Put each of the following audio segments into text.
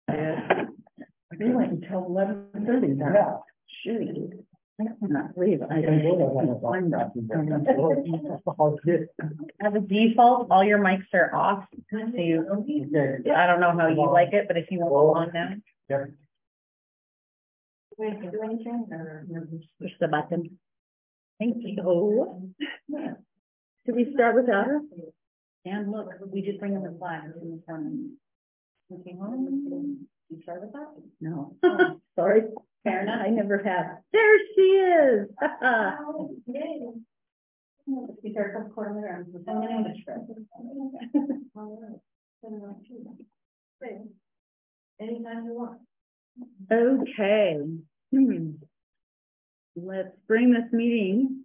We went until 11:30. Yeah. Shoot. I cannot believe it. I As a default, all your mics are off. So you, I don't know how you like it, but if you want to go on now. Yep. Wait, do anything or push the button? Thank you. Should we start without her? And look, we did bring in the flags in the front. Okay, you start with that? No. Oh, sorry. Fair enough. I never have. There she is. Yay. Be careful, corner. Anytime you want. Okay. Let's bring this meeting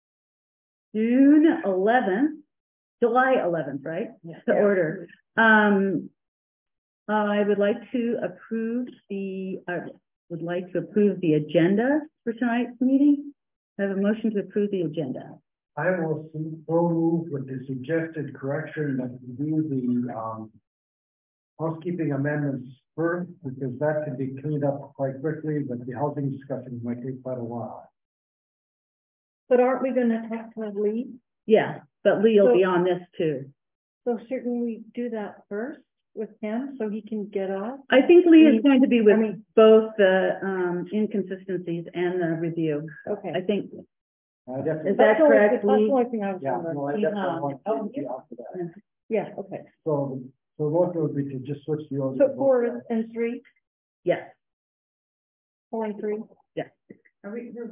July 11th, right? Yeah. To order. I would like to approve the agenda for tonight's meeting. I have a motion to approve the agenda. I will move with the suggested correction that we do the housekeeping amendments first, because that can be cleaned up quite quickly, but the housing discussion might take quite a while. But aren't we going to talk to Lee? Yeah, but Lee will be on this too. So shouldn't we do that first with him so he can get off? I think Lee is going to be with both the inconsistencies and the review. Okay. I think. Is that correct? That's the only thing I was wondering. Yeah, okay. So what would be to just switch the order? So 4 and 3? Yes. 4 and 3? Yes. Are we here?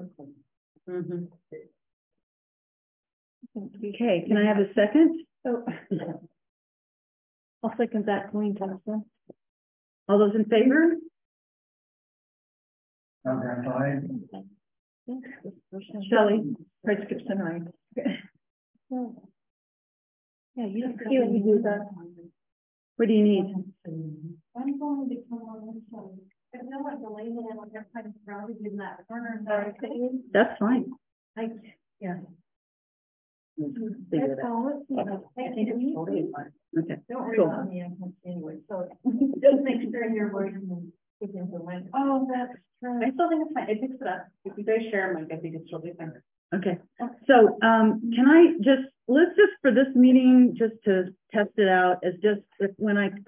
Okay, can I have a second? Oh. I'll second that, Colleen Thompson. All those in favor? Shelley, Price Gibson, aye. Yeah, you don't feel you do that. What do you need? I'm going to come on this side. I feel like the lady and like I'm kind of crowded in that corner. That's fine. Yeah. Figure it out. Okay. Don't worry Cool. about me, I'm anyway. So just make sure you're working. Oh, that's true. I still think it's fine. It picks it up. If you guys share them, I think it's still be fine. Okay. So, can I let's just for this meeting, just to test it out, is just when I,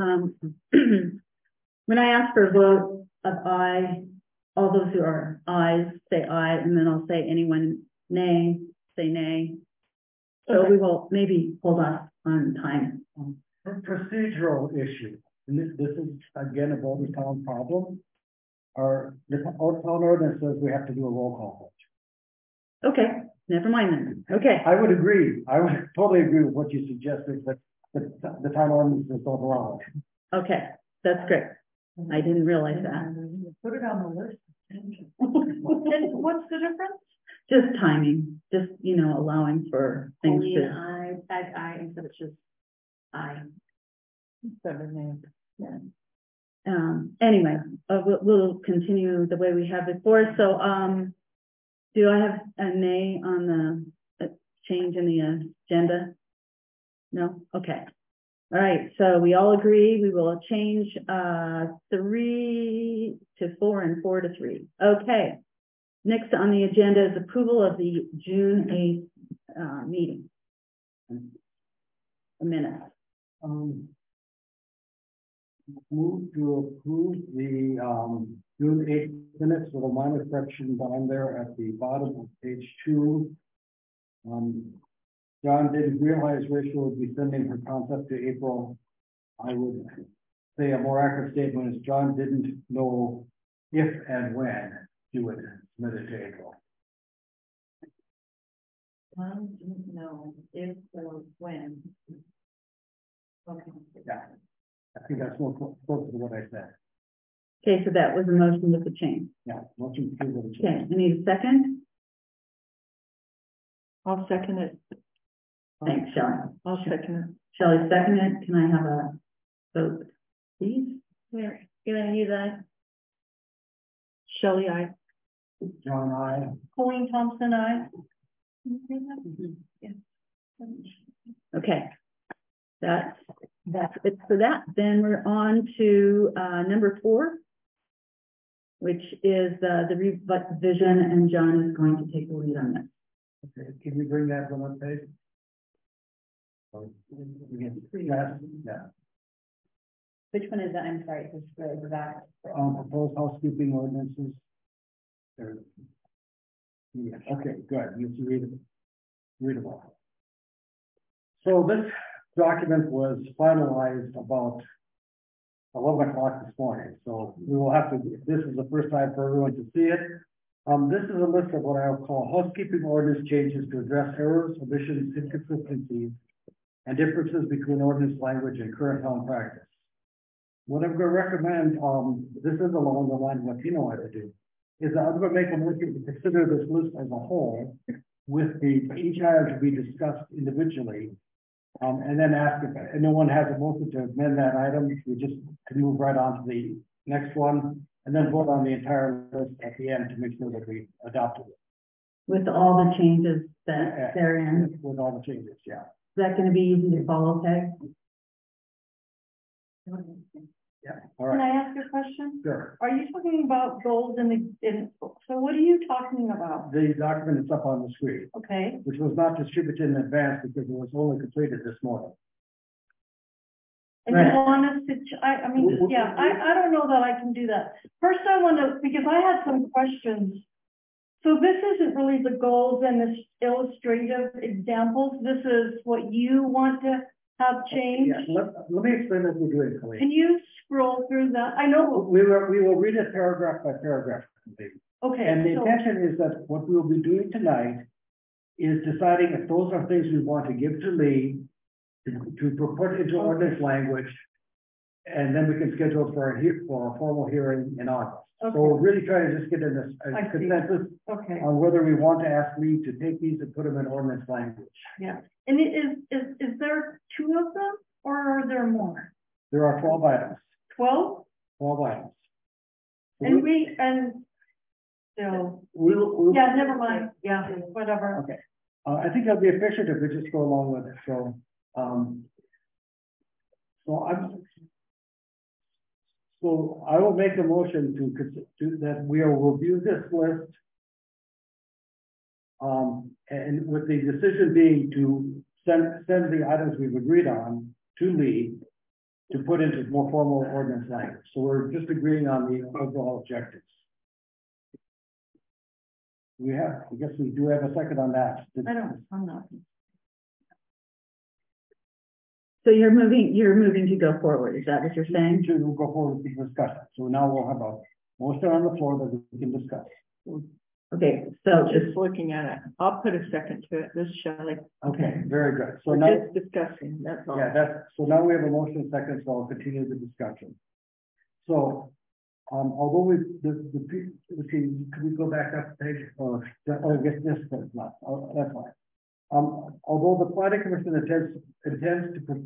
when I ask for a vote of aye, all those who are ayes say aye, and then I'll say anyone nay, say nay. So Okay. we will maybe hold off on time. Procedural issue. And this is again a Boulder Town problem. The town ordinance says we have to do a roll call vote. Okay, never mind then. Okay. I would agree. I would totally agree with what you suggested, but the town ordinance don't allow it. Okay, that's great. I didn't realize that. Put it on the list. And what's the difference? Just timing, just, allowing for things to. I instead of just I. Yeah. Anyway, we'll continue the way we have before. So, do I have a nay on the change in the agenda? No? Okay. All right. So we all agree we will change 3 to 4 and 4 to 3. Okay. Next on the agenda is approval of the June 8th meeting. A minute. Move to approve the June 8th minutes with a minor correction down there at the bottom of page 2. John didn't realize Rachel would be sending her concept to April. I would say a more accurate statement is John didn't know if and when he would submit it to April. John didn't know if or when. Okay. Yeah. I think that's more close to what I said. Okay, so that was a motion with the change. Yeah, motion to approve the Okay, change. I need a second. I'll second it. Thanks, Shelley. I'll second it. Shelley, second it. Can I have a vote, please? Where? You're gonna use that? Shelley, I. John, I. Colleen Thompson, I. Okay. That's That's it for that. Then we're on to number 4, which is the revision, and John is going to take the lead on this. Okay, can you bring that one up, Dave? Yeah. Which one is that? I'm sorry, it's the back. Proposed housekeeping ordinances. There. Yeah, okay, good. You can readable. So this document was finalized about 11 o'clock this morning. So we will have to, this is the first time for everyone to see it. This is a list of what I'll call housekeeping ordinance changes to address errors, omissions, inconsistencies, and differences between ordinance language and current town practice. What I'm going to recommend, this is along the line of what Tino had to do, is I'm going to make a motion to consider this list as a whole with each item to be discussed individually. And then ask if anyone has a motion to amend that item, we just can move right on to the next one, and then vote on the entire list at the end to make sure that we adopt it. With all the changes that they're in. With all the changes, yeah. Is that going to be easy to follow, Peg? Yeah, all right. Can I ask a question? Sure. Are you talking about goals so what are you talking about? The document is up on the screen, Okay. which was not distributed in advance because it was only completed this morning. And Right. you want us to, I mean, yeah, I don't know that I can do that. First, I want to, because I had some questions. So this isn't really the goals and the illustrative examples. This is what you want to have changed. Yeah, let me explain what we're doing, Colleen. Can you scroll through that? I know. We will read it paragraph by paragraph. Okay. And the intention is that what we'll be doing tonight is deciding if those are things we want to give to Lee to put into ordinance language, and then we can schedule for a formal hearing in August. Okay. So we're really trying to just get in this consensus on whether we want to ask Lee to take these and put them in ordinance language. Yeah. And is there 2 of them, or are there more? There are 12 items. 12? 12 items. So we'll yeah, never mind. Yeah, whatever. Okay. I think it'll be efficient if we just go along with it. So, so I will make a motion to that we will review this list. And with the decision being to send the items we've agreed on to Lee to put into more formal ordinance language. So we're just agreeing on the overall objectives. I guess we do have a second on that. I'm not. So you're moving to go forward. Is that what you're saying? To go forward with the discussion. So now we'll have a motion on the floor that we can discuss. Okay, so Just looking at it, I'll put a second to it. This is Shelley. Okay, very good. So We're now, just discussing, that's all. yeah, so now we have a motion second, so I'll continue the discussion. So, although let's see, can we go back up page, or I guess this is not, that's fine. Although the planning commission intends to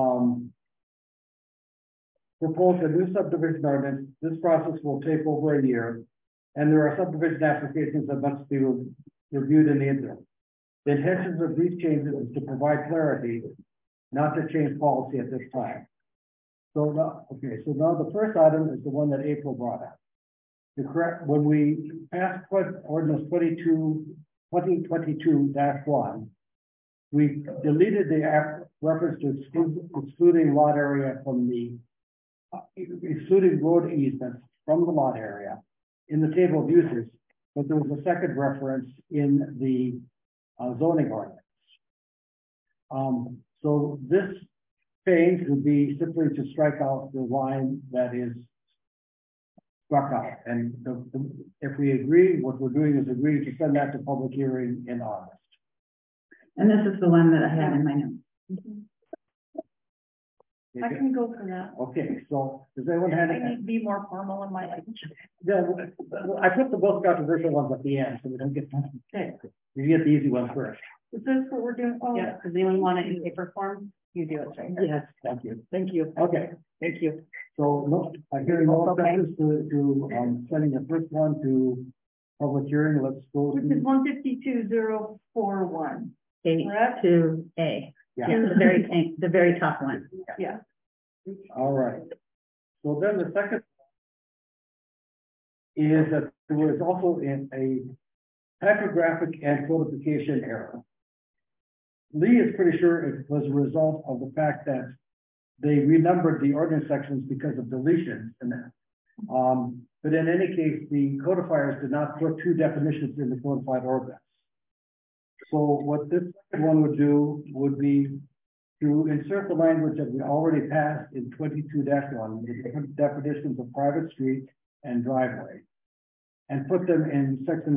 propose a new subdivision ordinance, this process will take over a year, and there are subdivision applications that must be reviewed in the interim. The intention of these changes is to provide clarity, not to change policy at this time. So now the first item is the one that April brought up. When we passed ordinance 2022-1, we deleted the reference to excluding lot area from the excluding road easements from the lot area in the table of uses, but there was a second reference in the zoning ordinance. So this change would be simply to strike out the line that is struck out. And if we agree, what we're doing is agree to send that to public hearing in August. and this is the one that I had in my notes. I can go for that. Okay, so does anyone have I need to be more formal in my language. Yeah, I put the most controversial ones at the end, so we don't get that. Okay. You get the easy ones first. Is this what we're doing? Oh, Yeah, does anyone want it in paper form? You do it, right? Yes. Thank you. Thank you. Okay, Thank you. so no, I hear no Okay. objections to sending the first one to public hearing. Let's go which is to 152-041. A Correct. to A. Yeah. The very top one. Yeah. All right. So then the second is that there was also a typographic and codification error. Lee is pretty sure it was a result of the fact that they renumbered the ordinance sections because of deletions in that. But in any case, the codifiers did not put two definitions in the codified ordinance. So what this one would do would be to insert the language that we already passed in 22-1, the different definitions of private street and driveway, and put them in section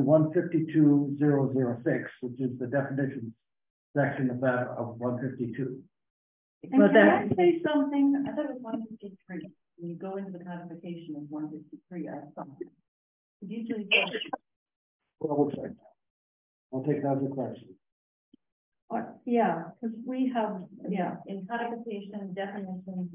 152.006, which is the definitions section of that of 152. And Well, can I say something? I thought it was 153. When you go into the codification of 153, I thought. Usually, Well, I'll take that as a question. Yeah, because we have, yeah. in codification definition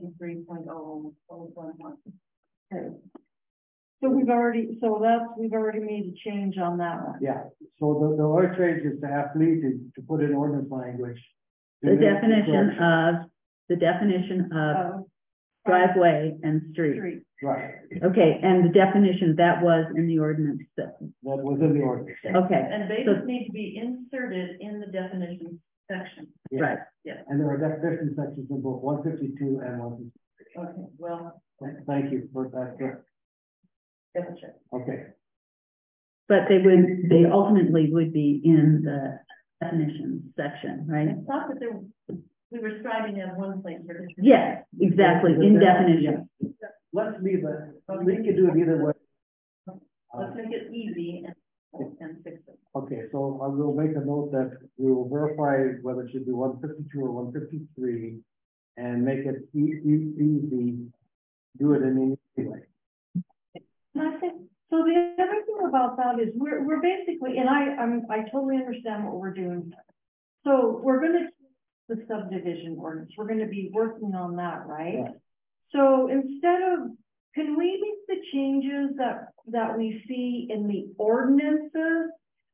153.011. Okay. So we've already made a change on that one. Yeah, so the only change is to have Lee to put in ordinance language. The definition of driveway and street. Right, Okay, and the definition that was in the ordinance. that was in the ordinance. Okay. And they just need to be inserted in the definition section. Yeah. Right. And there are definition sections in both 152 and 153. Okay, well, Thank you for that. gotcha. Okay, But they ultimately would be in the definitions section, right? I thought that we were striving at one place for this. Yes, exactly, in definitions. let's leave it, we can do it either way. Let's make it easy and fix it. Okay, so I will make a note that we will verify whether it should be 152 or 153 and make it easy, do it in any way. And I think, so the other thing about that is we're basically, and I totally understand what we're doing. So we're gonna, the subdivision ordinance, we're gonna be working on that, right? Yeah. So instead of, can we make the changes that we see in the ordinances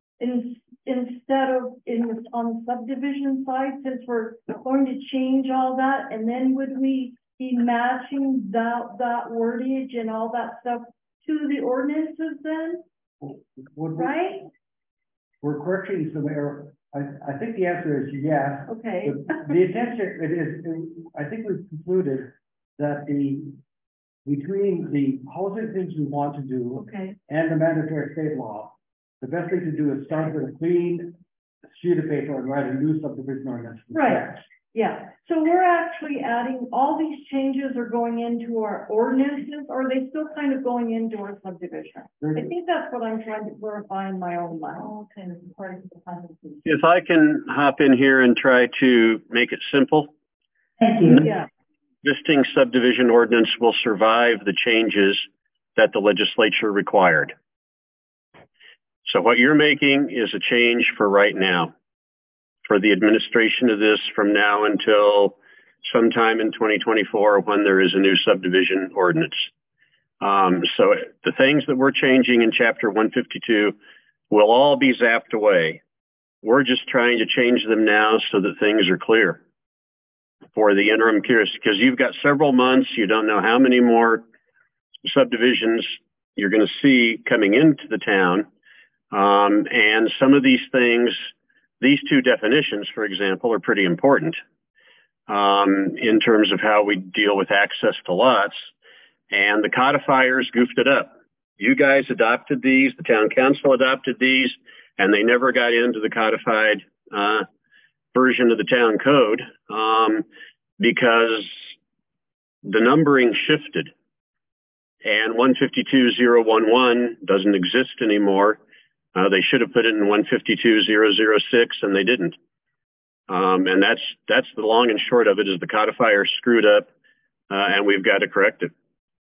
instead of on the subdivision side, since we're going to change all that, and then would we be matching that wordage and all that stuff to the ordinances then, right? We're correcting some error. I think the answer is yes. Okay. The intention, it is, I think we've concluded that between the housing things we want to do Okay. and the mandatory state law, the best thing to do is start with a clean sheet of paper and write a new subdivision ordinance. Right. Yeah. So we're actually adding, all these changes are going into our ordinances, or are they still kind of going into our subdivision? I think that's what I'm trying to verify in my own mind. All kind of part of the conversation. If I can hop in here and try to make it simple, Thank you. Yeah. existing subdivision ordinance will survive the changes that the legislature required. So what you're making is a change for right now, for the administration of this from now until sometime in 2024 when there is a new subdivision ordinance. So the things that we're changing in chapter 152 will all be zapped away. We're just trying to change them now so that things are clear for the interim period, because you've got several months. You don't know how many more subdivisions you're going to see coming into the town. And some of these things, these two definitions, for example, are pretty important in terms of how we deal with access to lots. And the codifiers goofed it up. You guys adopted these, the town council adopted these, and they never got into the codified version of the town code because the numbering shifted. And 152.011 doesn't exist anymore. They should have put it in 152.006, and they didn't. And that's the long and short of it, is the codifier screwed up, and we've got to correct it.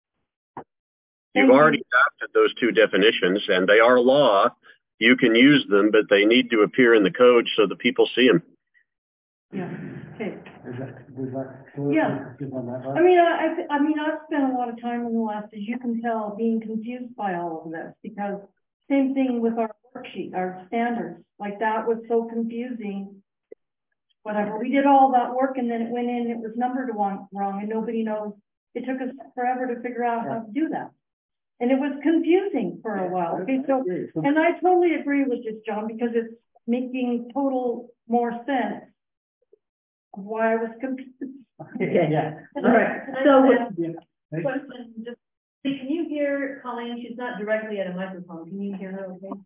You've already adopted those two definitions, and they are law. You can use them, but they need to appear in the code so that people see them. Yeah. Okay. Is that Yeah. I mean, I've spent a lot of time in the last, as you can tell, being confused by all of this, because same thing with our worksheet, our standards, like that was so confusing. whatever. We did all that work and then it went in, it was numbered wrong and nobody knows. It took us forever to figure out how to do that. And it was confusing for a while. Okay, so, and I totally agree with this, John, because it's making total more sense of why I was confused. Okay, Yeah. all right, so, Question, just, hey, can you hear Colleen? She's not directly at a microphone. Can you hear her okay?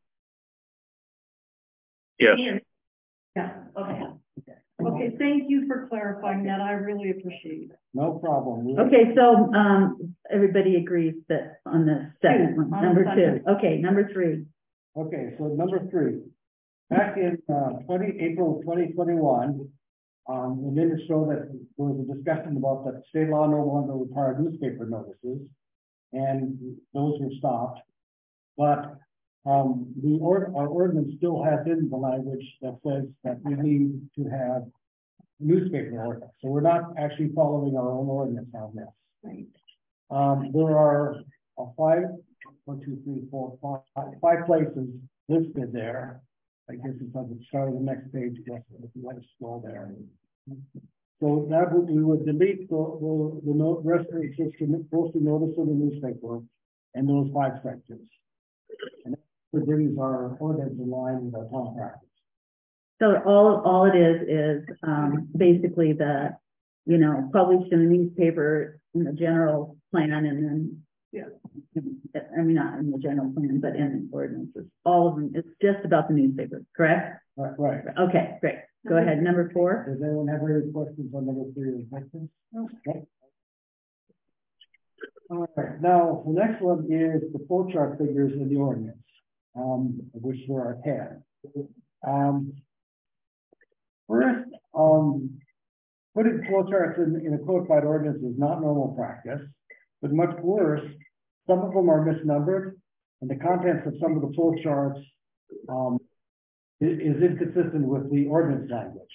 Yes. Yeah. Okay. Okay, thank you for clarifying that. I really appreciate it. No problem. okay, so, everybody agrees that on the second Two, one, on number the two, second. okay, number three. Okay, so number 3, back in April 2021, we didn't show that there was a discussion about that state law no longer required newspaper notices, and those were stopped. But our ordinance still has in the language that says that we need to have newspaper ordinance. So we're not actually following our own ordinance on this. Right. There are 5 places listed there. I guess it's at the start of the next page. Yes, if you want to scroll there. So that we would delete the note rest of it, just posting notice in the newspaper and those 5 sections. And that brings our ordinance in line with our town practice. So all it is basically the, published in the newspaper in the general plan and then, I mean, not in the general plan, but in the ordinances, all of them, it's just about the newspaper, correct? Right. Okay, great. Go ahead, number 4. Does anyone have any questions on number 3 or questions? Okay. All right, now the next one is the flow chart figures in the ordinance, which there are 10. First, putting flow charts in a codified ordinance is not normal practice, but much worse, some of them are misnumbered, and the contents of some of the flow charts is inconsistent with the ordinance language.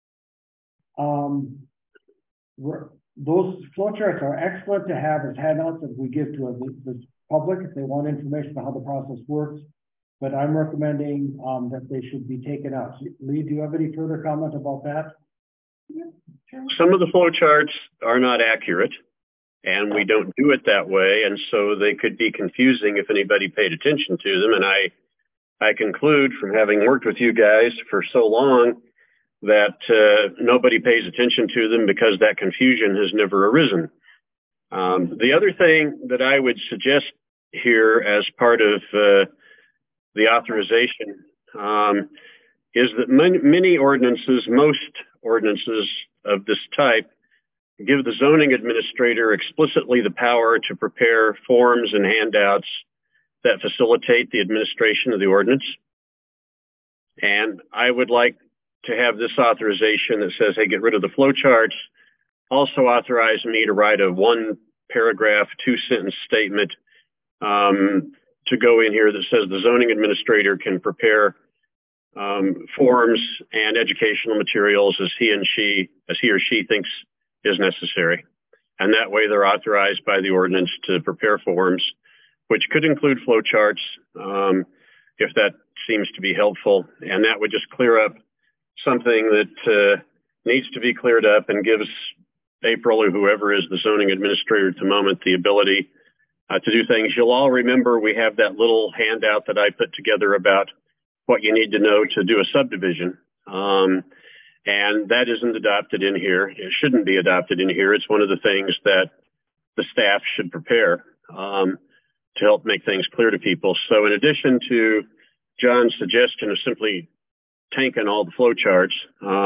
Those flow charts are excellent to have as handouts that we give to the public if they want information about how the process works, but I'm recommending that they should be taken out. Lee, do you have any further comment about that? Some of the flow charts are not accurate, and we don't do it that way, and so they could be confusing if anybody paid attention to them. And I conclude from having worked with you guys for so long that nobody pays attention to them because that confusion has never arisen. The other thing that I would suggest here as part of the authorization is that many ordinances, most ordinances of this type, give the zoning administrator explicitly the power to prepare forms and handouts that facilitate the administration of the ordinance. And I would like to have this authorization that says, hey, get rid of the flow charts. Also authorize me to write a 1-paragraph, 2-sentence statement to go in here that says the zoning administrator can prepare forms and educational materials as he or she thinks is necessary. And that way they're authorized by the ordinance to prepare forms, which could include flow charts, if that seems to be helpful. And that would just clear up something that needs to be cleared up and gives April or whoever is the zoning administrator at the moment the ability to do things. You'll all remember we have that little handout that I put together about what you need to know to do a subdivision. And that isn't adopted in here. It shouldn't be adopted in here. It's one of the things that the staff should prepare to help make things clear to people. So in addition to John's suggestion of simply tanking all the flow charts,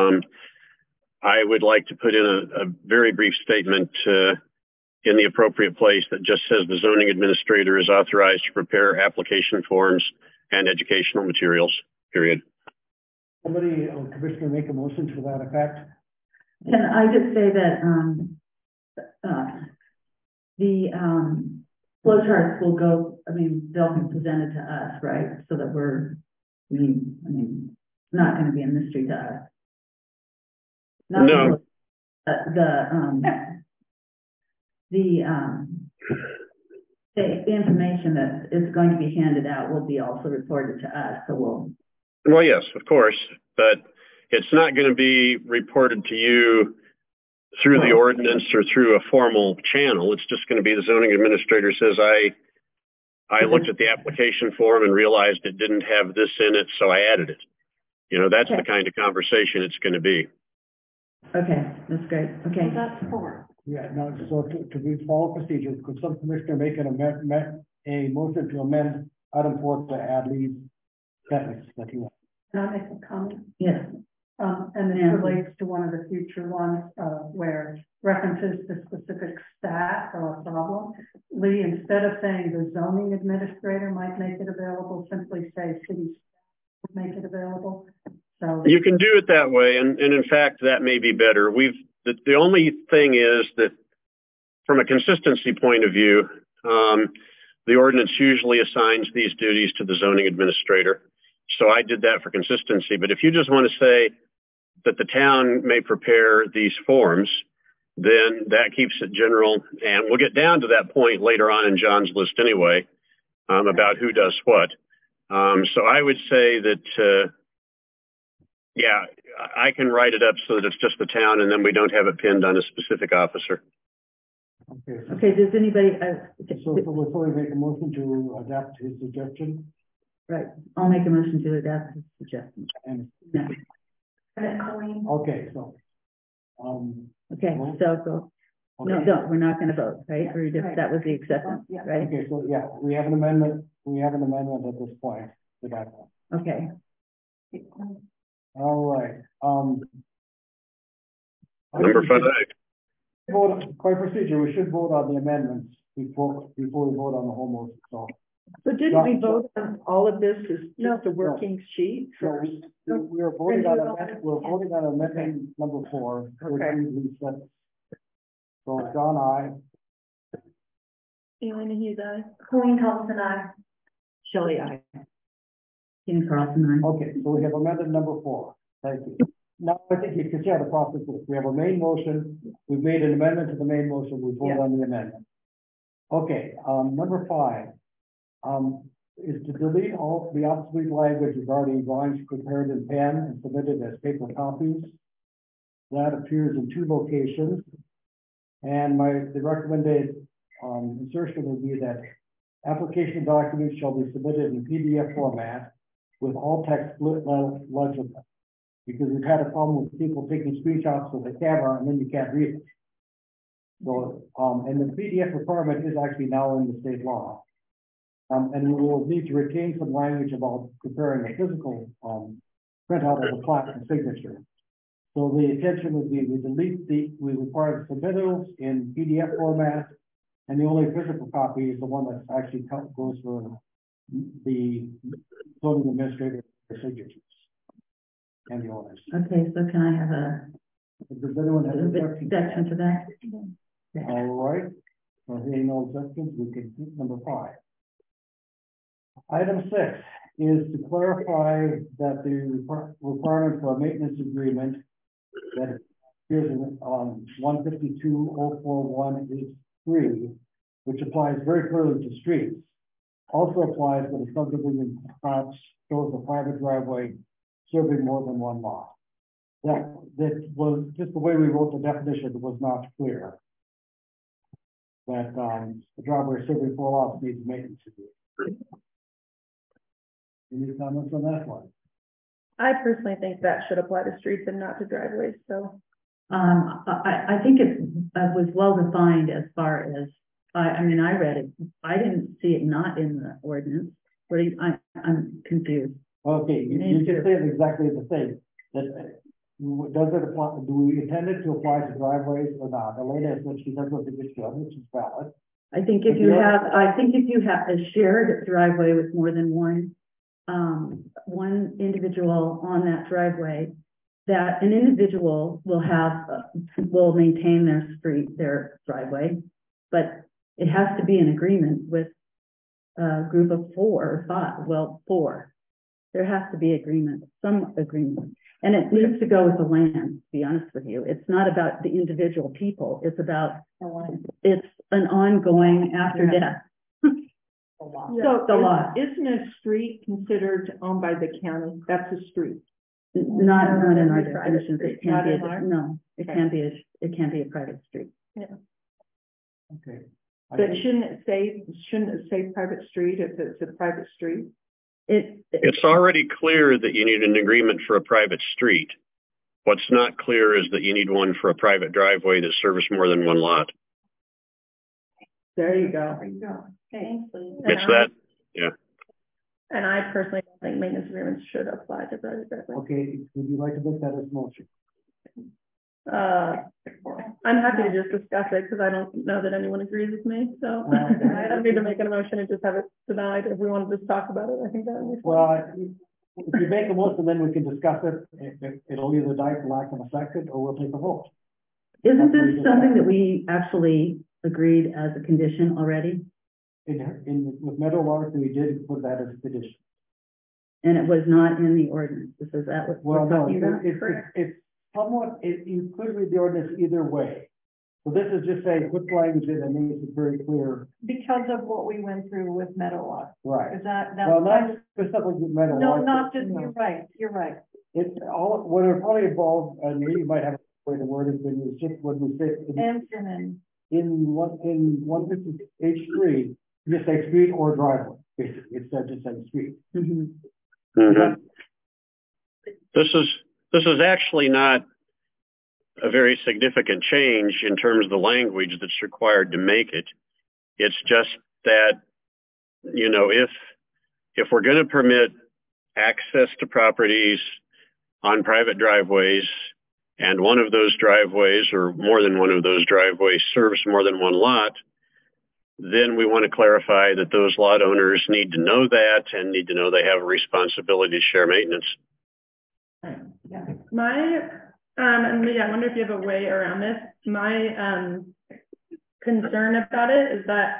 I would like to put in a very brief statement in the appropriate place that just says the zoning administrator is authorized to prepare application forms and educational materials, period. Somebody, Commissioner, make a motion to that effect? Can I just say that the flow charts will go, they'll be presented to us, right? So that it's not going to be a mystery to us. No. The information that is going to be handed out will be also reported to us, so we'll. Well, yes, of course, but it's not going to be reported to you through the ordinance or through a formal channel. It's just going to be the zoning administrator says, I looked at the application form and realized it didn't have this in it, so I added it. You know, that's the kind of conversation it's going to be. Okay, that's great. Okay. So that's 4. Yeah, no, so to be follow procedure, could some commissioner make a motion to amend item 4 to add these sentences that you want? Can I make a comment? Yes. And this relates to one of the future ones, where references to specific stat or a problem. Lee, instead of saying the zoning administrator might make it available, simply say city staff would make it available. So You can do it that way, and in fact, that may be better. The only thing is that from a consistency point of view, the ordinance usually assigns these duties to the zoning administrator. So I did that for consistency. But if you just want to say that the town may prepare these forms, then that keeps it general. And we'll get down to that point later on in John's list anyway, about who does what. So I would say that, yeah, I can write it up so that it's just the town and then we don't have it pinned on a specific officer. Okay. Okay, does anybody, So before we make a motion to adapt his suggestion, right, I'll make a motion to adapt his suggestion. and No. okay, so Okay, so go. No, we're not going to vote, right? Or just, that was the acceptance, right? okay, so yeah, we have an amendment. We have an amendment at this point to that one. Okay. All right. Number 5. Vote by procedure. We should vote on the amendments before we vote on the whole motion. So didn't we vote on all of this as just a working sheet first? we are voting on amendment number 4. Okay. So John, I. Elaine and Hughes, aye. Colleen Thompson, I. Shelley, aye. Tina Carlson, aye. Okay, so we have amended number 4. Thank you. Now, I think you can see how the process is. We have a main motion. We've made an amendment to the main motion. We vote on the amendment. Okay, number 5, is to delete all the obsolete language regarding drawings prepared in pen and submitted as paper copies. That appears in 2 locations. And the recommended insertion would be that application documents shall be submitted in PDF format with all text split legible. Because we've had a problem with people taking screenshots with a camera and then you can't read it. So, and the PDF requirement is actually now in the state law. And we will need to retain some language about preparing a physical printout of the plat and signature. So the intention would be we require the submittals in PDF format, and the only physical copy is the one that actually goes for the zoning administrator for signatures and the owners. Okay, so can I have Does anyone have any objection to that? All right. So hearing no objections, we can do number 5. Item 6 is to clarify that the requirement for a maintenance agreement that appears in 152.041H3, which applies very clearly to streets, also applies when a subdivision shows a private driveway serving more than one lot. That was just the way we wrote the definition. It was not clear that the driveway serving 4 lots needs maintenance agreement. Any comments on that one? I personally think that should apply to streets and not to driveways, so. I think it was well defined as far as, I mean, I read it. I didn't see it not in the ordinance. But I'm confused. Okay, you just said exactly the same. That does it apply? Do we intend it to apply to driveways or not? Elena said she doesn't think it should, which is valid. I think if you have a shared driveway with more than one individual on that driveway, that an individual will maintain their driveway, but it has to be in agreement with a group of 4 or 5. Well, 4. There has to be some agreement. And it needs to go with the land, to be honest with you. It's not about the individual people. It's about, it's an ongoing after death. So the lot. Isn't a street considered owned by the county? That's a street. Not in our Private definitions, street, it can't not be, in our- no, it can't be, it can't be a private street. Okay. I But think- shouldn't it say private street if it's a private street? It's already clear that you need an agreement for a private street. What's not clear is that you need one for a private driveway that serves more than one lot. There you go. There you go. Thanks, Lee. It's that, yeah. And I personally don't think maintenance agreements should apply to private driveways. Okay, would you like to make that as a motion? I'm happy to just discuss it because I don't know that anyone agrees with me, so I don't need to make a motion and just have it denied. If we want to just talk about it, I think that would be fine. Well, if you make a motion, then we can discuss it. It'll either die for lack of a second, or we'll take a vote. Isn't this something that we actually agreed as a condition already? With Meadowlark, we did put that as a condition. And it was not in the ordinance, is that what Well, we're no, talking about? it's somewhat, you could read the ordinance either way. So this is just saying, put language in that makes it very clear, Because of what we went through with Meadowlark. right? Is that, Well, that's, not specifically with Meadowlark. no, not but, just, you know, you're right. It's all, what it probably involved, and you might have a way to word it, but it's just when we say And in 150H3, just say street or driveway, basically, it said just say street. Mhm. Mhm. This is actually not a very significant change in terms of the language that's required to make it. It's just that, you know, if we're going to permit access to properties on private driveways, and one of those driveways or more than one of those driveways serves more than one lot, then we want to clarify that those lot owners need to know that and need to know they have a responsibility to share maintenance. My, and Lee, I wonder if you have a way around this. My, concern about it is that,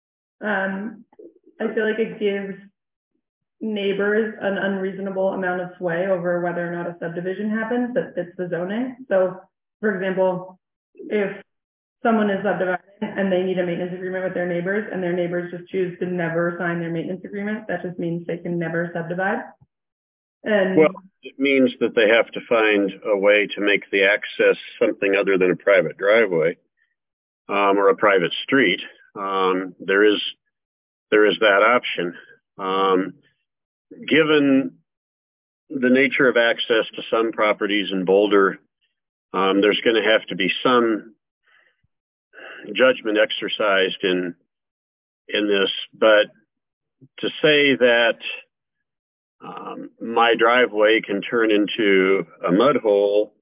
I feel like it gives neighbors an unreasonable amount of sway over whether or not a subdivision happens that fits the zoning. So, for example, if someone is subdividing and they need a maintenance agreement with their neighbors and their neighbors just choose to never sign their maintenance agreement, that just means they can never subdivide. And Well, it means that they have to find a way to make the access something other than a private driveway, or a private street. There is that option. Given the nature of access to some properties in Boulder, there's going to have to be some judgment exercised in this, but to say that my driveway can turn into a mud hole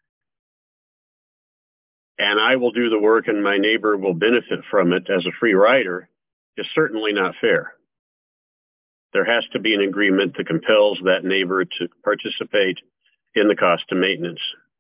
and I will do the work and my neighbor will benefit from it as a free rider is certainly not fair. There has to be an agreement that compels that neighbor to participate in the cost of maintenance.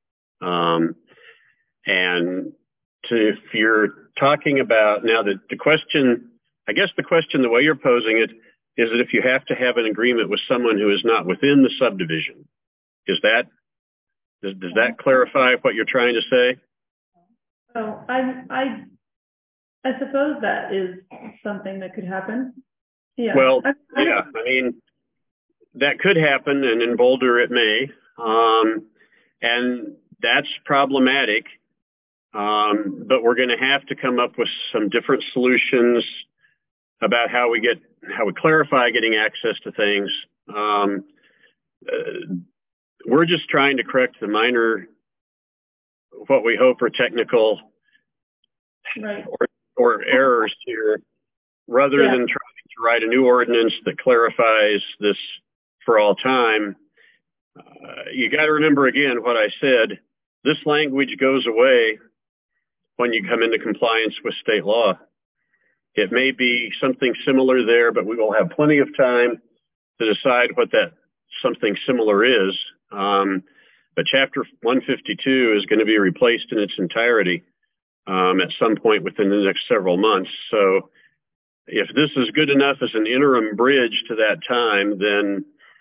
And if you're talking about now the question, I guess the question, the way you're posing it, is that if you have to have an agreement with someone who is not within the subdivision, does that clarify what you're trying to say? so I suppose that is something that could happen. Yeah. Well, yeah, I mean, that could happen, and in Boulder it may, and that's problematic. But we're going to have to come up with some different solutions about how we clarify getting access to things. We're just trying to correct the minor, what we hope are technical Right. or errors here, rather than trying to write a new ordinance that clarifies this for all time. You got to remember again what I said. This language goes away when you come into compliance with state law. It may be something similar there, but we will have plenty of time to decide what that something similar is. But Chapter 152 is going to be replaced in its entirety at some point within the next several months. So if this is good enough as an interim bridge to that time, then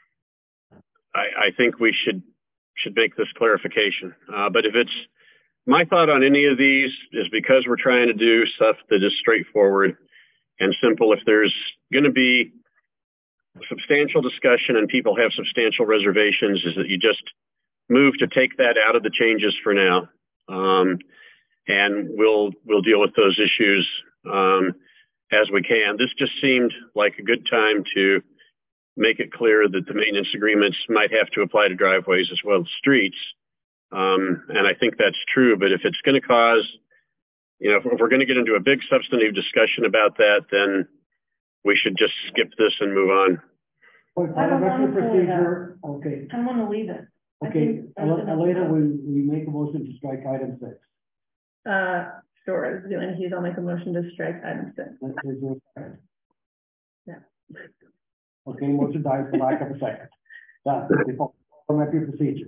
I think we should make this clarification. But if it's my thought on any of these is because we're trying to do stuff that is straightforward and simple. If there's going to be substantial discussion and people have substantial reservations is that you just move to take that out of the changes for now. And we'll deal with those issues as we can. This just seemed like a good time to make it clear that the maintenance agreements might have to apply to driveways as well as streets. And I think that's true, but if it's going to cause, if we're going to get into a big substantive discussion about that, then we should just skip this and move on. I don't want to procedure. Okay. I want to leave it. Okay. Later we make a motion to strike item 6. Sure. Dylan Hughes, I'll make a motion to strike item 6. Is there a second? Yeah. Okay, motion dies for lack of a second. Done. Parliamentary procedure.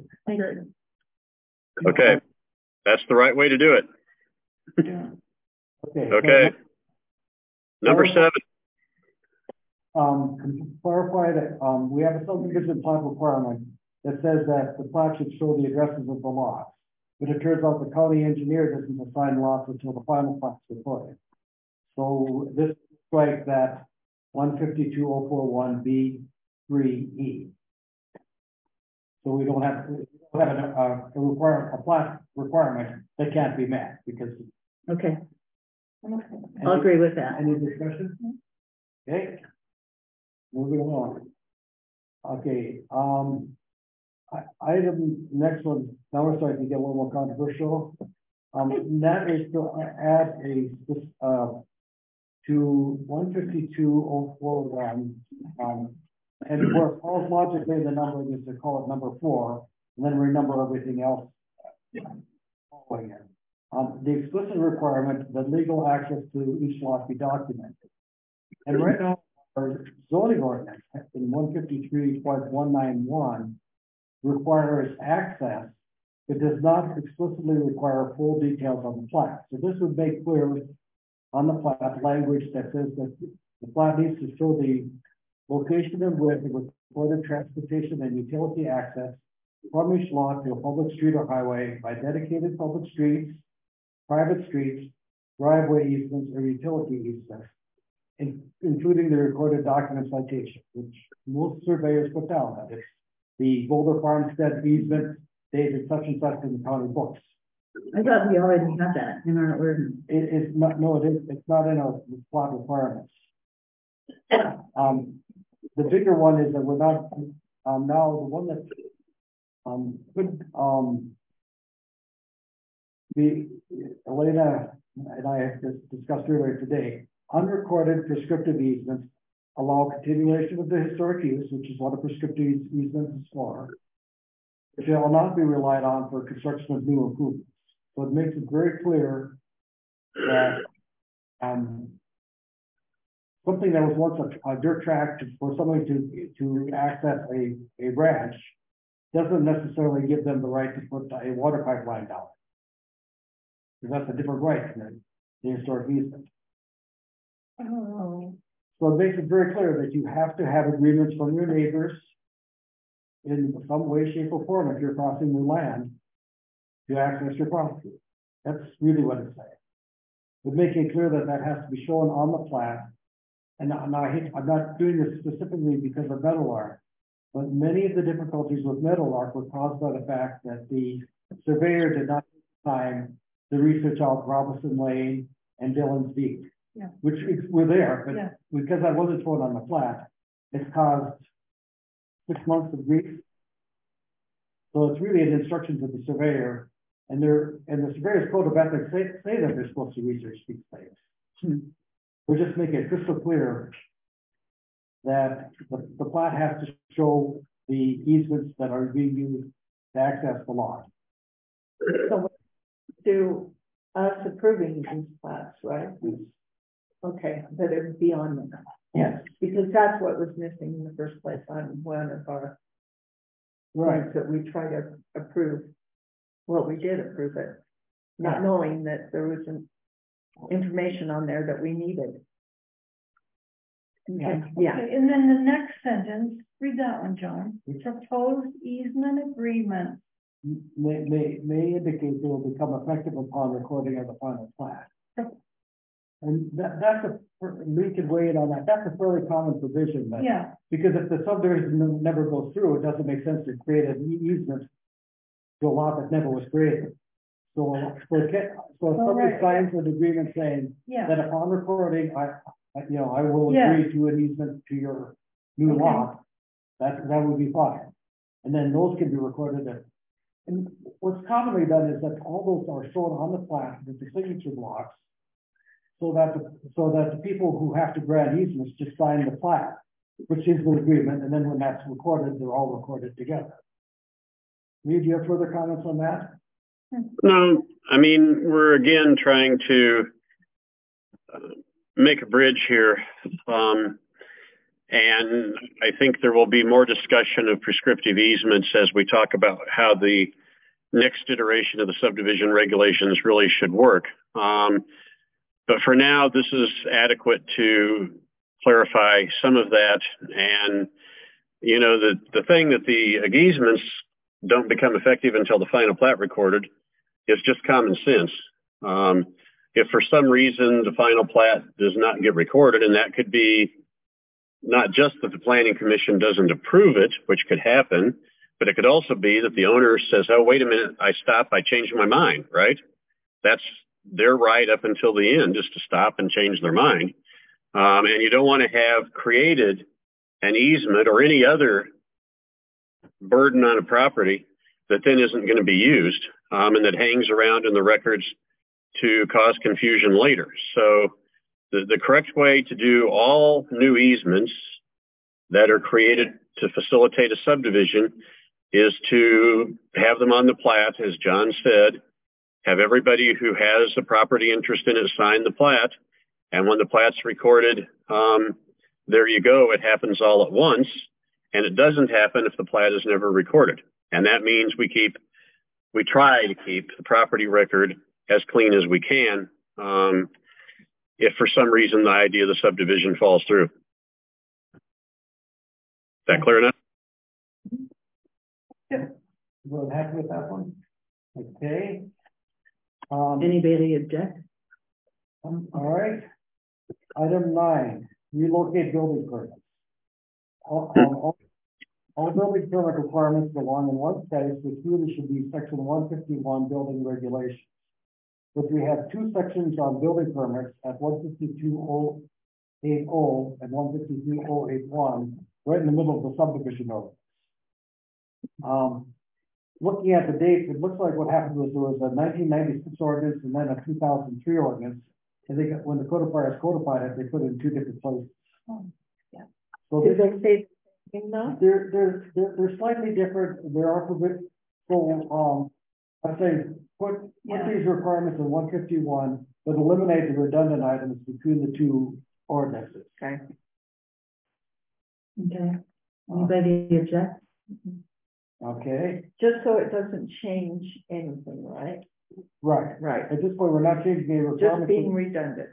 Okay. That's the right way to do it. Okay. Number 7. Clarify that we have a subdivision plat requirement that says that the plat should show the addresses of the lots. But it turns out the county engineer doesn't assign lots until the final plat's recorded. So this strike that 152.041B3E. So we don't have a plat requirement that can't be met because. Okay. I'll agree with that. Any discussion? Okay. Moving along. Okay. Item next one. Now we're starting to get a little more controversial. That is to add to 152.041. And where it falls logically, the numbering is to call it number 4, and then renumber everything else. The explicit requirement that legal access to each lot be documented. And right now, our zoning ordinance in 153.191 requires access. It does not explicitly require full details on the plat. So this would make clear on the plat language that says that the plat needs to show the location and width of recorded transportation and utility access from each lot to a public street or highway by dedicated public streets, private streets, driveway easements, or utility easements, including the recorded document citation, which most surveyors put down. That it's the Boulder Farmstead easement dated such and such in the county books. I thought we already had that in our ordinance. It is not. No, it is. It's not in our plot requirements. The bigger one is that we're not now the one that could be Elena and I have discussed earlier today. Unrecorded prescriptive easements allow continuation of the historic use, which is what a prescriptive easement is for. It shall not be relied on for construction of new improvements. So it makes it very clear that something that was once a dirt track for somebody to access a ranch doesn't necessarily give them the right to put a water pipeline down. Because that's a different right than the historic easement. Oh. So it makes it very clear that you have to have agreements from your neighbors in some way, shape, or form if you're crossing your land to access your property. That's really what it's saying. But making it clear that that has to be shown on the plat. And I'm not doing this specifically because of Meadowlark, but many of the difficulties with Meadowlark were caused by the fact that the surveyor did not take time to research out Robinson Lane and Dillon's Beach, which were there, but because I wasn't shown on the plat, it's caused 6 months of grief. So it's really an instruction to the surveyor, and the surveyor's code of ethics say that they're supposed to research these things. We're just making it crystal clear that the plat has to show the easements that are being used to access the lot. So do us approving these plats, right? Okay, but it would be on them. Yes. Because that's what was missing in the first place on one of our points that we try to approve. Well, we did approve it, not knowing that there was some information on there that we needed. Okay. And then the next sentence, read that one, John. Proposed easement agreement may indicate they will become effective upon recording of the final plat. And that's we could weigh in on that. That's a fairly common provision. That, Yeah, because if the subdivision never goes through, it doesn't make sense to create an easement to a lot that never was created. So if somebody right. signs an agreement saying yeah, that upon recording, I will Yeah. agree to an easement to your new Okay. lot, that would be fine. And then those can be recorded. And what's commonly done is that all those are shown on the plat with the signature blocks, so that the people who have to grant easements just sign the plat, which is the agreement, and then when that's recorded, they're all recorded together. Lee, do you have further comments on that? No, I mean, we're again trying to make a bridge here. And I think there will be more discussion of prescriptive easements as we talk about how the next iteration of the subdivision regulations really should work. But for now, this is adequate to clarify some of that. And, you know, the thing that the easements don't become effective until the final plat recorded is just common sense. If for some reason the final plat does not get recorded, and that could be not just that the planning commission doesn't approve it, which could happen, but it could also be that the owner says, oh, wait a minute, I changed my mind, right? That's their right up until the end, just to stop and change their mind. And you don't want to have created an easement or any other burden on a property that then isn't going to be used, and that hangs around in the records to cause confusion later. So the correct way to do all new easements that are created to facilitate a subdivision is to have them on the plat, as John said, have everybody who has a property interest in it sign the plat. And when the plat's recorded, there you go. It happens all at once. And it doesn't happen if the plat is never recorded. And that means we try to keep the property record as clean as we can. If for some reason the idea of the subdivision falls through. Is that clear enough? We're happy with that one. Okay. Anybody object? All right. Item 9, relocate building permits. All building permit requirements belong in one place, which really should be section 151 building regulations. But we have two sections on building permits at 152.080 and 152.081, right in the middle of the subdivision ordinance. Looking at the dates, it looks like what happened was there was a 1996 ordinance and then a 2003 ordinance. And when the codifiers codified it, they put it in two different places. Yeah. So Did they say anything though? they're slightly different. There are provisions. So I'd say put these requirements in 151, but eliminate the redundant items between the two ordinances. Okay. Okay. Anybody object? Okay. Just so it doesn't change anything, right? Right. Right. At this point, we're not changing any requirements. Just being redundant.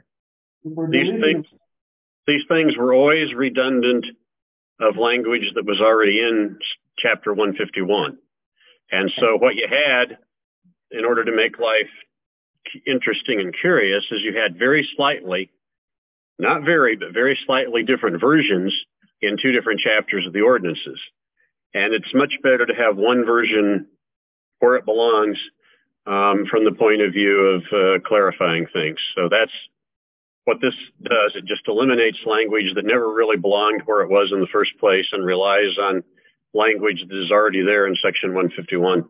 These things were always redundant of language that was already in chapter 151. And so what you had, in order to make life interesting and curious, is you had very slightly, not very, but very slightly different versions in two different chapters of the ordinances. And it's much better to have one version where it belongs from the point of view of clarifying things. So that's what this does. It just eliminates language that never really belonged where it was in the first place and relies on language that is already there in section 151.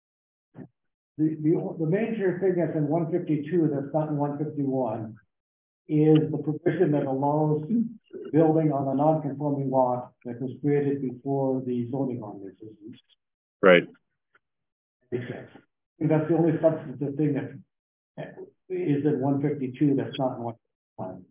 The major thing that's in 152 that's not in 151 is the provision that allows building on a non-conforming lot that was created before the zoning ordinances. Right. That's the only substantive thing that is in 152 that's not in 151.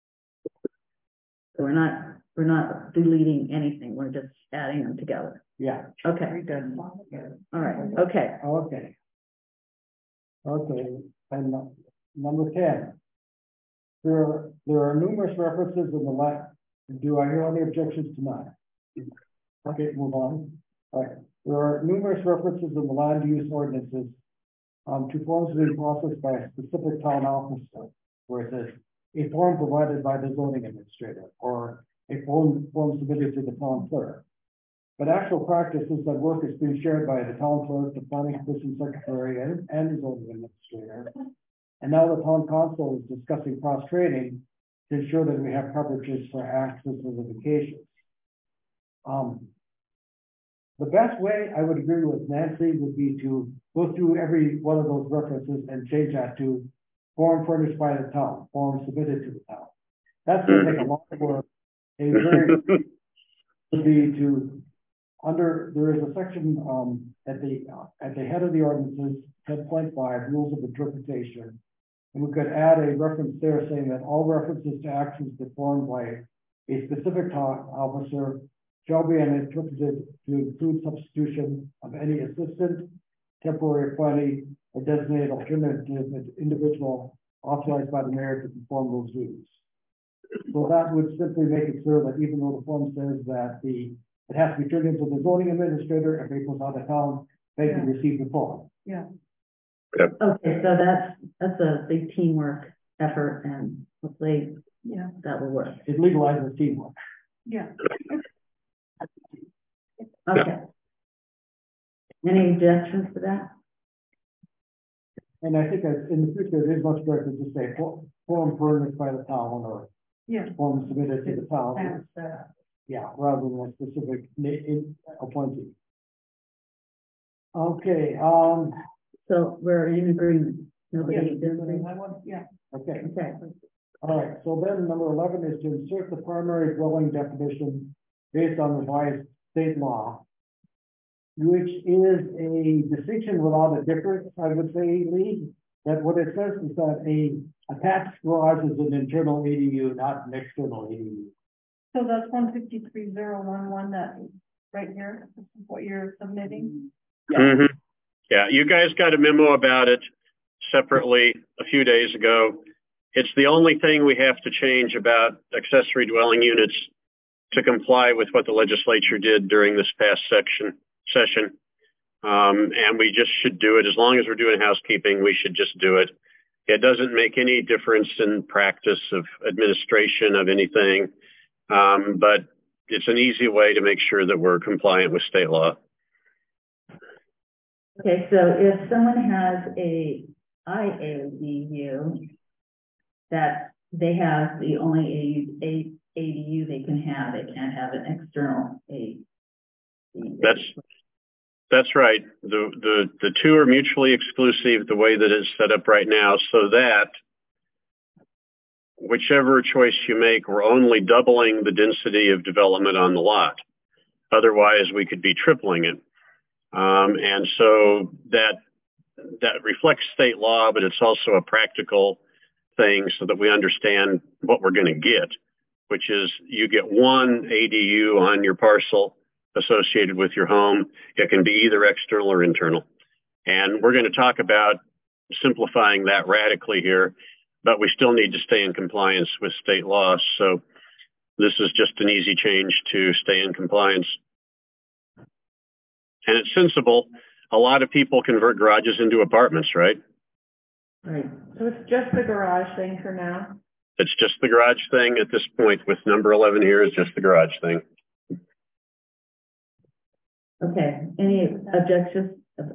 So we're not deleting anything. We're just adding them together. Yeah. Okay. Redundant. All right. Okay. Okay. Okay. And number 10. There are numerous references in the land. Do I hear any objections tonight? Okay, move on. All right. There are numerous references in the land use ordinances to forms being processed by a specific town officer, where it says a form provided by the zoning administrator or a form submitted to the town clerk. But actual practice is that work is being shared by the town clerk, the planning commission secretary, and the zoning administrator. And now the town council is discussing cross-training to ensure that we have coverages for access and notifications. The best way, I would agree with Nancy, would be to go through every one of those references and change that to form furnished by the town, form submitted to the town. That's going to take a lot of work. A very would be to there is a section at the head of the ordinances, 10.5 rules of interpretation, and we could add a reference there saying that all references to actions performed by a specific town officer shall be interpreted to include substitution of any assistant, temporary appointee, or designated alternative individual authorized by the mayor to perform those duties. So that would simply make it clear that even though the form says that it has to be turned into the zoning administrator, if it goes out of town, they can receive the form. Yeah. Okay, so that's a big teamwork effort, and hopefully, that will work. It legalizes teamwork. Yeah. Okay. Any objections to that? And I think that in the future, it is much better to just say form furnished by the town or form submitted to the town. Yeah, rather than a specific appointee. Okay. So we're in agreement. Nobody disagrees. Okay. Okay. All right. So then number 11 is to insert the primary dwelling definition based on revised state law, which is a distinction without a difference, I would say, Lee. That what it says is that a attached garage is an internal ADU, not an external ADU. So that's 153.011, that right here, this is what you're submitting. Mm-hmm. Yeah, you guys got a memo about it separately a few days ago. It's the only thing we have to change about accessory dwelling units to comply with what the legislature did during this past session. And we just should do it. As long as we're doing housekeeping, we should just do it. It doesn't make any difference in practice of administration of anything. But it's an easy way to make sure that we're compliant with state law. Okay, so if someone has a IADU, that they have the only ADU they can have, they can't have an external ADU. That's right. The two are mutually exclusive the way that it's set up right now, so that whichever choice you make, we're only doubling the density of development on the lot. Otherwise, we could be tripling it. And so that reflects state law, but it's also a practical thing so that we understand what we're going to get, which is you get one ADU on your parcel associated with your home. It can be either external or internal. And we're going to talk about simplifying that radically here, but we still need to stay in compliance with state law. So this is just an easy change to stay in compliance. And it's sensible. A lot of people convert garages into apartments, right? Right. So it's just the garage thing for now? It's just the garage thing at this point. With number 11 here, it's just the garage thing. Okay. Any objections?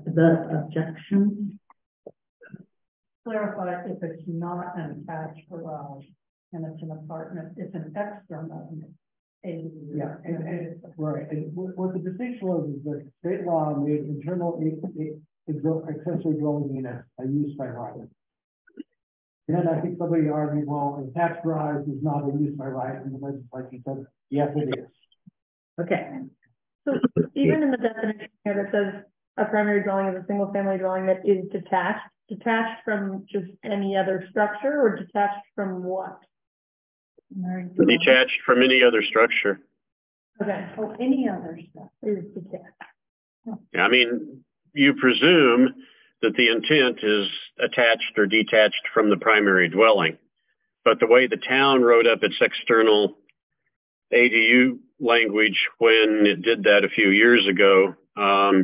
Clarify, if it's not an attached garage and it's an apartment, it's an external. Yeah, right. And what the distinction was is that state law made internal accessory dwelling units a use by right. Then I think somebody argued, well, an attached garage is not a use by right, and the legislature said, yes, it is. Okay. So even in the definition here that says a primary dwelling is a single family dwelling that is detached from just any other structure, or detached from what? Detached from any other structure. Okay. Oh, any other stuff is detached. I mean, you presume that the intent is attached or detached from the primary dwelling. But the way the town wrote up its external ADU language when it did that a few years ago,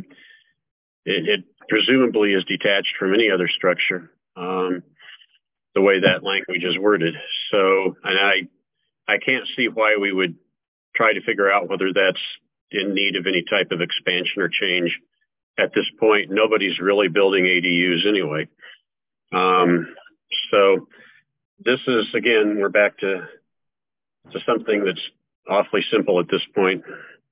it presumably is detached from any other structure. The the way that language is worded. So, and I can't see why we would try to figure out whether that's in need of any type of expansion or change at this point. Nobody's really building ADUs anyway. So this is, again, we're back to something that's awfully simple at this point.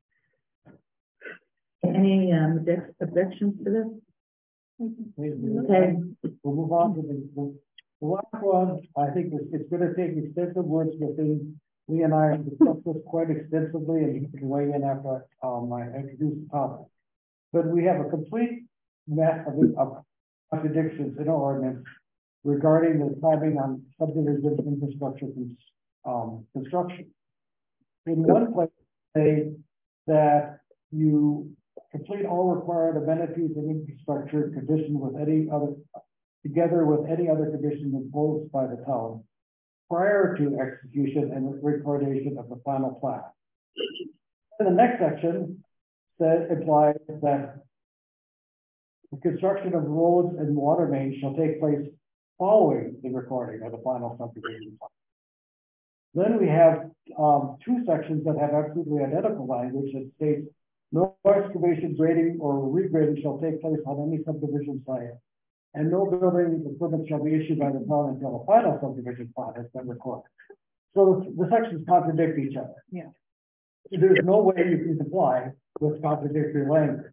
Any objections to this? Okay. We'll move on to the last one. I think it's going to take extensive wordsmithing. Lee and I have discussed this quite extensively, and you can weigh in after I introduce the topic. But we have a complete mess of contradictions in our ordinance regarding the timing on subdivision infrastructure construction. In one place, say that you complete all required amenities and infrastructure conditioned with any other, together with any other conditions imposed by the town prior to execution and recordation of the final plat. In the next section, implies that the construction of roads and water mains shall take place following the recording of the final subdivision plan. Then we have two sections that have absolutely identical language that states no excavation, grading, or regrading shall take place on any subdivision site, and no building equipment shall be issued by the town until a final subdivision plan has been recorded. So the sections contradict each other. Yeah. There's no way you can comply with contradictory language.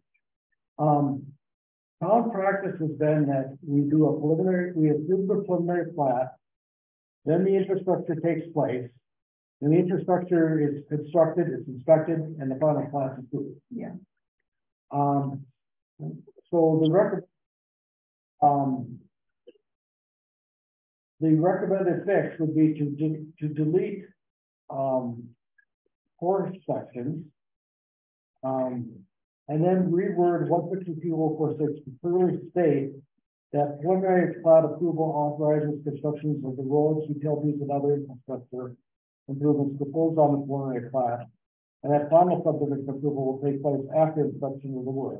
Town practice has been that we do the preliminary plat, then the infrastructure takes place, then the infrastructure is constructed, it's inspected, and the final plat is approved. Yeah. So the recommended fix would be to delete 4 sections, and then reword 152.046 to clearly state that preliminary plat approval authorizes constructions of the roads, utilities, and other infrastructure improvements proposed on the preliminary plat, and that final subdivision approval will take place after inspection of the work.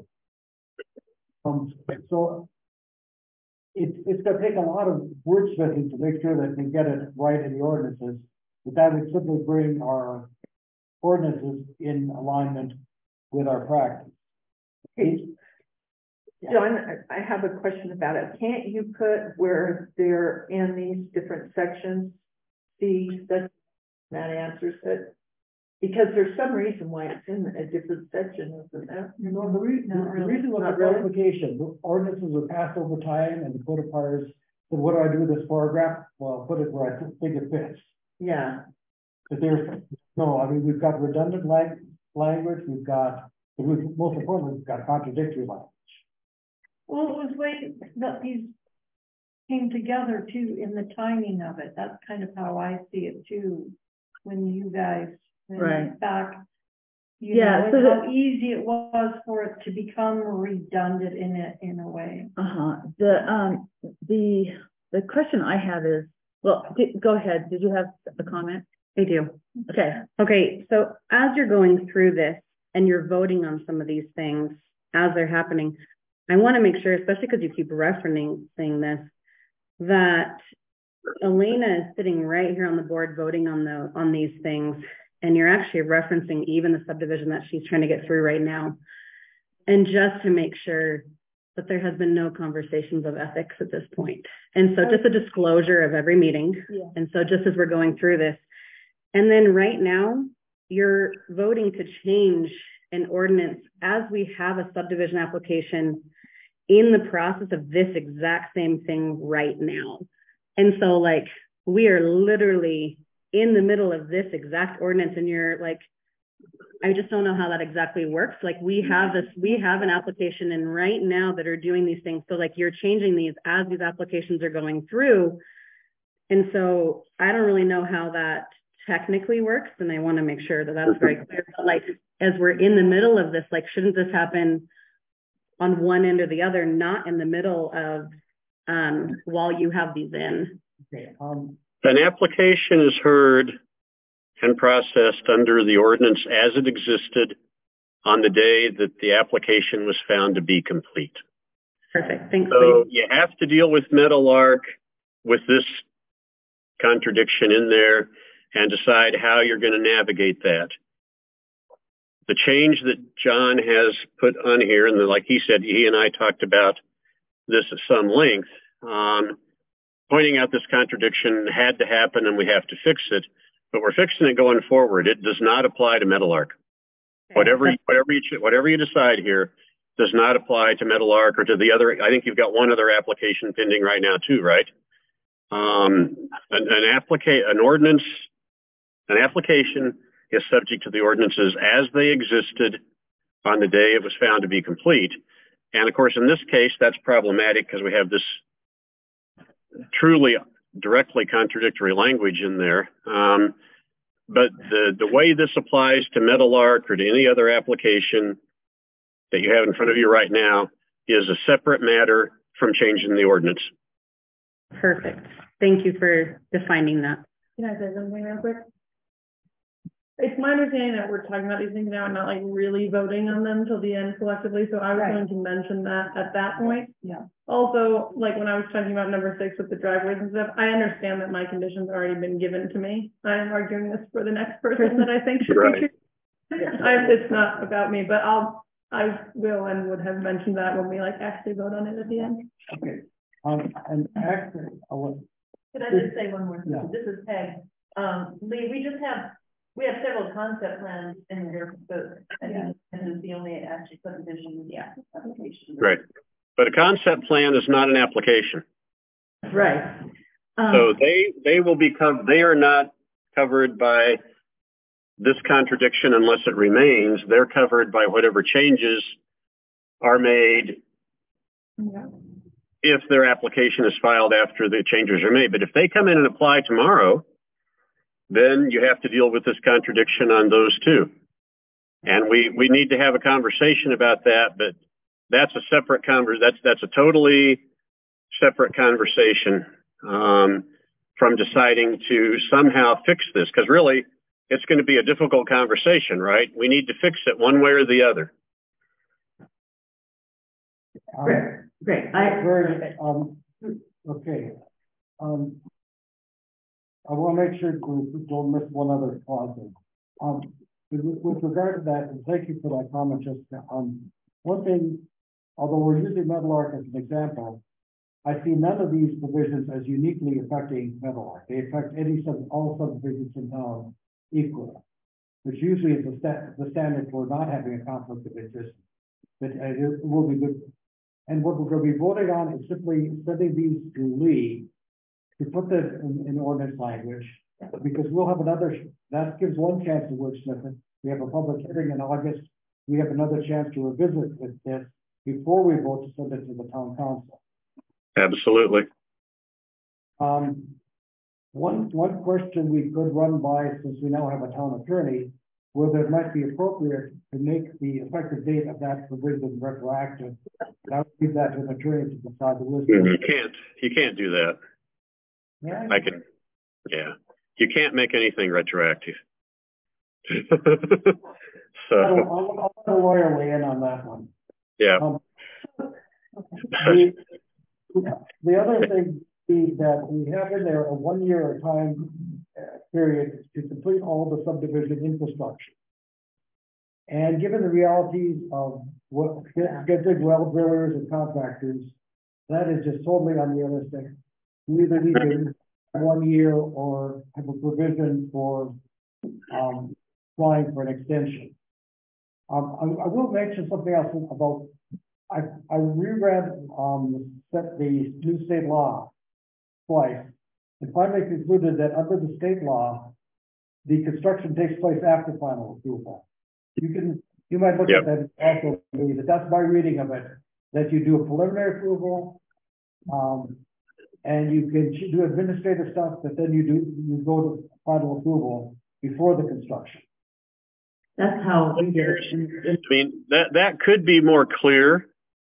So it's going to take a lot of wordsmithing to make sure that we get it right in the ordinances, but that would simply bring our ordinances in alignment with our practice. John, I have a question about it. Can't you put where they're in these different sections, that answers it? Because there's some reason why it's in a different section, isn't there? No, the reason was the clarification. The ordinances are passed over time, and the code requires, so what do I do with this paragraph? Well, put it where I think it fits. Yeah. But we've got redundant language, most importantly, we've got contradictory language. Well, it was way that these came together too in the timing of it. That's kind of how I see it too. When you guys went back, you know, so how easy it was for it to become redundant in a way. The question I have is, well, go ahead. Did you have a comment? I do. Okay. So as you're going through this and you're voting on some of these things as they're happening, I want to make sure, especially because you keep referencing this, that Elena is sitting right here on the board voting on these things, and you're actually referencing even the subdivision that she's trying to get through right now. And just to make sure that there has been no conversations of ethics at this point. And so just a disclosure of every meeting. Yeah. And so just as we're going through this, and then right now you're voting to change an ordinance as we have a subdivision application in the process of this exact same thing right now. And so like, we are literally in the middle of this exact ordinance, and you're like, I just don't know how that exactly works. Like we have an application in right now that are doing these things. So like you're changing these as these applications are going through. And so I don't really know how that technically works. And I want to make sure that that's very clear. But like, as we're in the middle of this, like, shouldn't this happen on one end or the other, not in the middle of, while you have these in? An application is heard and processed under the ordinance as it existed on the day that the application was found to be complete. Perfect. Thanks. So you have to deal with Meadowlark with this contradiction in there and decide how you're going to navigate that. The change that John has put on here, and like he said, he and I talked about this at some length, pointing out this contradiction had to happen and we have to fix it, but we're fixing it going forward. It does not apply to Meadowlark. Whatever you decide here does not apply to Meadowlark or to the other. I think you've got one other application pending right now too, right? An application is subject to the ordinances as they existed on the day it was found to be complete. And of course, in this case, that's problematic because we have this truly directly contradictory language in there. But the way this applies to Meadowlark or to any other application that you have in front of you right now is a separate matter from changing the ordinance. Perfect. Thank you for defining that. Can I say something real quick? It's my understanding that we're talking about these things now and not like really voting on them till the end collectively. So I was going to mention that at that point. Yeah. Also, like when I was talking about number 6 with the driveways and stuff, I understand that my conditions have already been given to me. I am arguing this for the next person that I think should be treated. It's not about me, but I will and would have mentioned that when we like actually vote on it at the end. Okay. And actually, Could I just say one more thing? Yeah. This is Peg. Lee, we have several concept plans in here, but I think this is the only actual subdivision application. Right. But a concept plan is not an application. Right. So they will be they are not covered by this contradiction unless it remains. They're covered by whatever changes are made if their application is filed after the changes are made. But if they come in and apply tomorrow, then you have to deal with this contradiction on those too. And we need to have a conversation about that, but that's a separate that's a totally separate conversation from deciding to somehow fix this, because really it's going to be a difficult conversation, right? We need to fix it one way or the other. Great. Okay. I want to make sure we don't miss one other clause. With regard to that, and thank you for that comment, Jessica. One thing, although we're using Meadowlark as an example, I see none of these provisions as uniquely affecting Meadowlark. They affect all subdivisions in town equally, which usually is the standard for not having a conflict of interest. But it will be good. And what we're going to be voting on is simply sending these to Lee to put this in ordinance language, because we'll have that gives one chance to wordsmith it. We have a public hearing in August. We have another chance to revisit this before we vote to send it to the town council. Absolutely. One question we could run by, since we now have a town attorney, whether it might be appropriate to make the effective date of that provision retroactive. I would leave that to an attorney to decide the wisdom. You can't do that. Yeah. You can't make anything retroactive. So I'll let a lawyer weigh in on that one. Yeah. The other thing is that we have in there a 1 year time period to complete all the subdivision infrastructure. And given the realities of what getting well drillers and contractors, that is just totally unrealistic. We either need to 1 year or have a provision for applying for an extension. I will mention something else about, I reread the new state law twice, and finally concluded that under the state law, the construction takes place after final approval. You might look at that also, but that's my reading of it, that you do a preliminary approval, and you can do administrative stuff, but then you go to final approval before the construction. That's how we did it. I mean, that could be more clear,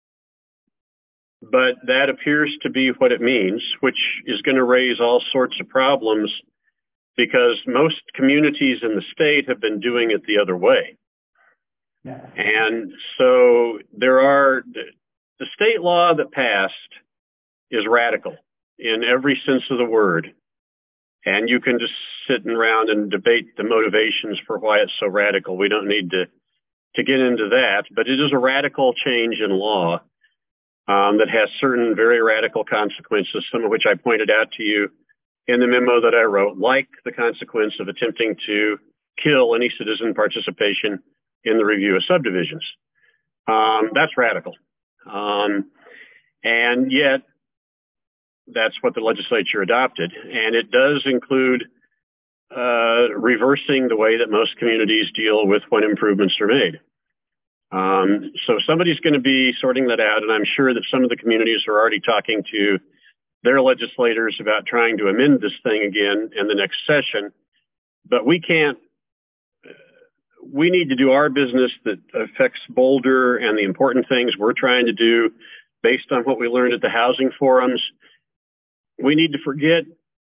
but that appears to be what it means, which is going to raise all sorts of problems because most communities in the state have been doing it the other way. Yeah. And so the state law that passed is radical in every sense of the word. And you can just sit around and debate the motivations for why it's so radical. We don't need to get into that, but it is a radical change in law that has certain very radical consequences, some of which I pointed out to you in the memo that I wrote, like the consequence of attempting to kill any citizen participation in the review of subdivisions. That's radical. And yet, that's what the legislature adopted. And it does include reversing the way that most communities deal with when improvements are made. So somebody's going to be sorting that out, and I'm sure that some of the communities are already talking to their legislators about trying to amend this thing again in the next session. But we need to do our business that affects Boulder and the important things we're trying to do based on what we learned at the housing forums. We need to forget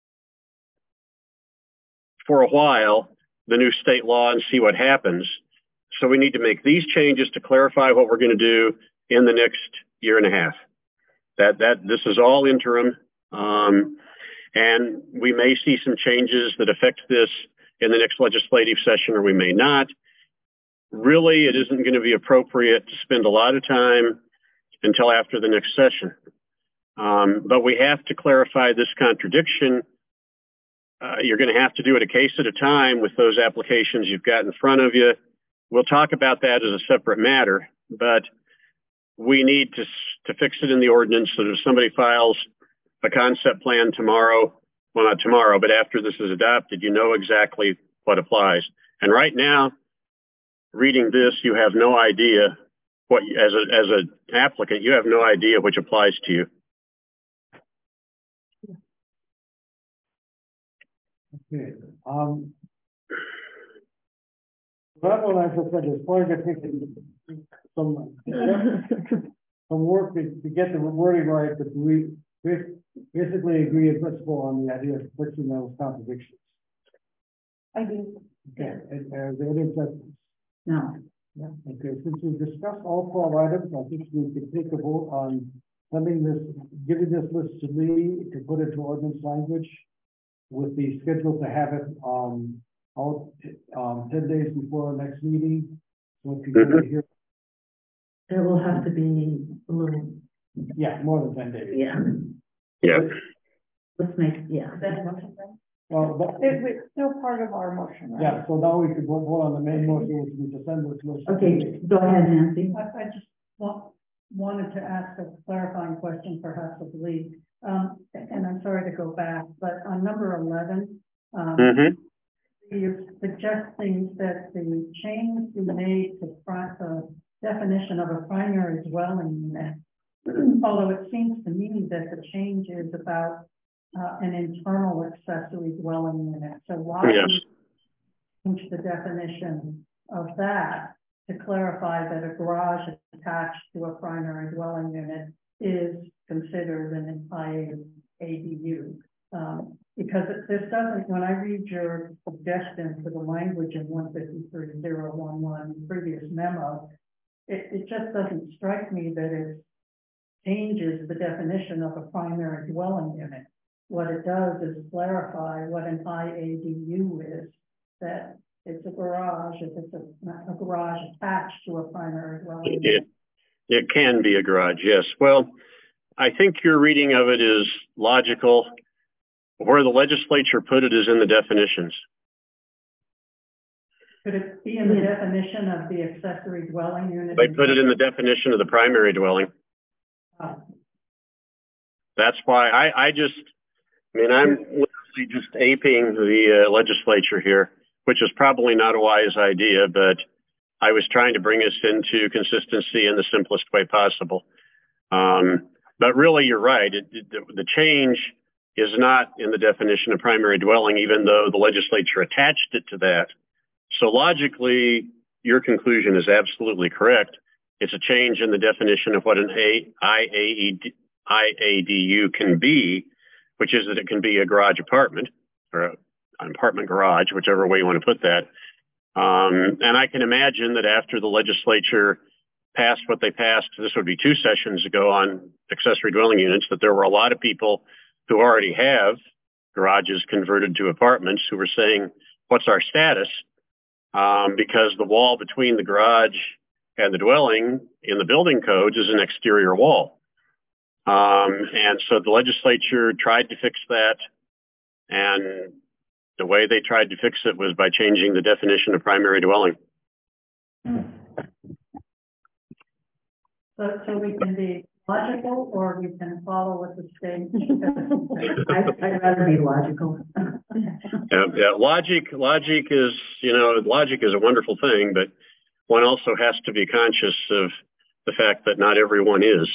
for a while the new state law and see what happens. So we need to make these changes to clarify what we're going to do in the next year and a half. This is all interim. And we may see some changes that affect this in the next legislative session, or we may not. Really, it isn't going to be appropriate to spend a lot of time until after the next session. But we have to clarify this contradiction. You're going to have to do it a case at a time with those applications you've got in front of you. We'll talk about that as a separate matter, but we need to fix it in the ordinance so that if somebody files a concept plan tomorrow, well, not tomorrow, but after this is adopted, you know exactly what applies. And right now, reading this, you have no idea what, as an applicant, you have no idea which applies to you. Okay. That one, as I said, is going to take some work to get the wording right, but we basically agree in principle on the idea of fixing those contradictions. I do. Okay, and there any questions? No. Yeah. Okay, since we've discussed all 12 items, I think we could take a vote on giving this list to Lee to put into ordinance language with the schedule to have it out 10 days before our next meeting. So if you go to here. There will have to be a little. Yeah, more than 10 days. Yeah. Yeah. Let's make, yeah. Well, It's still part of our motion, right? yeah, so now we could vote on the main motion, which we just send this list. Okay, go ahead, Nancy. I just wanted to ask a clarifying question perhaps of Lee. And I'm sorry to go back, but on number 11, you're suggesting that the change be made to the definition of a primary dwelling unit, although it seems to me that the change is about an internal accessory dwelling unit. So why change the definition of that to clarify that a garage attached to a primary dwelling unit is considered an ADU? Because this doesn't, when I read your suggestion for the language in 153.011 previous memo, it just doesn't strike me that it changes the definition of a primary dwelling unit. What it does is clarify what an IADU is, that it's a garage, if it's a garage attached to a primary dwelling unit. It can be a garage, yes. Well, I think your reading of it is logical. Where the legislature put it is in the definitions. Could it be in the definition of the accessory dwelling unit? They put it in the definition of the primary dwelling. Oh. That's why I'm literally just aping the legislature here, which is probably not a wise idea, but I was trying to bring us into consistency in the simplest way possible. But really, you're right. The change is not in the definition of primary dwelling, even though the legislature attached it to that. So logically, your conclusion is absolutely correct. It's a change in the definition of what an IADU can be, which is that it can be a garage apartment or an apartment garage, whichever way you want to put that. And I can imagine that after the legislature passed what they passed, this would be 2 sessions ago on accessory dwelling units, that there were a lot of people who already have garages converted to apartments who were saying, what's our status? Because the wall between the garage and the dwelling in the building codes is an exterior wall. And so the legislature tried to fix that. And the way they tried to fix it was by changing the definition of primary dwelling. So we can be logical, or we can follow what the state. I'd rather be logical. Logic is, logic is a wonderful thing, but one also has to be conscious of the fact that not everyone is.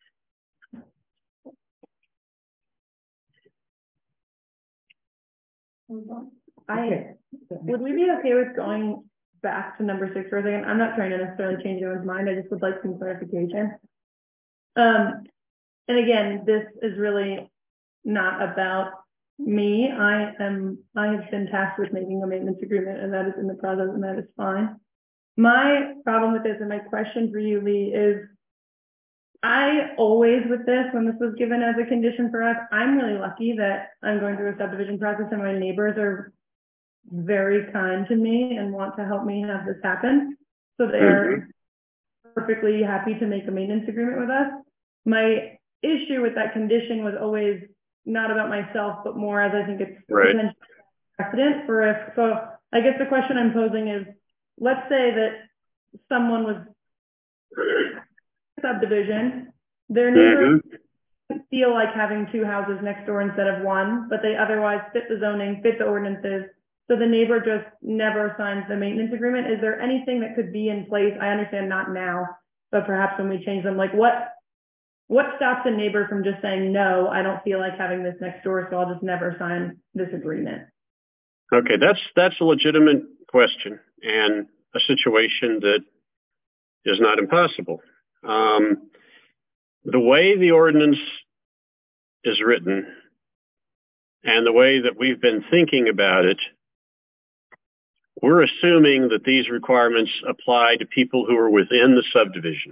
Would we be okay with going back to number 6 for a second? I'm not trying to necessarily change anyone's mind. I just would like some clarification. And again, this is really not about me. I have been tasked with making a maintenance agreement, and that is in the process, and that is fine. My problem with this, and my question for you, Lee, is I always with this, when this was given as a condition for us, I'm really lucky that I'm going through a subdivision process and my neighbors are very kind to me and want to help me have this happen. So they're perfectly happy to make a maintenance agreement with us. My issue with that condition was always not about myself, but more as I think it's potential precedent for if, so I guess the question I'm posing is, let's say that someone was subdivision, their neighbors feel like having 2 houses next door instead of 1, but they otherwise fit the zoning, fit the ordinances. So the neighbor just never signs the maintenance agreement. Is there anything that could be in place? I understand not now, but perhaps when we change them, like what stops a neighbor from just saying, no, I don't feel like having this next door, so I'll just never sign this agreement? Okay, that's a legitimate question and a situation that is not impossible. The way the ordinance is written and the way that we've been thinking about it, we're assuming that these requirements apply to people who are within the subdivision.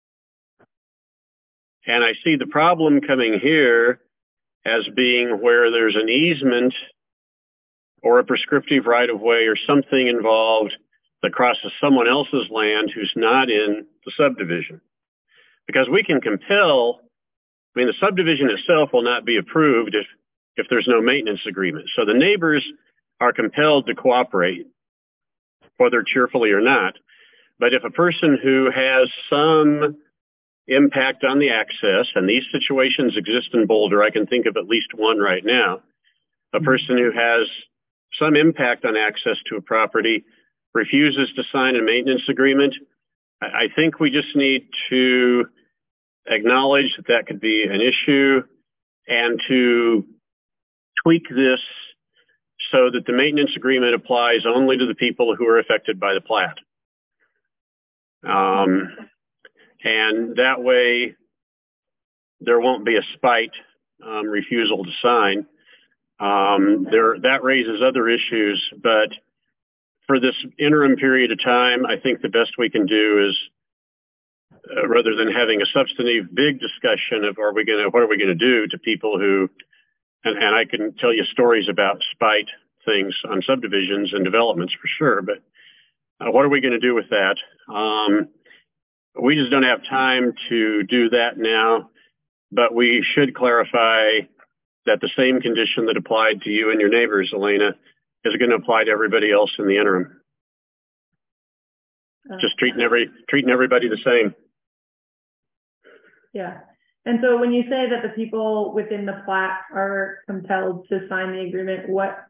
And I see the problem coming here as being where there's an easement or a prescriptive right-of-way or something involved that crosses someone else's land who's not in the subdivision. Because we can compel, the subdivision itself will not be approved if there's no maintenance agreement. So the neighbors are compelled to cooperate, whether cheerfully or not. But if a person who has some impact on the access, and these situations exist in Boulder, I can think of at least one right now, a person who has some impact on access to a property refuses to sign a maintenance agreement, I think we just need to acknowledge that that could be an issue and to tweak this so that the maintenance agreement applies only to the people who are affected by the plat. And that way there won't be a spite refusal to sign. That raises other issues, but for this interim period of time, I think the best we can do is, rather than having a substantive big discussion of what are we going to do to people who, and I can tell you stories about spite things on subdivisions and developments for sure, but what are we going to do with that? We just don't have time to do that now, but we should clarify that the same condition that applied to you and your neighbors, Elena, is going to apply to everybody else in the interim. Just treating everybody the same. Yeah. And so when you say that the people within the plat are compelled to sign the agreement,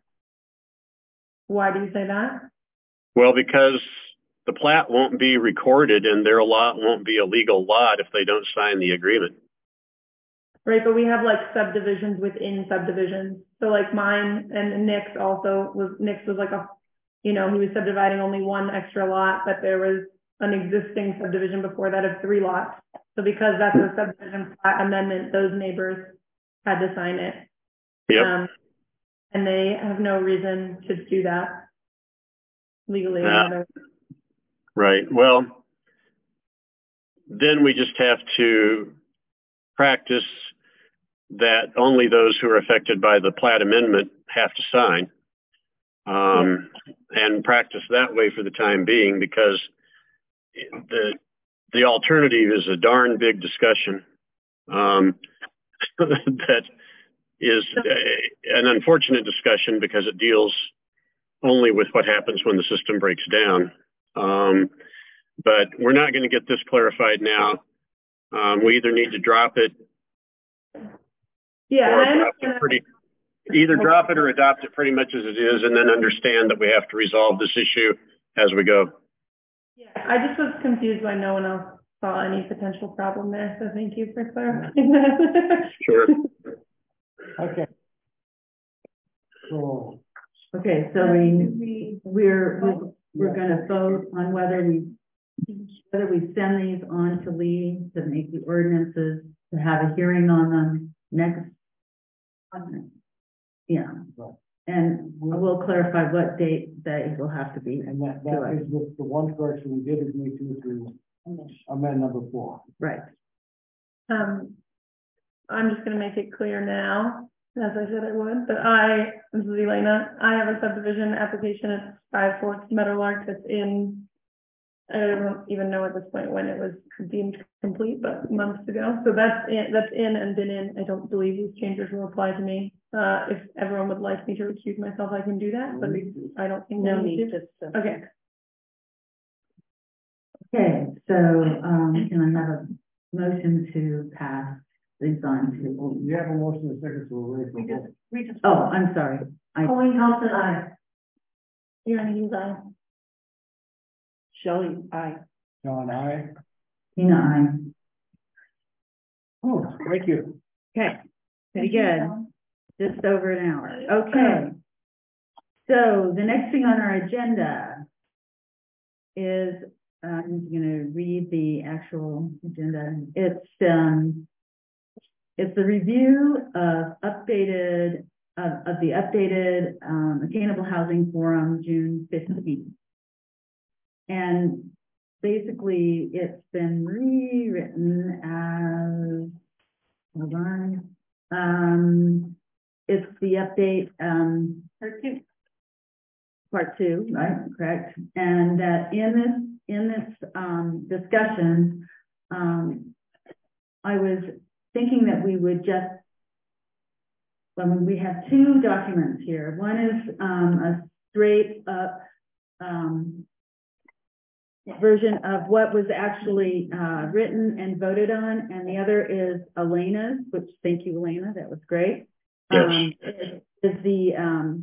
why do you say that? Well, because the plat won't be recorded and their lot won't be a legal lot if they don't sign the agreement. Right, but we have like subdivisions within subdivisions. So like mine and Nick's was like he was subdividing only 1 extra lot, but there was an existing subdivision before that of 3 lots. So because that's a subdivision plat amendment, those neighbors had to sign it. Yep. And they have no reason to do that legally. Right. Well, then we just have to practice that only those who are affected by the plat amendment have to sign. And practice that way for the time being, because the alternative is a darn big discussion that is an unfortunate discussion because it deals only with what happens when the system breaks down. But we're not going to get this clarified now. We either need to drop it, either drop it or adopt it pretty much as it is, and then understand that we have to resolve this issue as we go. Yeah, I just was confused why no one else saw any potential problem there, so thank you for clarifying that. Sure. Okay. So. Okay, so we're gonna vote on whether we send these on to Lee to make the ordinances, to have a hearing on them next. Yeah, and we'll clarify what date they will have to be. And that is with the one correction we did agree to amend number 4. Right. I'm just going to make it clear now, as I said I would, but this is Elena, I have a subdivision application at 5 Forks Meadowlark that's in, I don't even know at this point when it was deemed complete, but months ago. So that's in and been in. I don't believe these changes will apply to me. If everyone would like me to recuse myself, I can do that, but I don't think no need to. Okay. Okay, so can I have a motion to pass these on to? You have a motion and a second, so we're ready. We just. Oh, I'm sorry. Colleen Thompson, aye. Aaron Hughes, aye. Shelley, aye. John, aye. Tina, aye. Oh, thank you. Okay, pretty good. Just over an hour. Okay. So the next thing on our agenda is, I'm going to read the actual agenda. It's the review of the updated Attainable Housing Forum, June 15th. And basically it's been rewritten as, hold on, it's the update, part two, right? Correct. And that in this discussion, I was thinking that we would just, we have 2 documents here. One is a straight up version of what was actually written and voted on, and the other is Elena's, which, thank you, Elena, that was great. Yes. Is the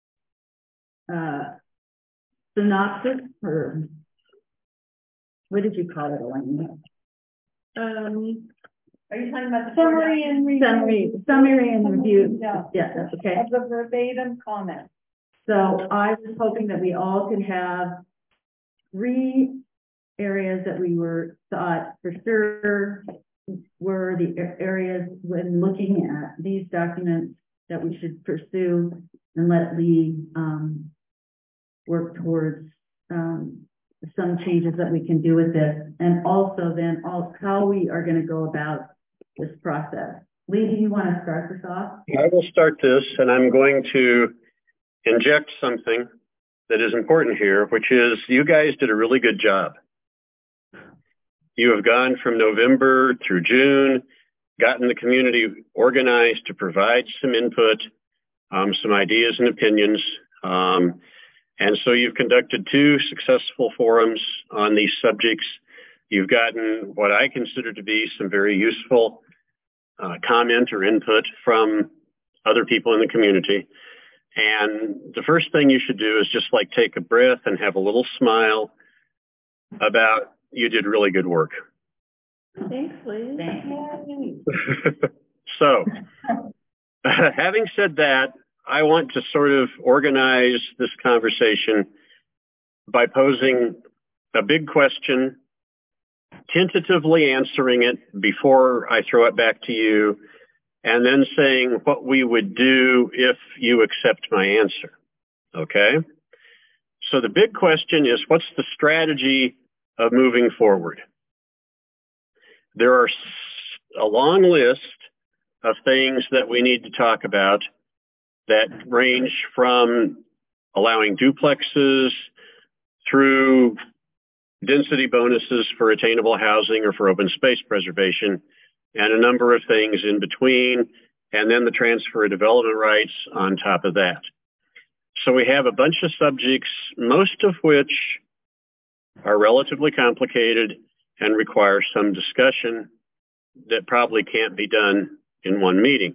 synopsis, or what did you call it, Elena? Are you talking about the Summary and review? Summary and review. Yeah. Yeah, that's okay. Of the verbatim comment. So I was hoping that we all could have 3 areas that we thought for sure were the areas when looking at these documents that we should pursue and let Lee work towards some changes that we can do with this, and also then how we are going to go about this process. Lee, do you want to start this off? I will start this, and I'm going to inject something that is important here, which is you guys did a really good job. You have gone from November through June, gotten the community organized to provide some input, some ideas and opinions. And so you've conducted 2 successful forums on these subjects. You've gotten what I consider to be some very useful comment or input from other people in the community. And the first thing you should do is just like take a breath and have a little smile about you did really good work. Thanks, Lee. Thank you. So, having said that, I want to sort of organize this conversation by posing a big question, tentatively answering it before I throw it back to you, and then saying what we would do if you accept my answer. Okay? So the big question is, what's the strategy of moving forward? There are a long list of things that we need to talk about that range from allowing duplexes through density bonuses for attainable housing or for open space preservation, and a number of things in between, and then the transfer of development rights on top of that. So we have a bunch of subjects, most of which are relatively complicated and require some discussion that probably can't be done in one meeting.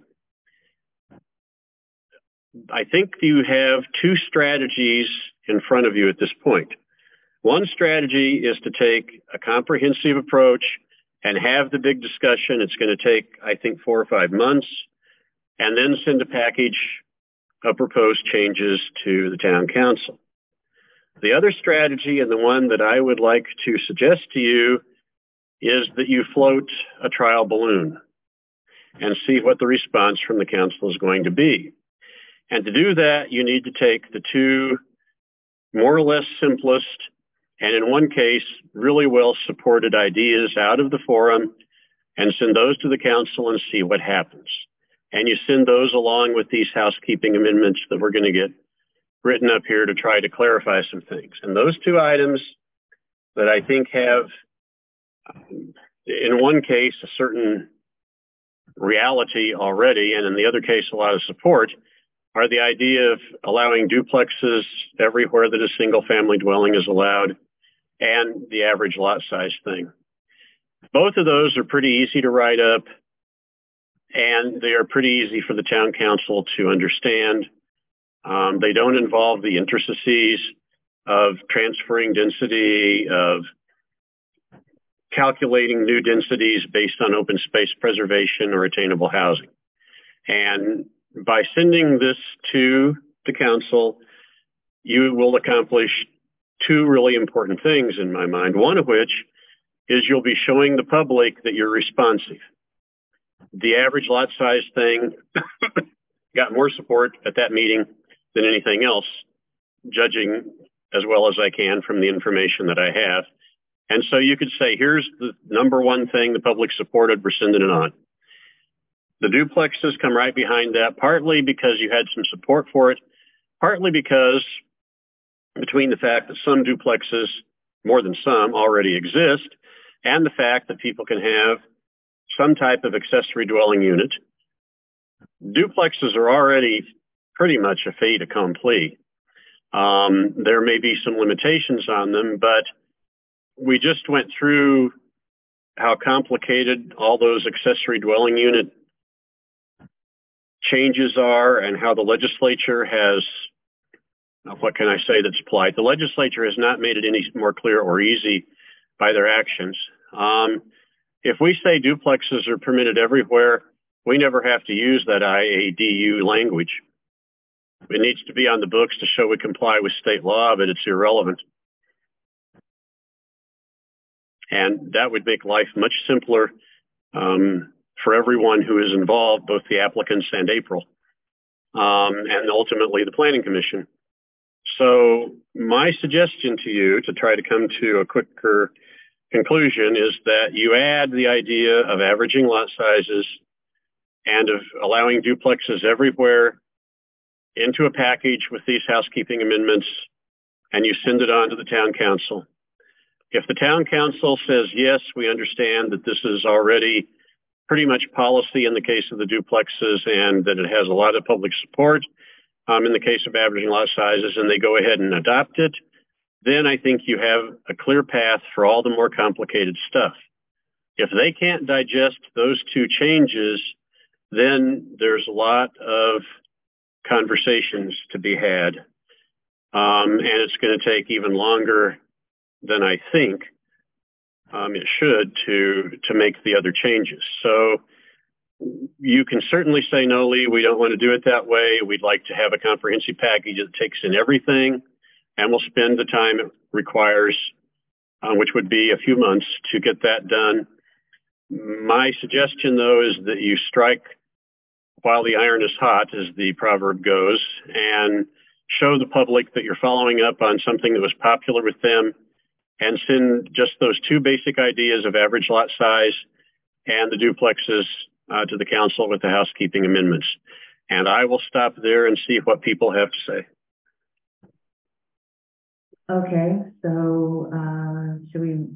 I think you have two strategies in front of you at this point. One strategy is to take a comprehensive approach and have the big discussion. It's going to take, I think, 4 or 5 months, and then send a package of proposed changes to the town council. The other strategy, and the one that I would like to suggest to you, is that you float a trial balloon and see what the response from the council is going to be. And to do that, you need to take the two more or less simplest, and in one case, really well supported ideas out of the forum and send those to the council and see what happens. And you send those along with these housekeeping amendments that we're going to get written up here to try to clarify some things. And those two items that I think have, in one case, a certain reality already, and in the other case, a lot of support, are the idea of allowing duplexes everywhere that a single family dwelling is allowed, and the average lot size thing. Both of those are pretty easy to write up, and they are pretty easy for the town council to understand. They don't involve the intricacies of transferring density, of calculating new densities based on open space preservation or attainable housing. And by sending this to the council, you will accomplish two really important things in my mind, one of which is you'll be showing the public that you're responsive. The average lot size thing got more support at that meeting than anything else, judging as well as I can from the information that I have. And so you could say, here's the number one thing the public supported, we're sending it on. The duplexes come right behind that, partly because you had some support for it, partly because between the fact that some duplexes, more than some, already exist, and the fact that people can have some type of accessory dwelling unit, duplexes are already pretty much a fait accompli. There may be some limitations on them, but we just went through how complicated all those accessory dwelling unit changes are and how the legislature has, what can I say that's polite? The legislature has not made it any more clear or easy by their actions. If we say duplexes are permitted everywhere, we never have to use that IADU language. It needs to be on the books to show we comply with state law, but it's irrelevant. And that would make life much simpler for everyone who is involved, both the applicants and April, and ultimately the Planning Commission. So my suggestion to you to try to come to a quicker conclusion is that you add the idea of averaging lot sizes and of allowing duplexes everywhere into a package with these housekeeping amendments, and you send it on to the town council. If the town council says, yes, we understand that this is already pretty much policy in the case of the duplexes and that it has a lot of public support in the case of averaging lot sizes, and they go ahead and adopt it, then I think you have a clear path for all the more complicated stuff. If they can't digest those two changes, then there's a lot of conversations to be had, and it's going to take even longer than I think it should to make the other changes. So you can certainly say, no, Lee, we don't want to do it that way. We'd like to have a comprehensive package that takes in everything, and we'll spend the time it requires, which would be a few months, to get that done. My suggestion, though, is that you strike while the iron is hot, as the proverb goes, and show the public that you're following up on something that was popular with them, and send just those two basic ideas of average lot size and the duplexes to the council with the housekeeping amendments. And I will stop there and see what people have to say. Okay, so, should we,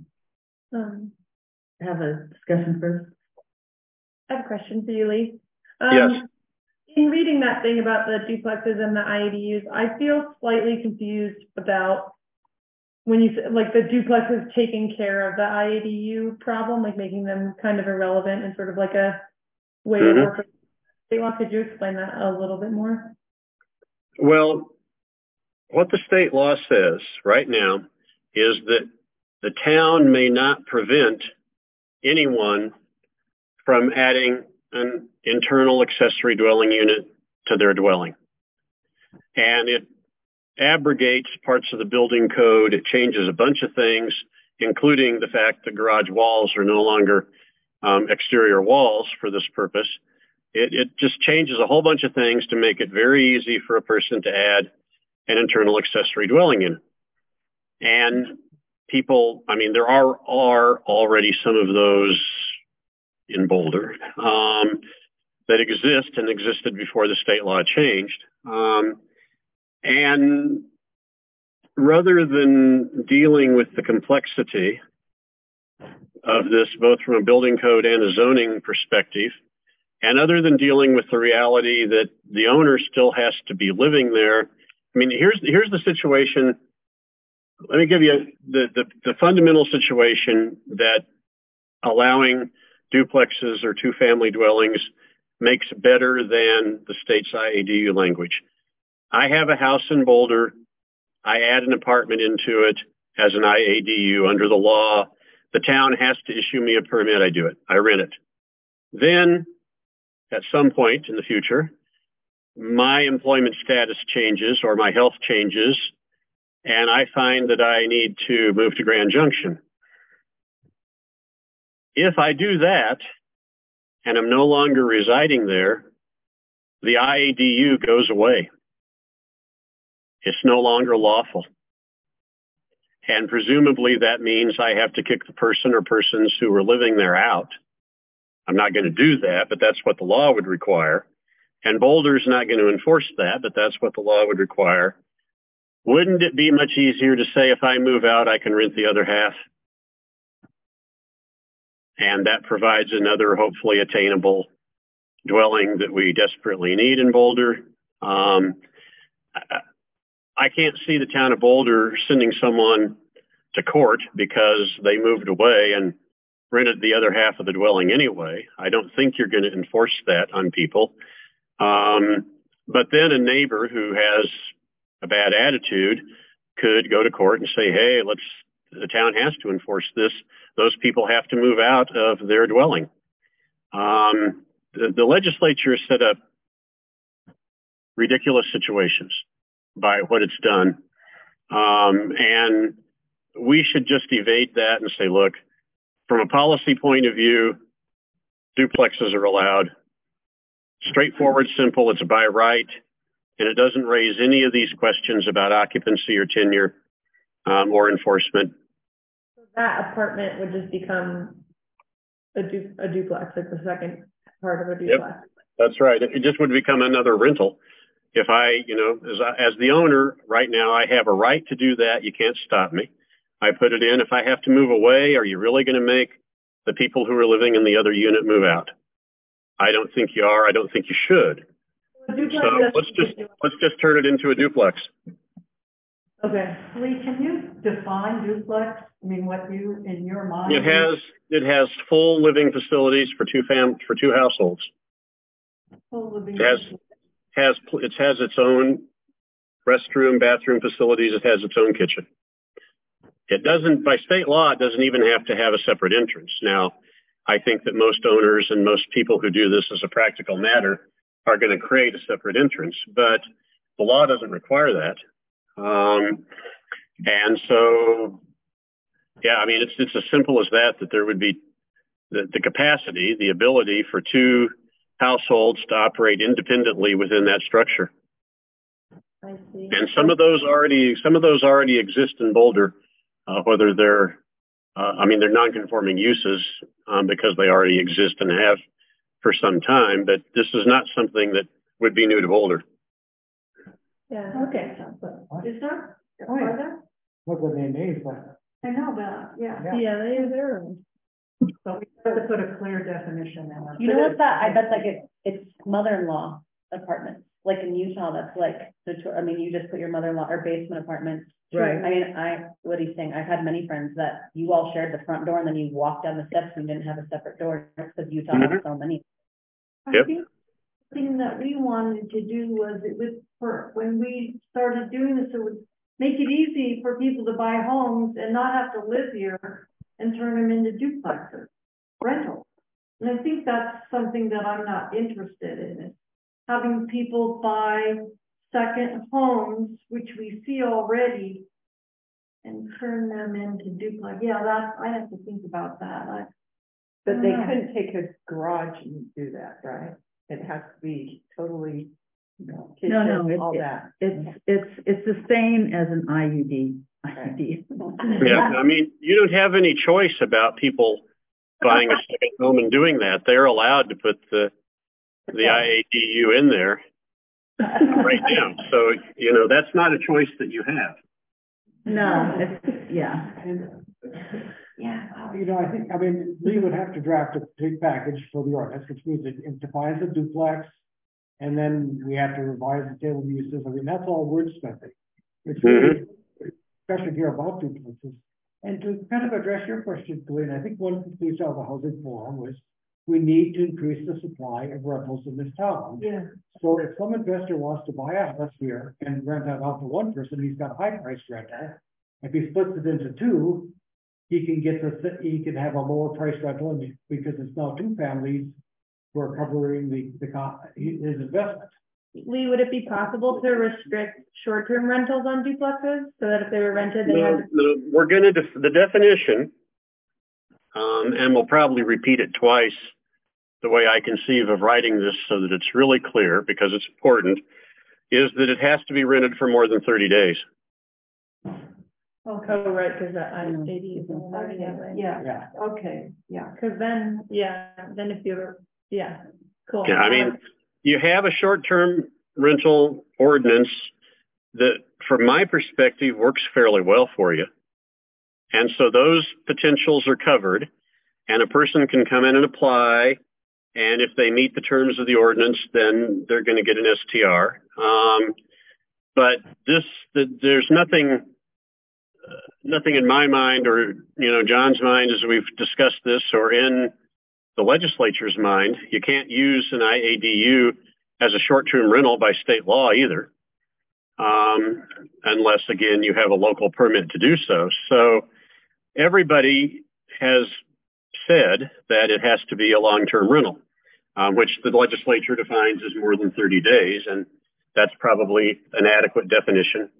have a discussion first? I have a question for you, Lee. Yes. In reading that thing about the duplexes and the IADUs, I feel slightly confused about when you said, like, the duplexes taking care of the IADU problem, like making them kind of irrelevant and sort of like a way to work with state law. Could you explain that a little bit more? Well, what the state law says right now is that the town may not prevent anyone from adding an internal accessory dwelling unit to their dwelling. And it abrogates parts of the building code. It changes a bunch of things, including the fact that garage walls are no longer exterior walls for this purpose. It just changes a whole bunch of things to make it very easy for a person to add an internal accessory dwelling unit. And people, I mean, there are already some of those in Boulder that exist and existed before the state law changed. And rather than dealing with the complexity of this, both from a building code and a zoning perspective, and other than dealing with the reality that the owner still has to be living there, I mean, here's the situation. Let me give you the fundamental situation that allowing duplexes or two-family dwellings makes better than the state's IADU language. I have a house in Boulder. I add an apartment into it as an IADU under the law. The town has to issue me a permit. I do it. I rent it. Then, at some point in the future, my employment status changes or my health changes, and I find that I need to move to Grand Junction. If I do that, and I'm no longer residing there, the IADU goes away. It's no longer lawful. And presumably that means I have to kick the person or persons who are living there out. I'm not going to do that, but that's what the law would require. And Boulder's not going to enforce that, but that's what the law would require. Wouldn't it be much easier to say if I move out, I can rent the other half? And that provides another hopefully attainable dwelling that we desperately need in Boulder. I can't see the town of Boulder sending someone to court because they moved away and rented the other half of the dwelling anyway. I don't think you're going to enforce that on people. But then a neighbor who has a bad attitude could go to court and say, hey, the town has to enforce this. Those people have to move out of their dwelling. The legislature has set up ridiculous situations by what it's done. And we should just evade that and say, look, from a policy point of view, duplexes are allowed. Straightforward, simple, it's by right, and it doesn't raise any of these questions about occupancy or tenure or enforcement. So that apartment would just become a duplex, like the second part of a duplex. Yep, that's right. It just would become another rental. If I, as the owner right now, I have a right to do that. You can't stop me. I put it in. If I have to move away, are you really going to make the people who are living in the other unit move out? I don't think you are. I don't think you should. So let's just turn it into a duplex. Okay. Lee, can you define duplex? I mean, what you, in your mind? It has full living facilities for two households. Full living. It has its own restroom, bathroom facilities. It has its own kitchen. It doesn't, by state law, it doesn't even have to have a separate entrance. Now, I think that most owners and most people who do this as a practical matter are going to create a separate entrance, but the law doesn't require that. And so, yeah, I mean, it's as simple as that there would be the capacity, the ability for two households to operate independently within that structure. I see. And some of those already exist in Boulder, whether they're non-conforming uses because they already exist and have for some time, but this is not something that would be new to Boulder. Yeah. Okay. Is there? Are there? Look what they made, but. I know, but, yeah. Yeah, they're. So we have to put a clear definition in it. You know what's that? I bet like it's mother-in-law apartments, like in Utah, that's like, I mean, you just put your mother-in-law or basement apartments. Right. I mean, what he's saying, I've had many friends that you all shared the front door and then you walked down the steps and you didn't have a separate door because Utah has so many. Yep. I think the thing that we wanted to do was when we started doing this, it would make it easy for people to buy homes and not have to live here and turn them into duplexes, rentals. And I think that's something that I'm not interested in, is having people buy second homes, which we see already, and turn them into duplex. Yeah, I have to think about that. But they couldn't take a garage and do that, right? It has to be totally, kitchen, all that. It's the same as an IUD. Yeah, I mean, you don't have any choice about people buying a second home and doing that. They're allowed to put the IADU in there right now. So, that's not a choice that you have. No, it's, yeah. Yeah. I think, Lee would have to draft a big package for the ordinance, which means it defines a duplex, and then we have to revise the table of uses. That's all wordsmithing. It's really, especially here about duplexes. And to kind of address your question, Glenn, I think one of the things out of the housing forum was we need to increase the supply of rentals in this town. Yeah. So if some investor wants to buy a house here and rent that out to one person, he's got a high price rental. If he splits it into two, he can have a lower price rental because it's now two families who are covering his investment. Lee, would it be possible to restrict short-term rentals on duplexes so that if they were rented, they had? No, we're going to the definition, and we'll probably repeat it twice. The way I conceive of writing this so that it's really clear, because it's important, is that it has to be rented for more than 30 days. Okay. Oh, right, because IAD is in there, Yeah. Okay. Yeah. Because then if you were, cool. Yeah, I mean, you have a short-term rental ordinance that, from my perspective, works fairly well for you. And so those potentials are covered, and a person can come in and apply, and if they meet the terms of the ordinance, then they're going to get an STR. But there's nothing in my mind or, John's mind as we've discussed this, or in the legislature's mind. You can't use an IADU as a short-term rental by state law either, unless, again, you have a local permit to do so. So everybody has said that it has to be a long-term rental, which the legislature defines as more than 30 days, and that's probably an adequate definition.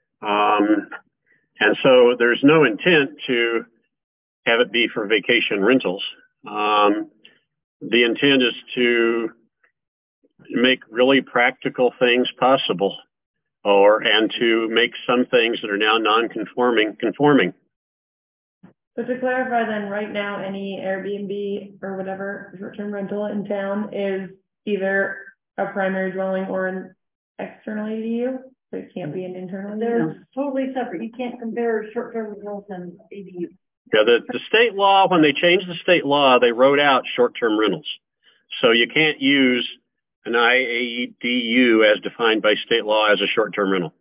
And so there's no intent to have it be for vacation rentals. The intent is to make really practical things possible, and to make some things that are now non-conforming conforming. So to clarify then, right now, any Airbnb or whatever short-term rental in town is either a primary dwelling or an external ADU? So it can't be an internal? They're totally separate. You can't compare short-term rentals and ADU. Yeah, the state law, when they changed the state law, they wrote out short-term rentals. So you can't use an IADU as defined by state law as a short-term rental.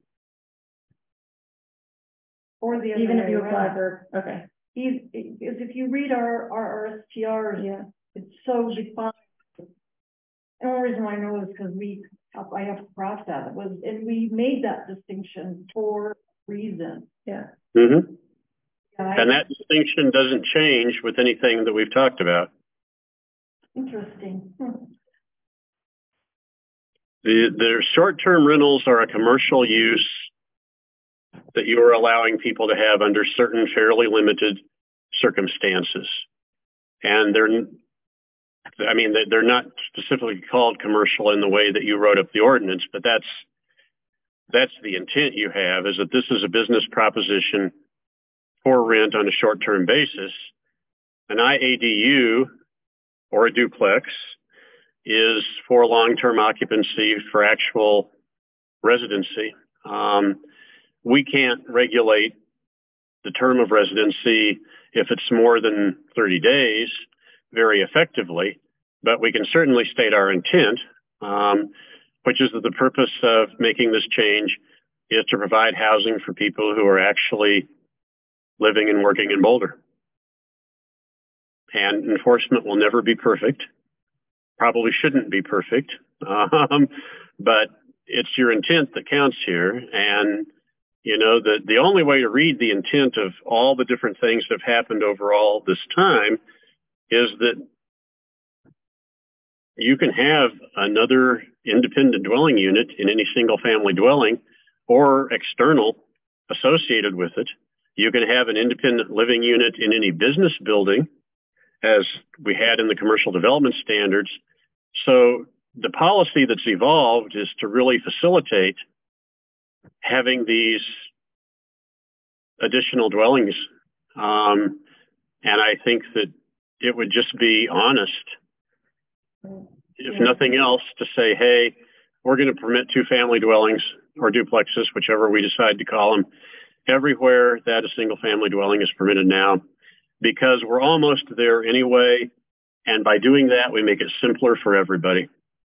Or the other even if you way apply around. for, okay. If you read our STRs, it's so defined. The only reason I know is because I have to cross that. And we made that distinction for a reason. Yeah. Mm-hmm. And that distinction doesn't change with anything that we've talked about. Interesting. The short-term rentals are a commercial use that you are allowing people to have under certain fairly limited circumstances. And they're not specifically called commercial in the way that you wrote up the ordinance, but that's the intent you have, is that this is a business proposition for rent on a short-term basis. An IADU or a duplex is for long-term occupancy for actual residency. We can't regulate the term of residency if it's more than 30 days very effectively, but we can certainly state our intent, which is that the purpose of making this change is to provide housing for people who are actually living and working in Boulder. And enforcement will never be perfect, probably shouldn't be perfect, but it's your intent that counts here. And, you know, the only way to read the intent of all the different things that have happened over all this time is that you can have another independent dwelling unit in any single family dwelling or external associated with it. You can have an independent living unit in any business building, as we had in the commercial development standards. So the policy that's evolved is to really facilitate having these additional dwellings. And I think that it would just be honest, if nothing else, to say, hey, we're going to permit 2-family dwellings or duplexes, whichever we decide to call them, everywhere that a single family dwelling is permitted now, because we're almost there anyway. And by doing that, we make it simpler for everybody.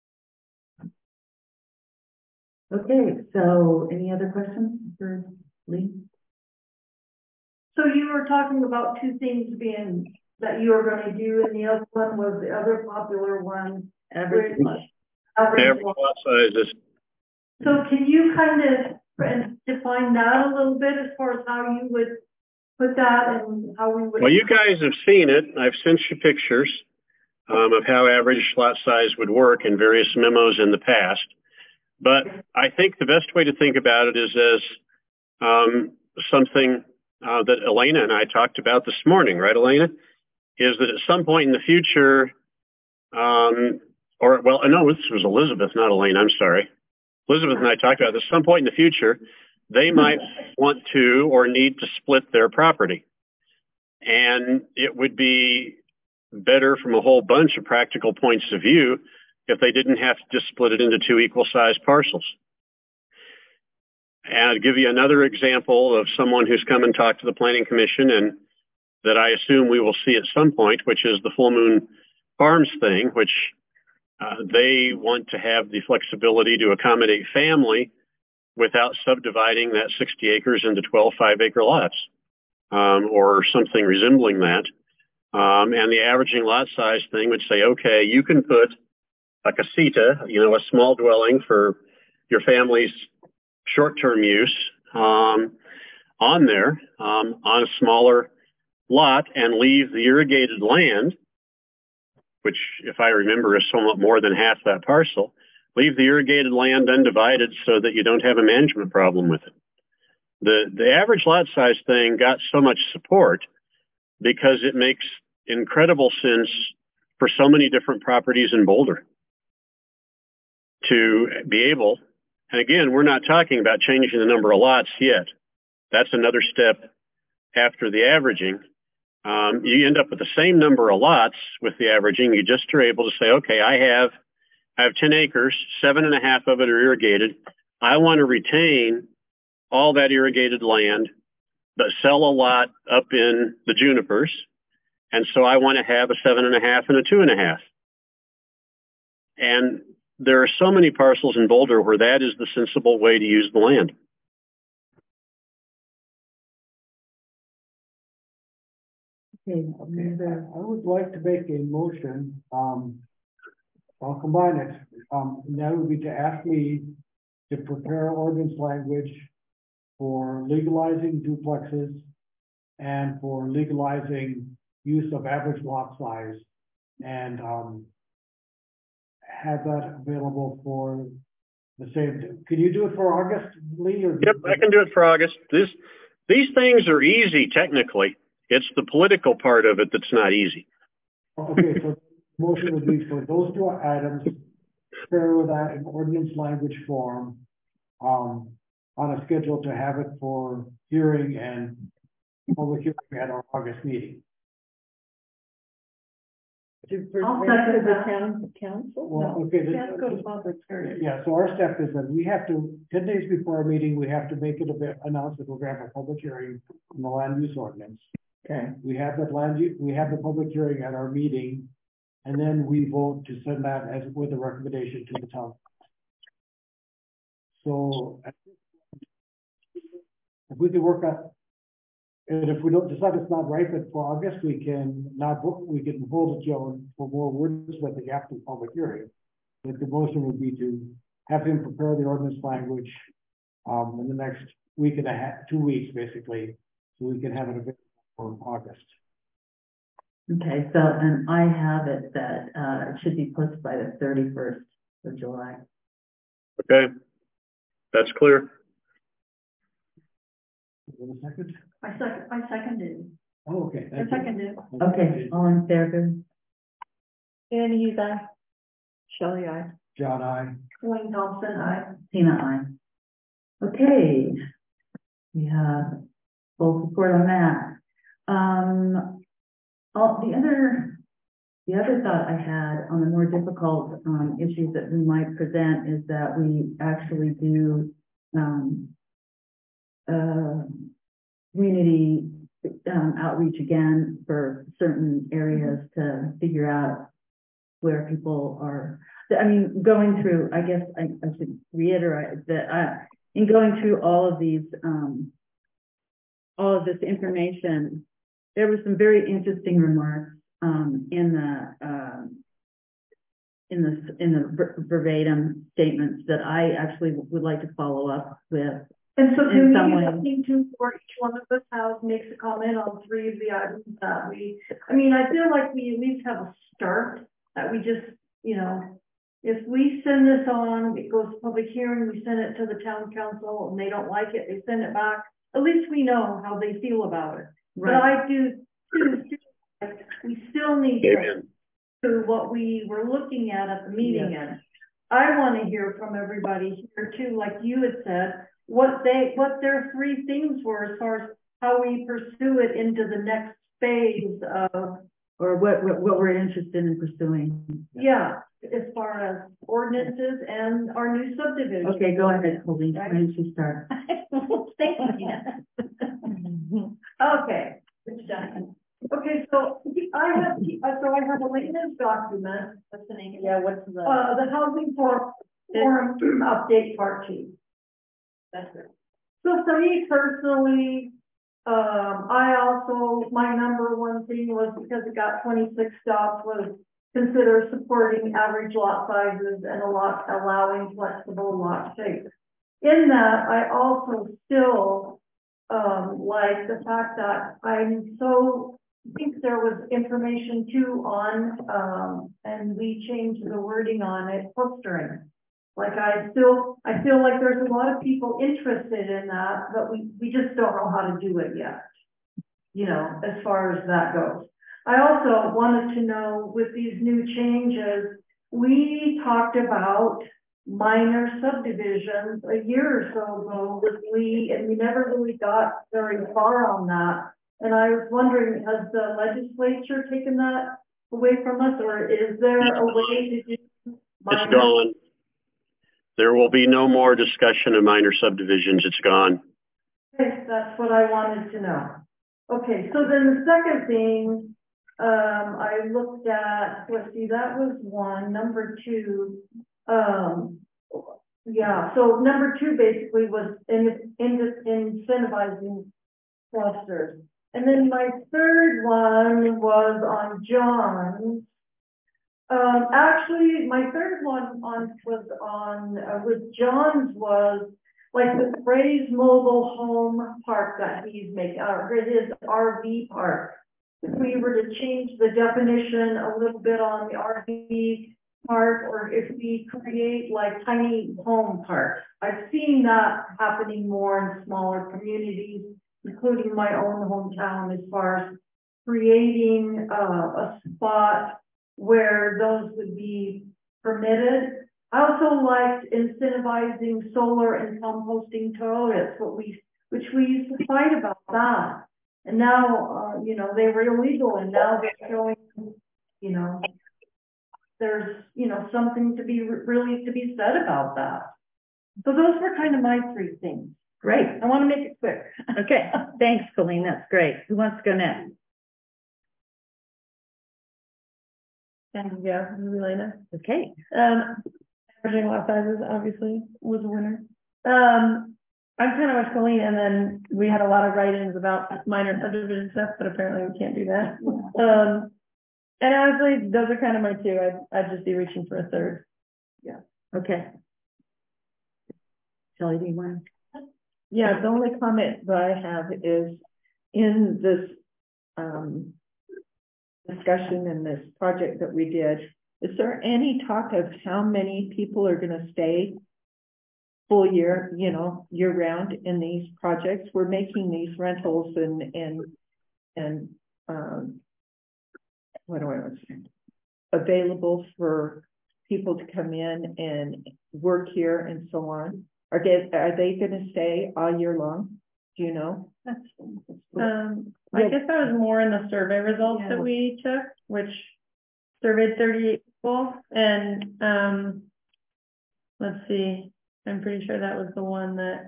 Okay, so any other questions for Lee? So you were talking about two things being that you were going to do, and the other one was the other popular one. Average lot. Average lot sizes. So can you kind of define that a little bit as far as how you would put that and how we would? Well, you guys have seen it. I've sent you pictures of how average lot size would work in various memos in the past. But I think the best way to think about it is as something that Elena and I talked about this morning, right, Elena? Is that at some point in the future, this was Elizabeth, not Elena, I'm sorry. Elizabeth and I talked about this. At some point in the future, they might want to or need to split their property. And it would be better from a whole bunch of practical points of view if they didn't have to just split it into 2 equal-sized parcels. And I'll give you another example of someone who's come and talked to the Planning Commission and that I assume we will see at some point, which is the Full Moon Farms thing, which they want to have the flexibility to accommodate family without subdividing that 60 acres into 12 5-acre lots, or something resembling that. And the averaging lot size thing would say, okay, you can put a casita, a small dwelling for your family's short-term use, on there, on a smaller lot, and leave the irrigated land, which, if I remember, is somewhat more than half that parcel, leave the irrigated land undivided so that you don't have a management problem with it. The average lot size thing got so much support because it makes incredible sense for so many different properties in Boulder to be able, and again, we're not talking about changing the number of lots yet. That's another step after the averaging. You end up with the same number of lots with the averaging. You just are able to say, okay, I have 10 acres, 7.5 of it are irrigated. I want to retain all that irrigated land, but sell a lot up in the junipers. And so I want to have a 7.5 and a 2.5. And there are so many parcels in Boulder where that is the sensible way to use the land. Okay, I would like to make a motion. I'll combine it. And that would be to ask me to prepare ordinance language for legalizing duplexes and for legalizing use of average lot size, and have that available for the same. Can you do it for August, Lee? Or yep, I can do it for August. These things are easy technically. It's the political part of it that's not easy. Okay, so the motion would be for those 2 items, prepare that in ordinance language form, on a schedule to have it for hearing and public hearing at our August meeting. To I'll present to second the that. town council? Well, No. okay, Let's go to public hearing. yeah, so our step is that we have to, 10 days before our meeting, we have to make it announce that we're going to have a public hearing on the land use ordinance. Okay, We have the we have the public hearing at our meeting, and then we vote to send that as with a recommendation to the town. So if we can work out, and if we don't decide it's not ripe for August, we can not vote, we can hold it, Joe, for more words with the after the public hearing. But the motion would be to have him prepare the ordinance language in the next week and a half, 2 weeks, basically, so we can have it available for August. Okay, so, and I have it that, it should be posted by the 31st of July. Okay, that's clear. Wait a second. I seconded. Oh, okay. I thank you. seconded. Okay, all in favor? Annie, you guys? Shelley, I. John, I. Wayne Thompson, I. Tina, aye. Okay. We have full support on that. The other thought I had on the more difficult issues that we might present is that we actually do community outreach again for certain areas to figure out where people are. I mean, going through, I guess I should reiterate that in going through all of these, all of this information, there were some very interesting remarks in the verbatim statements that I actually would like to follow up with. And so In can some we way. do something to, where each one of us makes a comment on 3 of the items that I mean, I feel like we at least have a start, that we just, you know, if we send this on, it goes to public hearing, we send it to the town council and they don't like it, they send it back. At least we know how they feel about it. But I do too, we still need Amen. to what we were looking at the meeting. Yes. And I want to hear from everybody here too, like you had said, what their 3 things were as far as how we pursue it into the next phase of, Or what we're interested in pursuing. yeah, as far as ordinances and our new subdivision. Okay, go ahead, Colleen. Why don't you start? Thank you, Tina. Okay, it's done. Okay, so I have Elena's document, what's the name? Yeah, what's the? The housing forum update part 2. That's it. So for me personally, I also, my number one thing was because it got 26 stops was consider supporting average lot sizes and allowing flexible lot shapes. In that, I also still, like the fact that I think there was information too on, and we changed the wording on it, clustering. Like I feel like there's a lot of people interested in that, but we just don't know how to do it yet. You know, as far as that goes. I also wanted to know with these new changes, we talked about minor subdivisions a year or so ago with Lee, and we never really got very far on that. And I was wondering, has the legislature taken that away from us, or is there a way to do minor? It's gone. There will be no more discussion of minor subdivisions. It's gone. Okay, that's what I wanted to know. Okay, so then the second thing, I looked at, let's see, that was 1. Number 2, yeah, so number 2 basically was incentivizing clusters. And then my third one was on John's. Actually, my third one with John's was like the Ray's mobile home park that he's making, or his RV park. If we were to change the definition a little bit on the RV park, or if we create like tiny home parks. I've seen that happening more in smaller communities, including my own hometown, as far as creating a spot where those would be permitted. I also liked incentivizing solar and composting toilets, which we used to fight about that. And now, you know, they were illegal, and now they're showing, you know, there's, you know, something to be really to be said about that. So those were kind of my three things. Great. I want to make it quick. Okay. Thanks, Colleen. That's great. Who wants to go next? And yeah, Elena. Okay. Averaging lot sizes obviously was a winner. I'm kind of with Colleen, and then we had a lot of write-ins about minor subdivision stuff, but apparently we can't do that. And honestly, those are kind of my two. I'd just be reaching for a third. Yeah. Okay. Shelley, do you want? Yeah, the only comment that I have is in this discussion in this project that we did, is there any talk of how many people are going to stay full year, you know, year round in these projects? We're making these rentals and what do I want to say? Available for people to come in and work here and so on. Are they going to stay all year long? Do you know? I guess that was more in the survey results that we took, which surveyed 38 people. And let's see, I'm pretty sure that was the one that,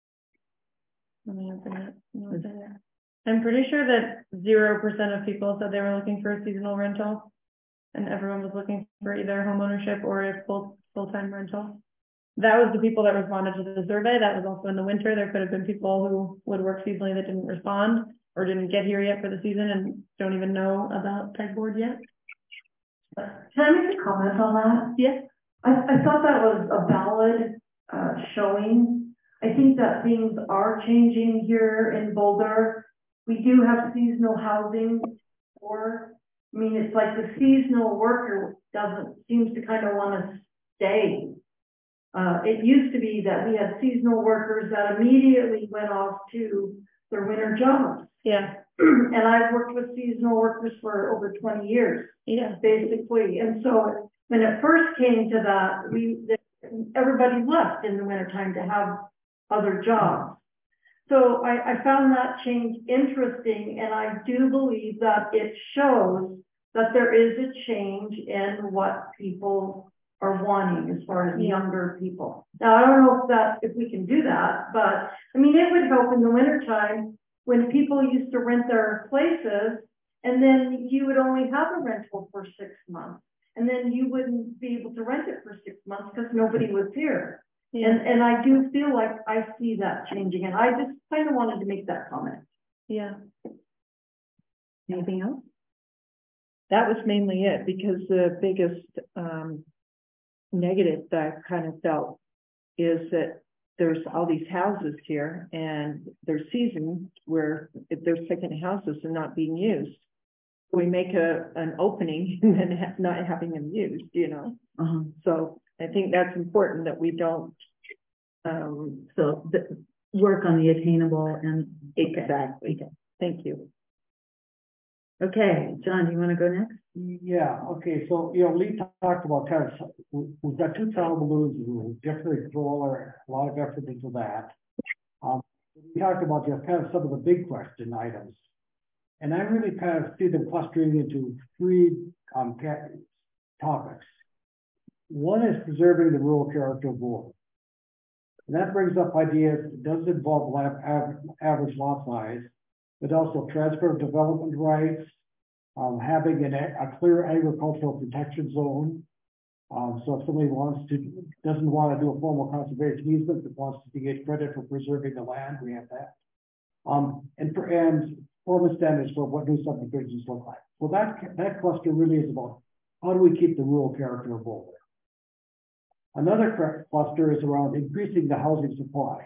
let me open it. I'm pretty sure that 0% of people said they were looking for a seasonal rental, and everyone was looking for either home ownership or a full-time rental. That was the people that responded to the survey. That was also in the winter. There could have been people who would work seasonally that didn't respond or didn't get here yet for the season and don't even know about pegboard yet. Can I make a comment on that? Yeah. I thought that was a valid showing. I think that things are changing here in Boulder. We do have seasonal housing, I mean, it's like the seasonal worker seems to kind of want to stay. It used to be that we had seasonal workers that immediately went off to their winter jobs. Yeah. And I've worked with seasonal workers for over 20 years. Yeah. Basically. And so when it first came to that, everybody left in the wintertime to have other jobs. So I found that change interesting, and I do believe that it shows that there is a change in what people are wanting as far as younger people. Now, I don't know if we can do that, but I mean, it would help in the wintertime when people used to rent their places, and then you would only have a rental for 6 months, and then you wouldn't be able to rent it for 6 months because nobody was here. Yeah. And I do feel like I see that changing, and I just kind of wanted to make that comment. Yeah. Anything else? That was mainly it, because the biggest negative that I kind of felt is that there's all these houses here, and there's seasons where if there's second houses are not being used. We make an opening and then not having them used, you know. So I think that's important that we don't. Work on the attainable and exactly. Okay. Thank you. Okay, John, do you want to go next? Yeah. Okay. So Lee talked about kind of we've got 2 travel balloons. We'll definitely throw a lot of effort into that. We talked about just kind of some of the big question items, and I really kind of see them clustering into 3 topics. One is preserving the rural character of Boulder. And that brings up ideas. It does involve average lot size, but also transfer of development rights, having a clear agricultural protection zone. So if somebody doesn't want to do a formal conservation easement, but wants to get credit for preserving the land, we have that. And performance standards for what new subdivisions look like. Well, that cluster really is about how do we keep the rural character of Boulder. Another cluster is around increasing the housing supply.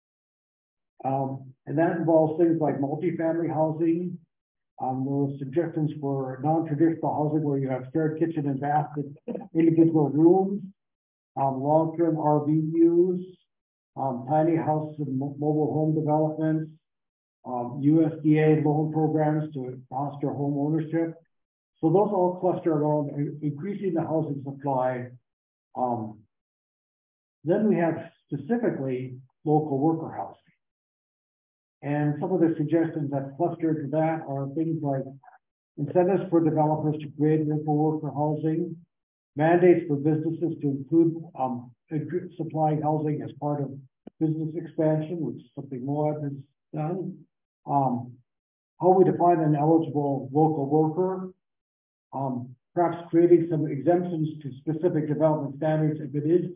And that involves things like multifamily housing, those suggestions for non-traditional housing where you have shared kitchen and bath with individual rooms, long-term RV use, tiny house and mobile home developments, USDA loan programs to foster home ownership. So those all cluster around increasing the housing supply. Then we have specifically local worker housing. And some of the suggestions that cluster to that are things like incentives for developers to create local worker housing, mandates for businesses to include, supplying housing as part of business expansion, which is something Moab has done. How we define an eligible local worker, perhaps creating some exemptions to specific development standards if it is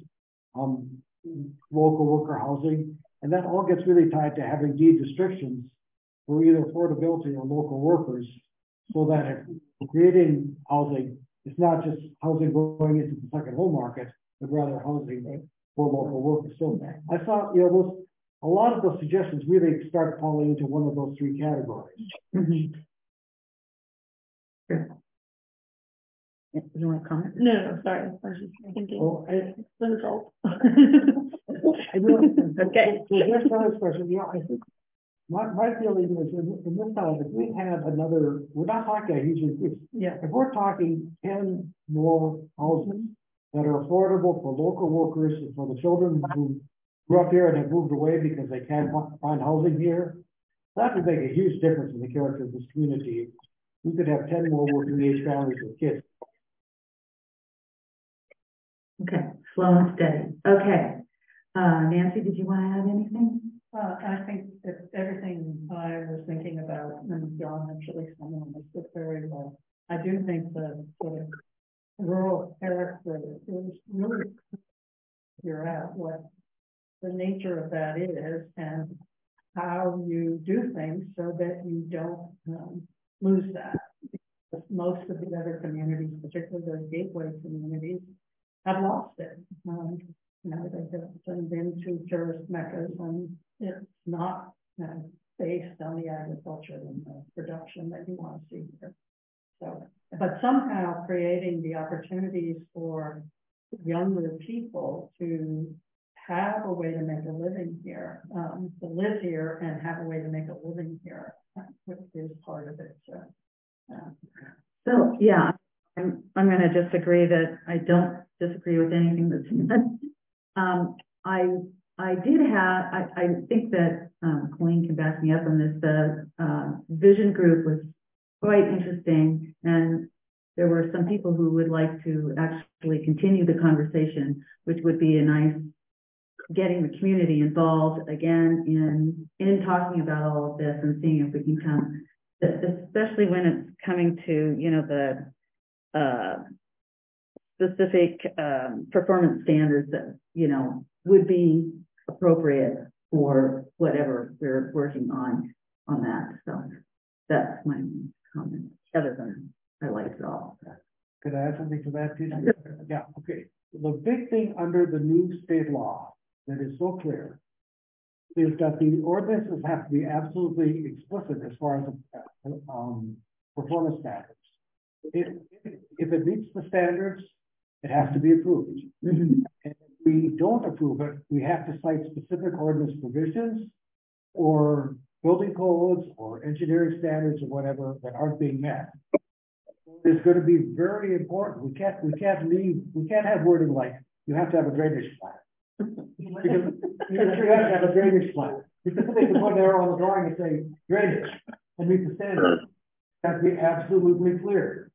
local worker housing, and that all gets really tied to having deed restrictions for either affordability or local workers, so that if we're creating housing, it's not just housing going into the second home market, but rather housing for local workers. So I thought, a lot of those suggestions really start falling into one of those three categories. Mm-hmm. Sure. You want to comment? No, sorry. I was just thinking. The result. Okay. So there's another question. I think my feeling is in this town, if we have another, we're not talking a huge increase. Yeah. If we're talking 10 more houses that are affordable for local workers and for the children who grew up here and have moved away because they can't find housing here, that would make a huge difference in the character of this community. We could have 10 more working age families with kids. Okay, slow and steady. Okay. Nancy, did you want to add anything? I think that everything I was thinking about, and John actually someone this very well. I do think the sort of rural character is really figure out what the nature of that is and how you do things so that you don't lose that. Most of the other communities, particularly those gateway communities, have lost it. They have turned into tourist meccas, and it's not based on the agriculture and the production that you want to see here. So, but somehow creating the opportunities for younger people to have a way to make a living here, to live here and have a way to make a living here, which is part of it. So yeah, I'm going to just agree that I don't disagree with anything that's said. I think that Colleen can back me up on this. The vision group was quite interesting, and there were some people who would like to actually continue the conversation, which would be a nice getting the community involved again in talking about all of this and seeing if we can come, especially when it's coming to the specific performance standards that would be appropriate for whatever we're working on that. So that's my comment. Other than I like it all. Could I add something to that, too? Yeah. Okay. The big thing under the new state law that is so clear is that the ordinances have to be absolutely explicit as far as performance standards. If it meets the standards, it has to be approved. Mm-hmm. And if we don't approve it, we have to cite specific ordinance provisions or building codes or engineering standards or whatever that aren't being met. It's going to be very important. We can't have wording like you have to have a drainage plan. Because you have to have a drainage plan. Because they can put an arrow on the drawing and say drainage and meet the standard. It has to be absolutely clear.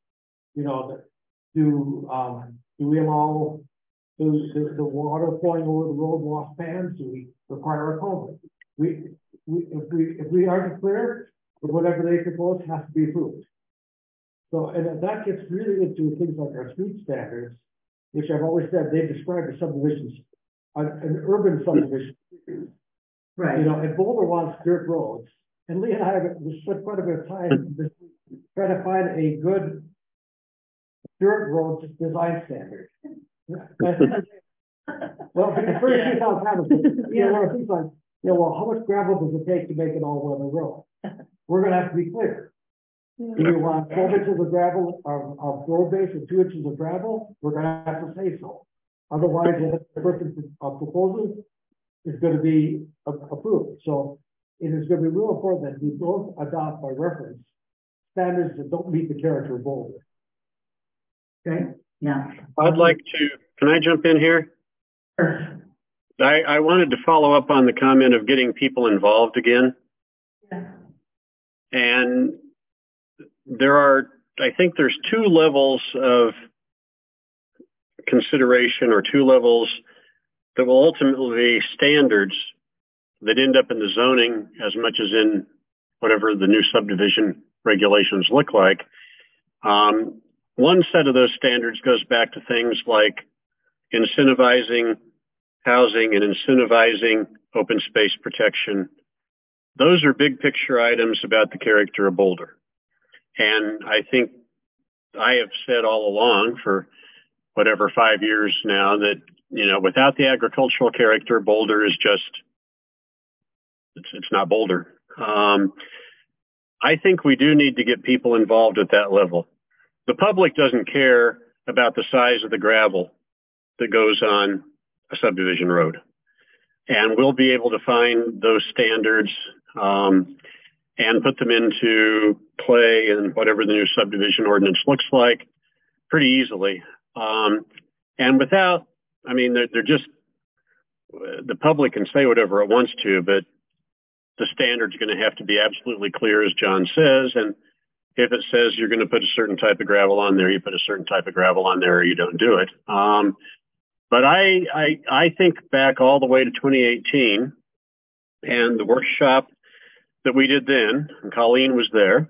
Do we allow the water flowing over the road wash pans? Do we require a culvert? If we aren't clear, whatever they propose has to be approved. So, and that gets really into things like our street standards, which I've always said they describe as subdivisions, an urban subdivision. Right. And Boulder wants dirt roads, and Lee and I have spent quite a bit of time trying to find a good dirt road design standard. Well, the first thing I'll have is, things like, well, how much gravel does it take to make an all-weather road? We're going to have to be clear. Do we want 12 inches of gravel of road base and 2 inches of gravel? We're going to have to say so. Otherwise, the person's proposal is going to be approved. So it is going to be real important that we both adopt by reference standards that don't meet the character of Boulder. Okay. Yeah. I'd like to, can I jump in here? Sure. I wanted to follow up on the comment of getting people involved again. Yeah. And I think there's two levels of consideration or two levels that will ultimately be standards that end up in the zoning as much as in whatever the new subdivision regulations look like. One set of those standards goes back to things like incentivizing housing and incentivizing open space protection. Those are big picture items about the character of Boulder. And I think I have said all along for whatever 5 years now that, you know, without the agricultural character, Boulder is just, it's not Boulder. I think we do need to get people involved at that level. The public doesn't care about the size of the gravel that goes on a subdivision road. And we'll be able to find those standards and put them into play in whatever the new subdivision ordinance looks like pretty easily. And without, I mean, they're just, the public can say whatever it wants to, but the standard's going to have to be absolutely clear, as John says. And if it says you're going to put a certain type of gravel on there, you put a certain type of gravel on there, or you don't do it. But I think back all the way to 2018 and the workshop that we did then, and Colleen was there,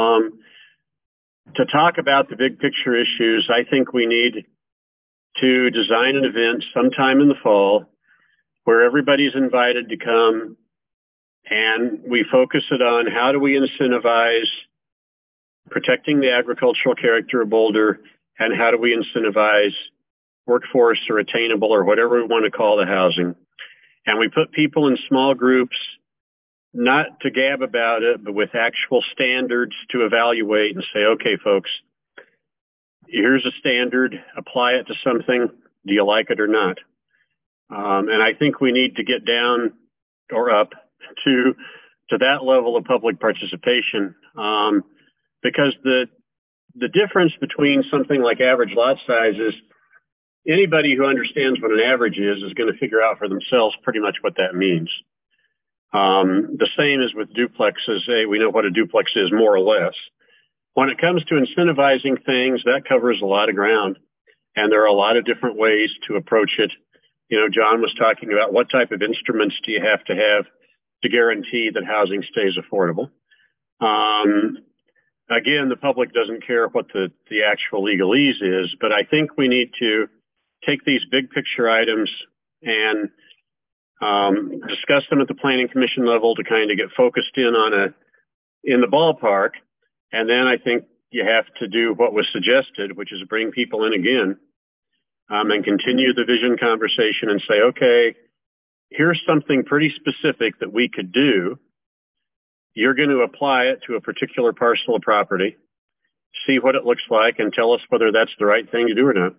to talk about the big picture issues. I think we need to design an event sometime in the fall where everybody's invited to come and we focus it on how do we incentivize protecting the agricultural character of Boulder and how do we incentivize workforce or attainable or whatever we want to call the housing. And we put people in small groups, not to gab about it, but with actual standards to evaluate and say, okay, folks, here's a standard, apply it to something. Do you like it or not? And I think we need to get down or up to that level of public participation, because the difference between something like average lot size is anybody who understands what an average is going to figure out for themselves pretty much what that means. The same is with duplexes. Hey, we know what a duplex is more or less. When it comes to incentivizing things, that covers a lot of ground, and there are a lot of different ways to approach it. You know, John was talking about what type of instruments do you have to guarantee that housing stays affordable. Again, the public doesn't care what the actual legalese is, but I think we need to take these big picture items and discuss them at the planning commission level to kind of get focused in the ballpark. And then I think you have to do what was suggested, which is bring people in again, and continue the vision conversation and say, okay, here's something pretty specific that we could do. You're going to apply it to a particular parcel of property, see what it looks like, and tell us whether that's the right thing to do or not.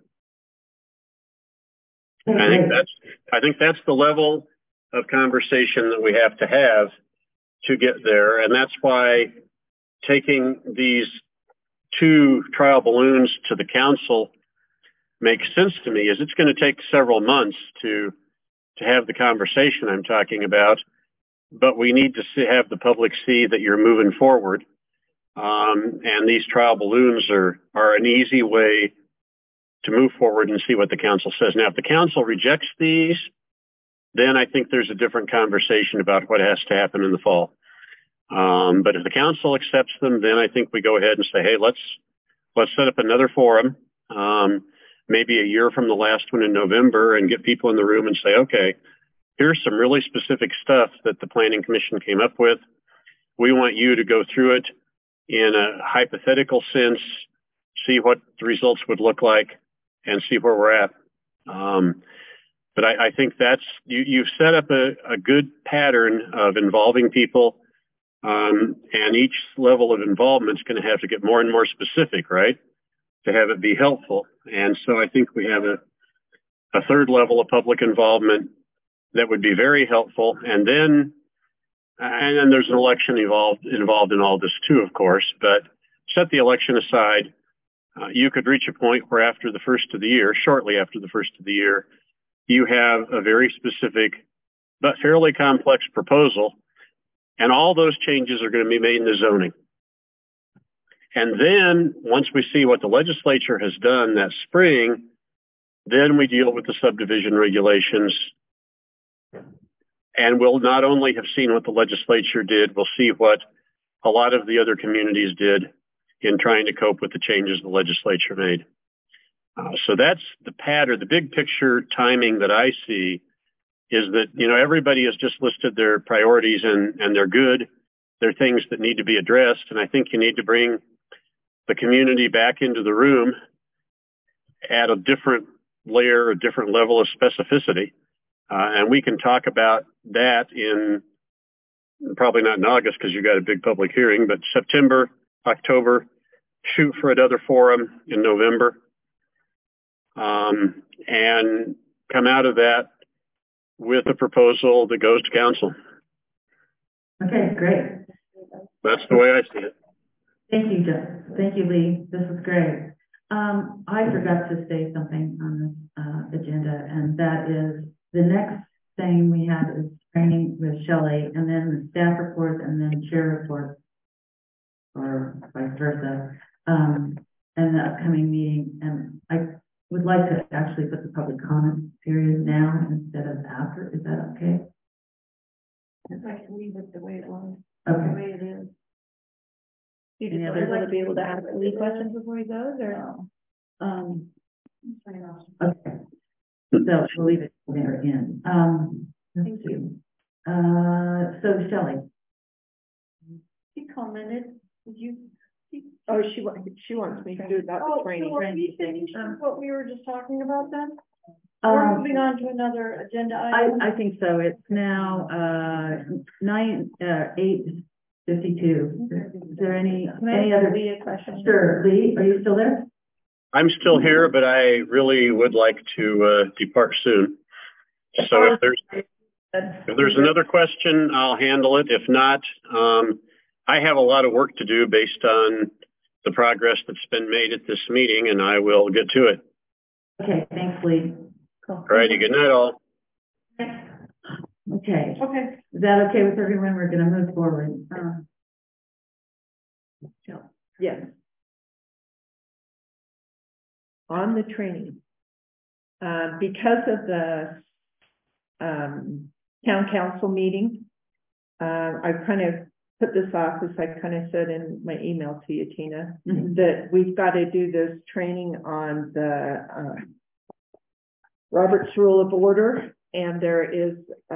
And I think that's the level of conversation that we have to get there. And that's why taking these two trial balloons to the council makes sense to me, is it's going to take several months to have the conversation I'm talking about, but we need to have the public see that you're moving forward. And these trial balloons are an easy way to move forward and see what the council says. Now, if the council rejects these, then I think there's a different conversation about what has to happen in the fall. But if the council accepts them, then I think we go ahead and say, hey, let's set up another forum, maybe a year from the last one in November, and get people in the room and say, okay, here's some really specific stuff that the Planning Commission came up with. We want you to go through it in a hypothetical sense, see what the results would look like, and see where we're at. But I think you've set up a good pattern of involving people, and each level of involvement is going to have to get more and more specific, right, to have it be helpful. And so I think we have a third level of public involvement that would be very helpful. And then there's an election involved in all this too, of course, but set the election aside. You could reach a point where after the first of the year, shortly after the first of the year, you have a very specific but fairly complex proposal, and all those changes are going to be made in the zoning. And then once we see what the legislature has done that spring, Then we deal with the subdivision regulations. And we'll not only have seen what the legislature did, we'll see what a lot of the other communities did in trying to cope with the changes the legislature made. So that's the pattern. The big picture timing that I see is that, you know, everybody has just listed their priorities and they're good. They're things that need to be addressed. And I think you need to bring the community back into the room at a different layer, a different level of specificity. And we can talk about that in, probably not in August because you got a big public hearing, but September, October, shoot for another forum in November. And come out of that with a proposal that goes to council. Okay, great. That's the way I see it. Thank you, Jeff. Thank you, Lee. This is great. I forgot to say something on this agenda, and that is the next thing we have is training with Shelley, and then the staff report, and then chair report, or vice versa, and the upcoming meeting. And I would like to actually put the public comment period now instead of after. Is that okay? I can leave it the way it was, Okay. the way it is. Any others like to be able to ask Lee questions before he goes, or? Okay. So we'll leave it there again. Thank you. So Shelley. She commented, did you? Oh, she wants me to do about the training. So are we finished what we were just talking about then? We're moving on to another agenda item. I think so. It's now 8:52. Is there any other Lee a question? Sure, Lee, are you still there? I'm still here, but I really would like to depart soon. So if there's another question, I'll handle it. If not, I have a lot of work to do based on the progress that's been made at this meeting, and I will get to it. Okay, thanks, Lee. Cool. All righty, good night all. Okay. Okay. Is that okay with everyone? We're going to move forward. Yes. On the training, because of the town council meeting, I kind of put this off, as I kind of said in my email to you, Tina, that we've got to do this training on the Robert's Rule of Order, and there is,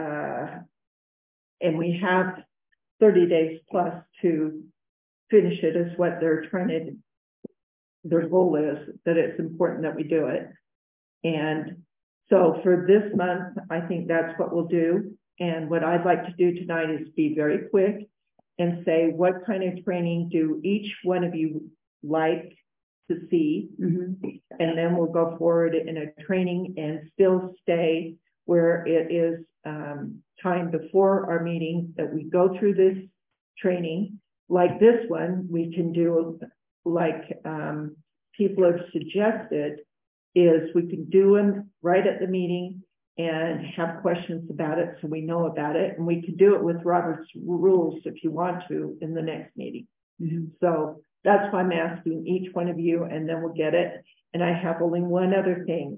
and we have 30 days plus to finish it, is what they're trying to, their goal is that it's important that we do it. And so for this month, I think that's what we'll do. And what I'd like to do tonight is be very quick and say, what kind of training do each one of you like to see? And then we'll go forward in a training and still stay where it is time before our meeting that we go through this training. Like this one, we can do like people have suggested, is we can do them right at the meeting and have questions about it so we know about it. And we can do it with Robert's rules if you want to in the next meeting. So that's why I'm asking each one of you, and then we'll get it. And I have only one other thing.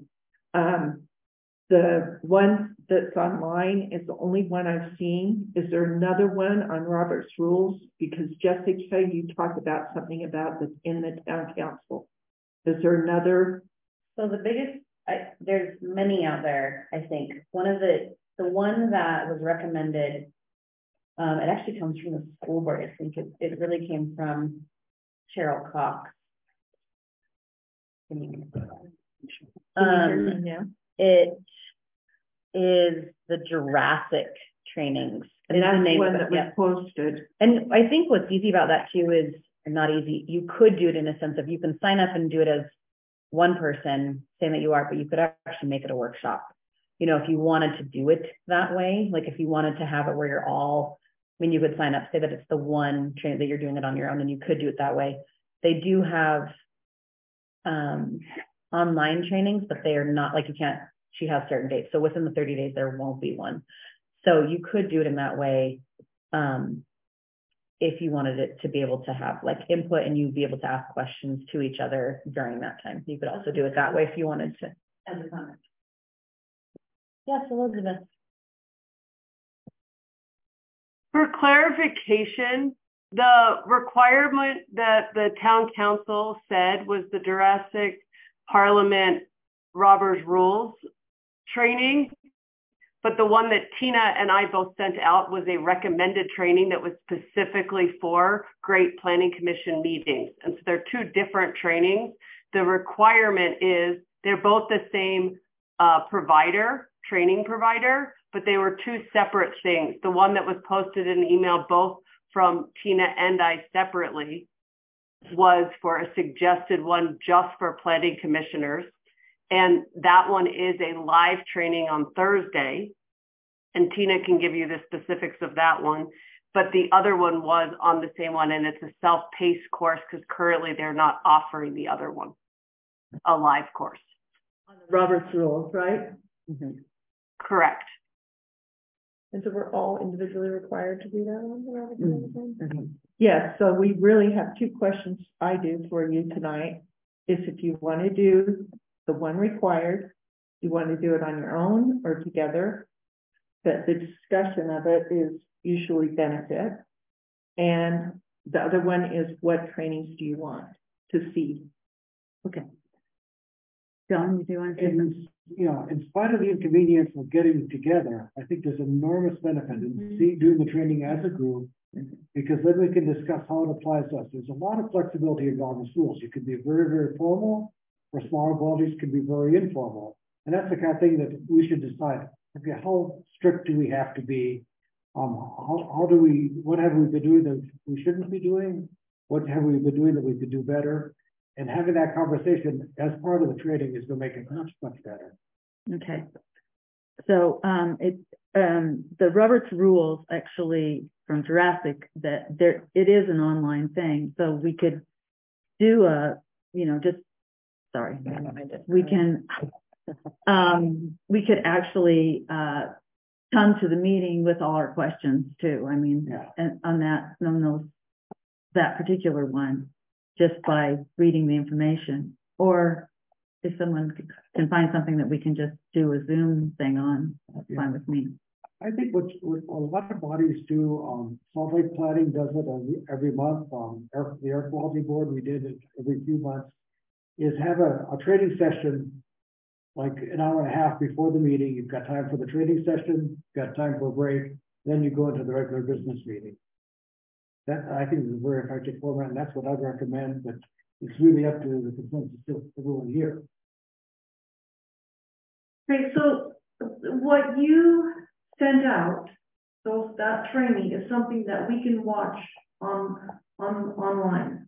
The one that's online is the only one I've seen. Is there another one on Robert's rules? Because Jessica, you talked about something about this in the town council. Is there another? So the biggest, there's many out there, I think. One of the one that was recommended, it actually comes from the school board. I think it really came from Cheryl Cox. It is the Jurassic trainings. And that's the one that was posted. And I think what's easy about that too is, not easy, you could do it in a sense of you can sign up and do it as one person saying that you are, but you could actually make it a workshop. You know, if you wanted to do it that way, like if you wanted to have it where you're all, I mean, you could sign up, say that it's the one training that you're doing it on your own, and you could do it that way. They do have online trainings, but they are not, like you can't, she has certain dates. So within the 30 days, there won't be one. So you could do it in that way. If you wanted it to be able to have like input and you'd be able to ask questions to each other during that time. You could also do it that way if you wanted to. as a comment. Yes, Elizabeth. For clarification, the requirement that the town council said was the Jurassic Parliament Robert's Rules training, but the one that Tina and I both sent out was a recommended training that was specifically for Great Planning Commission meetings. And so they're two different trainings. The requirement is they're both the same training provider, but they were two separate things. The one that was posted in an email both from Tina and I separately was for a suggested one just for planning commissioners. And that one is a live training on Thursday. And Tina can give you the specifics of that one. But the other one was on the same one, and it's a self-paced course because currently they're not offering the other one, a live course. On the Robert's Rules, right? Mm-hmm. Correct. And so we're all individually required to do that one? Yes, so we really have two questions I do for you tonight. Is if you want to do the one required, you want to do it on your own or together. But the discussion of it is usually benefit. And the other one is what trainings do you want to see? Okay. John, do you want to say something? In spite of the inconvenience of getting together, I think there's enormous benefit in doing the training as a group, because then we can discuss how it applies to us. There's a lot of flexibility in Robert's Rules. You can be very, very formal, or smaller bodies can be very informal. And that's the kind of thing that we should decide. Okay, how strict do we have to be? What have we been doing that we shouldn't be doing? What have we been doing that we could do better? And having that conversation as part of the training is going to make it much, much better. Okay. So the Robert's Rules actually from Jurassic, that it is an online thing. So we could do we could actually come to the meeting with all our questions too. I mean, and on that particular one, just by reading the information, or if someone can find something that we can just do a Zoom thing on, that's fine with me. I think what a lot of bodies do, Salt Lake Planning does it every month. The Air Quality Board, we did it every few months, is have a training session like an hour and a half before the meeting. You've got time for the training session, you've got time for a break, then you go into the regular business meeting. That, I think, is a very effective format, and that's what I'd recommend, but it's really up to the consensus of everyone here. Okay, so what you sent out, that training is something that we can watch online.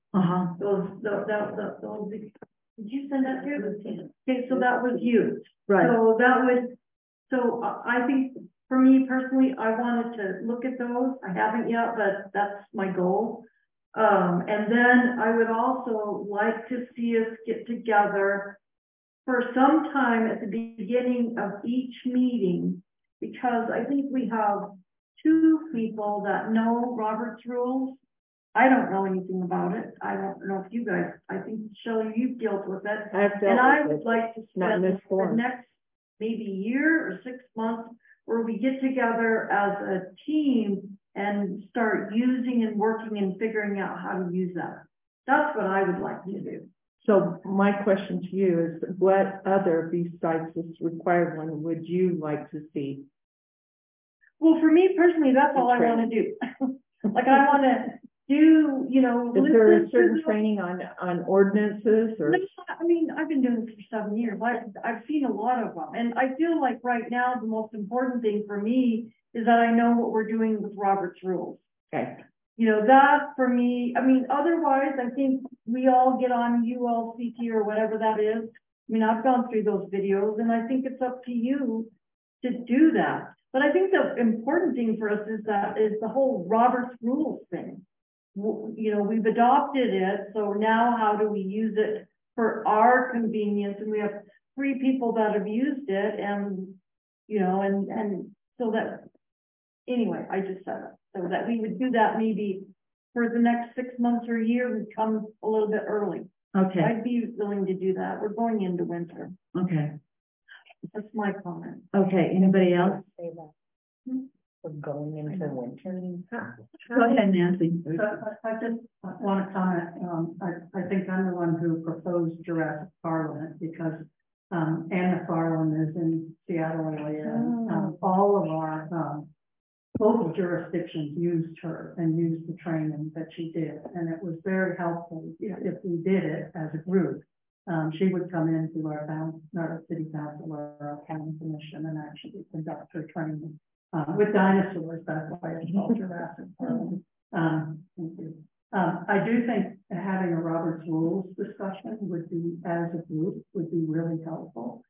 Did you send that through? Okay, so that was you. Right. So I think for me personally, I wanted to look at those. I haven't yet, but that's my goal. And then I would also like to see us get together for some time at the beginning of each meeting, because I think we have two people that know Robert's Rules. I don't know anything about it. I don't know if you guys, I think, Shelley, you've dealt with it. And I would like to spend the next maybe year or 6 months where we get together as a team and start using and working and figuring out how to use that. That's what I would like to do. So my question to you is, what other besides this required one would you like to see? Well, for me personally, that's all I want to do. Like, I want to do, is there a certain training on ordinances or? I mean, I've been doing this for 7 years. I've seen a lot of them, and I feel like right now the most important thing for me is that I know what we're doing with Robert's Rules. Okay. That for me, I mean, otherwise I think we all get on ULCT or whatever that is. I mean, I've gone through those videos, and I think it's up to you to do that. But I think the important thing for us is the whole Robert's Rules thing. We've adopted it, so now how do we use it for our convenience? And we have 3 people that have used it, and so that, anyway, I just said it, so that we would do that maybe for the next 6 months or a year and come a little bit early. Okay. I'd be willing to do that. We're going into winter. Okay. That's my comment. Okay, anybody else? Say that. We're going into winter. Go ahead, Nancy. So I just want to comment, I think I'm the one who proposed Jurassic Parliament because, Anna Farland is in Seattle area. All of our, local jurisdictions used her and used the training that she did. And it was very helpful if we did it as a group. She would come into our city council or our county commission and actually conduct her training. With dinosaurs, that's why it's called Jurassic Parliament. Thank you. I do think having a Robert's Rules discussion would be, as a group, would be really helpful.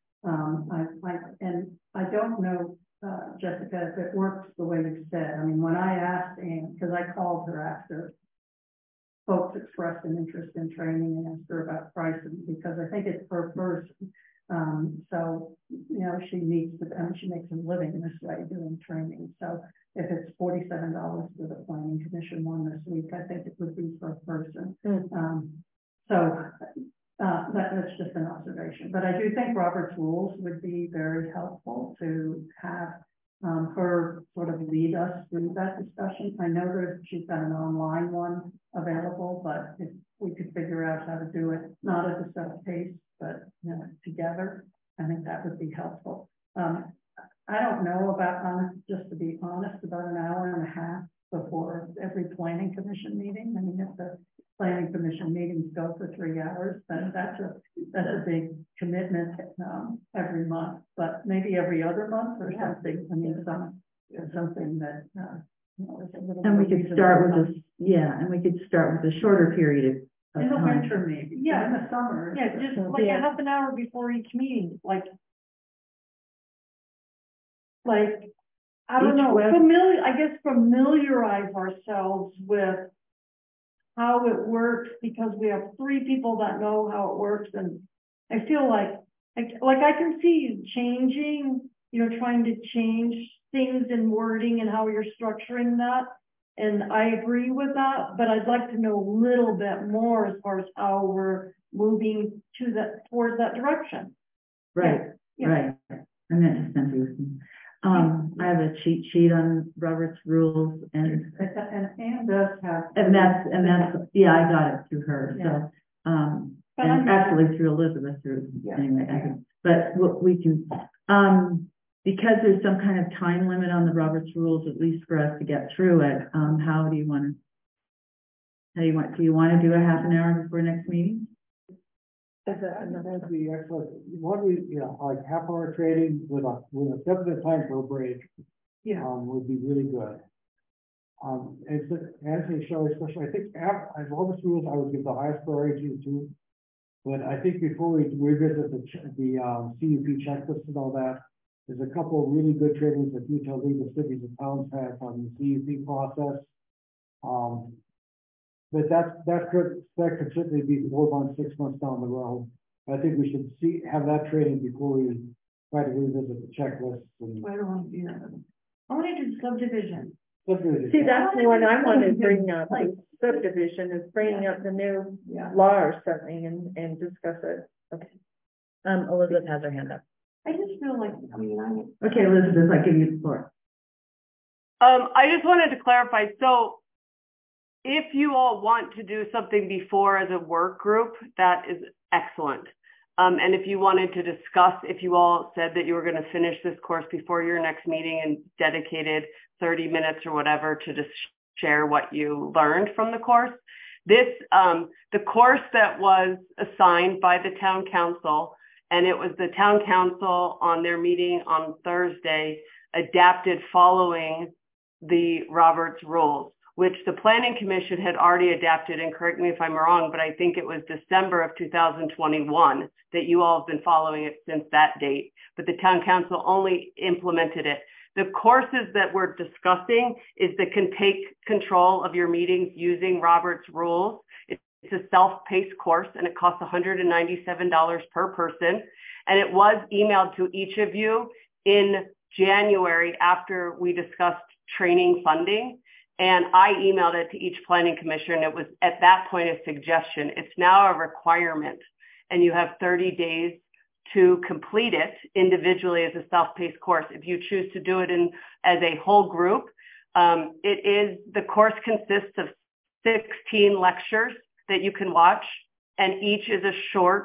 I don't know, Jessica, if it works the way you said. I mean, when I asked Anne, because I called her after folks expressed an interest in training and asked her about pricing, because I think it's per person. So, you know, she needs to, I mean, she makes a living this way doing training. So if it's $47 for the planning commission one this week, I think it would be per person. That's just an observation, but I do think Robert's Rules would be very helpful to have her sort of lead us through that discussion. I know she's got an online one available, but if we could figure out how to do it, not at a self-paced, but together, I think that would be helpful. I don't know about, just to be honest, about an hour and a half before every planning commission meeting. I mean, if the planning commission meetings go for 3 hours, then that's a big commitment every month, but maybe every other month or something. I mean, something that, is a little. And we could start with this, and we could start with a shorter period of in the time. winter, maybe. Yeah, in the summer. Yeah, just like a half an hour before each meeting, like I don't know, familiarize ourselves with how it works, because we have 3 people that know how it works, and I feel like I can see you changing, trying to change things in wording and how you're structuring that, and I agree with that, but I'd like to know a little bit more as far as how we're moving towards that direction. Right, right. I meant to send you. I have a cheat sheet on Robert's Rules, and does have, and that's I got it through her. So and actually through Elizabeth anyway. I think, but what we can because there's some kind of time limit on the Robert's Rules, at least for us to get through it. Do you want to do a half an hour before next meeting? That'd be excellent. What like half hour training with a definite time for a break, would be really good. As a show, especially, I think as Robert's Rules, I would give the highest priority to. But I think before we revisit the CUP checklist and all that, there's a couple of really good trainings that Utah League of Cities and Towns has on the CUP process. But that could certainly be 4 months, 6 months down the road. I think we should have that training before we try to revisit the checklist. I don't want to do that. I want to do subdivision. See, that's the one I want to bring up. Subdivision is bringing up the new law or something and discuss it. Okay. Elizabeth has her hand up. I just feel like, okay, Elizabeth, I give you the floor. I just wanted to clarify. So if you all want to do something before as a work group, that is excellent. And if you wanted to discuss, if you all said that you were going to finish this course before your next meeting and dedicated 30 minutes or whatever to just share what you learned from the course, the course that was assigned by the town council, and it was the town council on their meeting on Thursday, adapted following the Robert's Rules, which the Planning Commission had already adapted, and correct me if I'm wrong, but I think it was December of 2021 that you all have been following it since that date, but the town council only implemented it. The courses that we're discussing is that can take control of your meetings using Robert's Rules. It's a self-paced course, and it costs $197 per person, and it was emailed to each of you in January after we discussed training funding. And I emailed it to each planning commissioner, and it was at that point a suggestion. It's now a requirement, and you have 30 days to complete it individually as a self-paced course. If you choose to do it as a whole group, the course consists of 16 lectures that you can watch, and each is a short,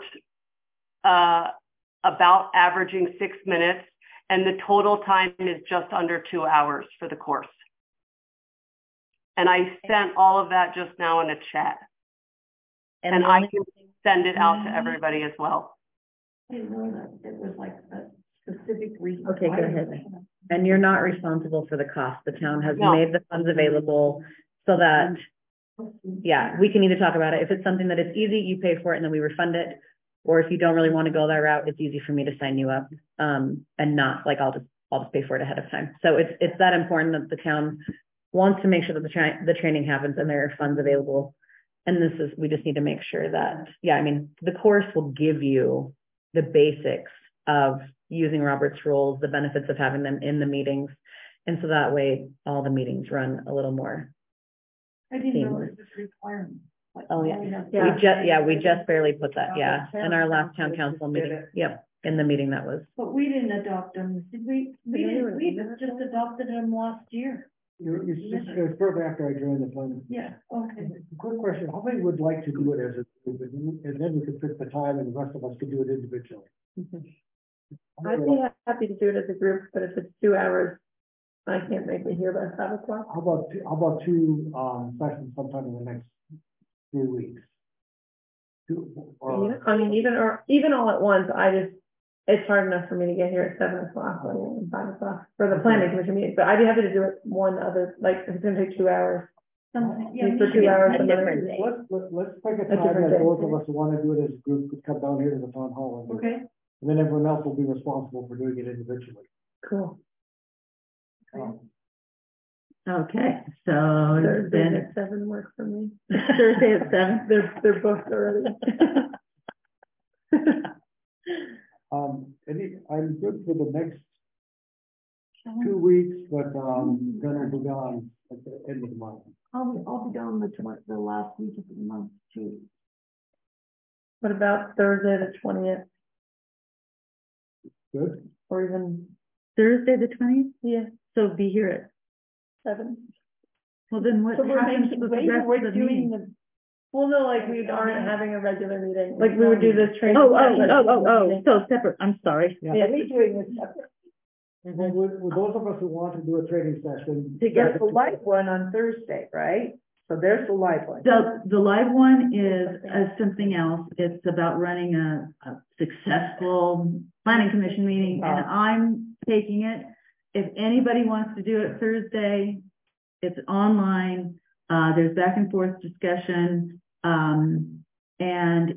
about averaging 6 minutes, and the total time is just under 2 hours for the course. And I sent all of that just now in a chat. And I can send it out to everybody as well. I didn't know that it was like a specific reason. Okay, go ahead. And you're not responsible for the cost. The town has No. made the funds available so that, yeah, we can either talk about it. If it's something that is easy, you pay for it and then we refund it. Or if you don't really want to go that route, it's easy for me to sign you up. And not like, I'll just pay for it ahead of time. So it's that important that the town wants to make sure that the training happens and there are funds available. And we just need to make sure that, yeah, I mean, the course will give you the basics of using Robert's rules, the benefits of having them in the meetings. And so that way all the meetings run a little more. I didn't know it was requirement. Like, Oh, yeah. We just barely put that, yeah, in our last town council meeting. Yep, in the meeting that was. But we didn't adopt them, did we? We just adopted them last year. It was shortly after I joined the plan. Yeah, okay. Quick question, how many would like to do it as a group, and then we could pick the time and the rest of us could do it individually? I'd be happy to do it as a group, but if it's 2 hours, I can't make it here by 5 o'clock. How about two sessions sometime in the next 3 weeks? I mean, even all at once, it's hard enough for me to get here at 7 o'clock or 5 o'clock for the planning commission meeting, but I'd be happy to do it if it's gonna take 2 hours. For 2 hours. Let's pick a time that both of us who want to do it as a group could come down here to the town hall. And Okay. And then everyone else will be responsible for doing it individually. Cool. Okay, so Thursday then at 7 work for me. Thursday at 7. They're booked already. I'm good for the next 2 weeks, but then I'll be gone at the end of the month. I'll be gone the last week of the month too. What about Thursday the 20th? Good. Or even Thursday the 20th? Yeah. So be here at 7. Well, then what happens with the rest of the meeting? Well, no, like we aren't having a regular meeting. Like we would do this training. So separate. I'm sorry. Yeah. We're doing this separate. Well, with those of us who want to do a training session. To get the live one on Thursday, right? So there's the live one. The live one is something else. It's about running a successful planning commission meeting, and I'm taking it. If anybody wants to do it Thursday, it's online. There's back and forth discussion, and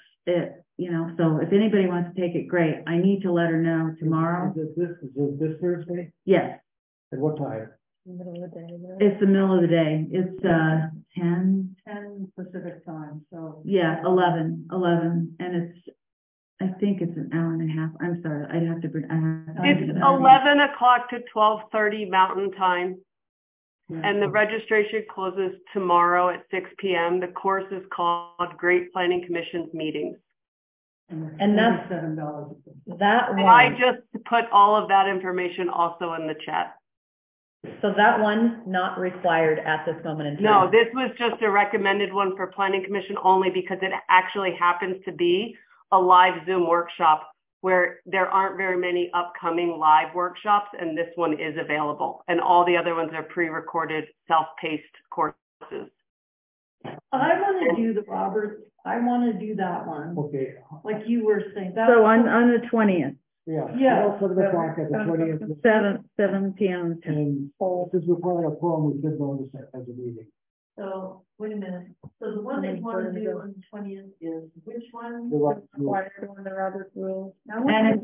so if anybody wants to take it, great. I need to let her know tomorrow. Is it this Thursday? Yes. At what time? Middle of the day. It's the middle of the day. It's 10 Pacific time, so. Yeah, 11, and I think it's an hour and a half. I'm sorry, I'd have to bring. It's 11 o'clock to 12:30 Mountain Time. And the registration closes tomorrow at 6 p.m. The course is called Great Planning Commission's Meetings. And that's $7. That And one, I just put all of that information also in the chat. so that one's not required at this moment in time. No, this was just a recommended one for Planning Commission only because it actually happens to be a live Zoom workshop where there aren't very many upcoming live workshops, and this one is available. And all the other ones are pre-recorded, self-paced courses. I want to do I want to do that one, Okay. like you were saying. So on the 20th, Yeah. Yeah. I'll put the clock at the 20th. 7 p.m. And since we're probably a forum, we should notice it as a meeting. So, wait a minute, so the one that you want to do on the 20th is which one? The right- Required on the Robert's rules. And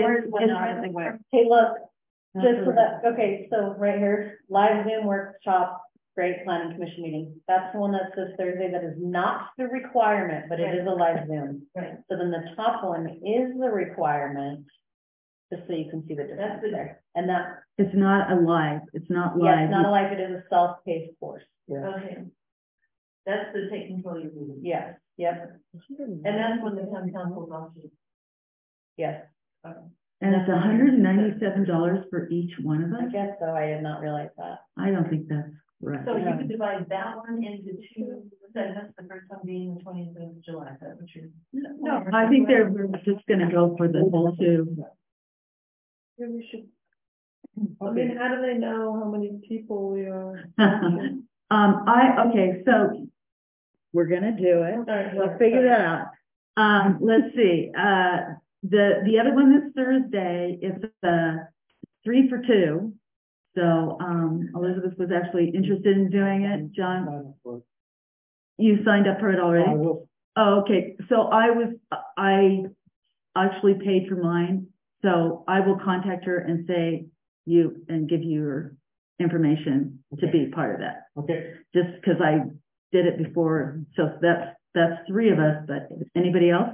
Hey, look, just so that, okay, so right here, live Zoom workshop, Great Planning Commission meeting. That's the one that says Thursday. That is not the requirement, but it is a live Zoom. Right. So then the top one is the requirement, just so you can see the difference there. And that, It's not a live. It's not yeah, live. it's not a live, it is a self-paced course. Okay. That's the take control of your meeting. Yes, yep. And that's when the town council is also. Yes, And it's $197 for each one of I us? guess so. I did not realize that. I don't think that's right. So you could divide that one into two segments, the first one being the 20th of July, is that what you're? No, I think they're just gonna go for the whole two. Maybe we should, I mean, how do they know how many people we are? Okay, so we're gonna do it. Alright, We'll figure that out. Let's see, the other one this Thursday, it's 3 for 2. So, Elizabeth was actually interested in doing it. John, you signed up for it already? I will. Oh, okay. So I actually paid for mine. So I will contact her and say and give you your information to be part of that. Okay. Just because I did it before. So that's 3 of us, but anybody else?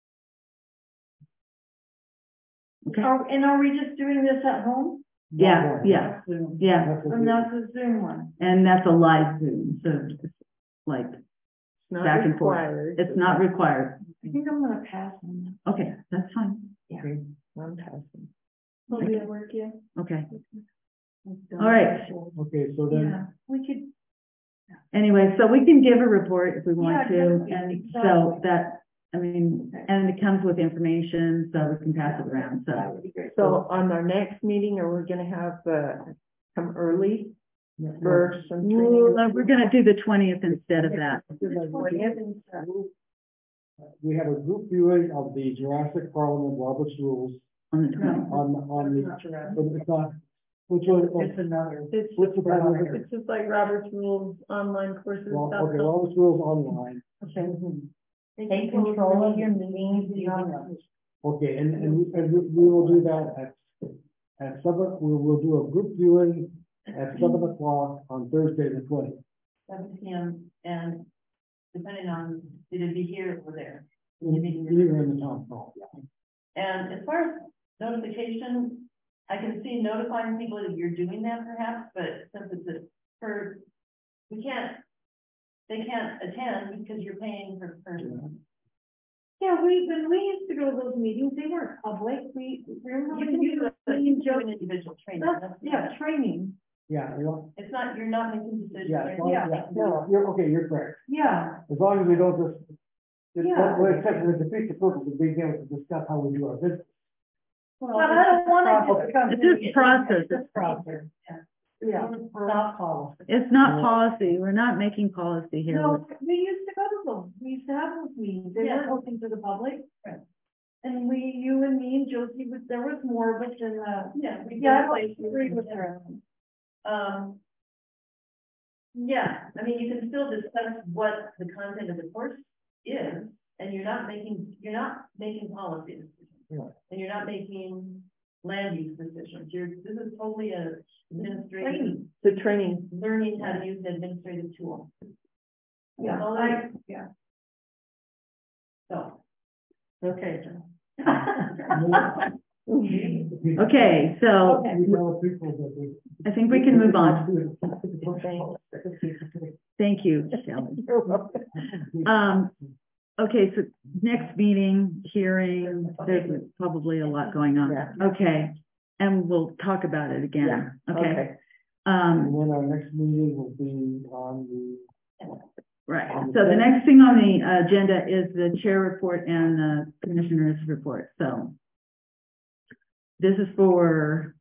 Okay. Are we just doing this at home? Yeah. And that's a Zoom one. And that's a live Zoom, so it's like Not back and forth. required. It's not required. I think I'm gonna pass on that. Okay, that's fine. I'm passing. Will be at work, yeah. Okay. All right. Okay, so then, Yeah, we could, Anyway, so we can give a report if we want Yeah, to, definitely, and exactly. so that, I mean, and it comes with information, so we can pass it around, that so. would be great. So on our next meeting, are we gonna have, come early for some training? Well, we're gonna do the 20th instead of that. we have a group viewing of the Jurassic Parliament Robert's Rules On the 20th. on the, but it's not, which one? It's another. It's What's the title of it? It's just like Robert's Rules online courses. Well, okay, Robert's Rules online. Take control of your meetings. Okay, and we will do that at 7, we will do a group viewing at 7 o'clock on Thursday the 20th. 7 p.m. and depending on, it'd be here or there. Here in the town hall. And as far as notification, I can see notifying people that you're doing that perhaps, but since it's they can't attend because you're paying per person. Yeah, when we used to go to those meetings, they weren't public. We remember You when can do an individual training. yeah, training. Yeah, you know, It's not, you're not making decisions. yeah, Yeah. no, you're correct. Yeah, As long as we don't just, Yeah. well, except for the defeat the purpose of being able to discuss how we do our business. but I don't want to discuss. It's just process. It's process. Yeah, not policy. It's not policy, we're not making policy here. No, we used to go to them. We used to have those meetings. They weren't open to the public. Right. And you and me and Josie, there was more of us in, Yeah, I agree with her. Yeah, I mean, you can still discuss what the content of the course is, and you're not making policy decisions. Yeah. And you're not making land use decisions. This is totally a administrative, The training. learning how to use an administrative tool. Yeah, All yeah. So. Okay. Okay, so We tell people that we. I think we can move on. Thank you, Shelley. Okay, so next meeting, hearing, there's probably a lot going on. Okay, and we'll talk about it again, okay? And then our next meeting will be on the. Right, so the next thing on the agenda is the chair report and the commissioner's report, so. This is for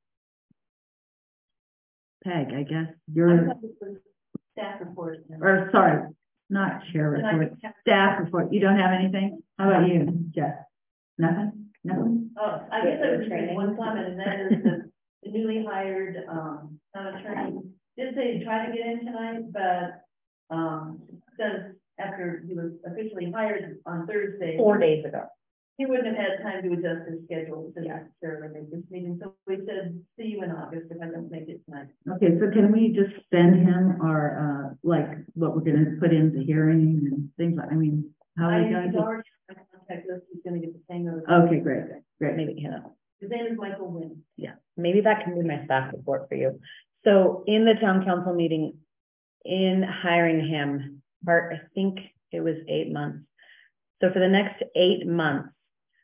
Peg, I guess, your, Staff report. or sorry, not chair report, staff report. You don't have anything? How about you, Jess? Nothing? Nothing? Oh, I guess I would make one comment, and that is the newly hired, town attorney did say to try to get in tonight, but, says after he was officially hired on Thursday. 4 days ago. He wouldn't have had time to adjust his schedule to necessarily make this meeting, so we said, see you in August if I don't make it tonight. Okay, so can we just send him our, like, what we're gonna put in the hearing and things like, I mean, how are we going He's to? already on my contact list, he's gonna get the same notice. Okay, great, great. Maybe, yeah. His name is Michael Wynn. Yeah, maybe that can be my staff report for you. So in the town council meeting, in hiring him, I think it was 8 months. So for the next 8 months,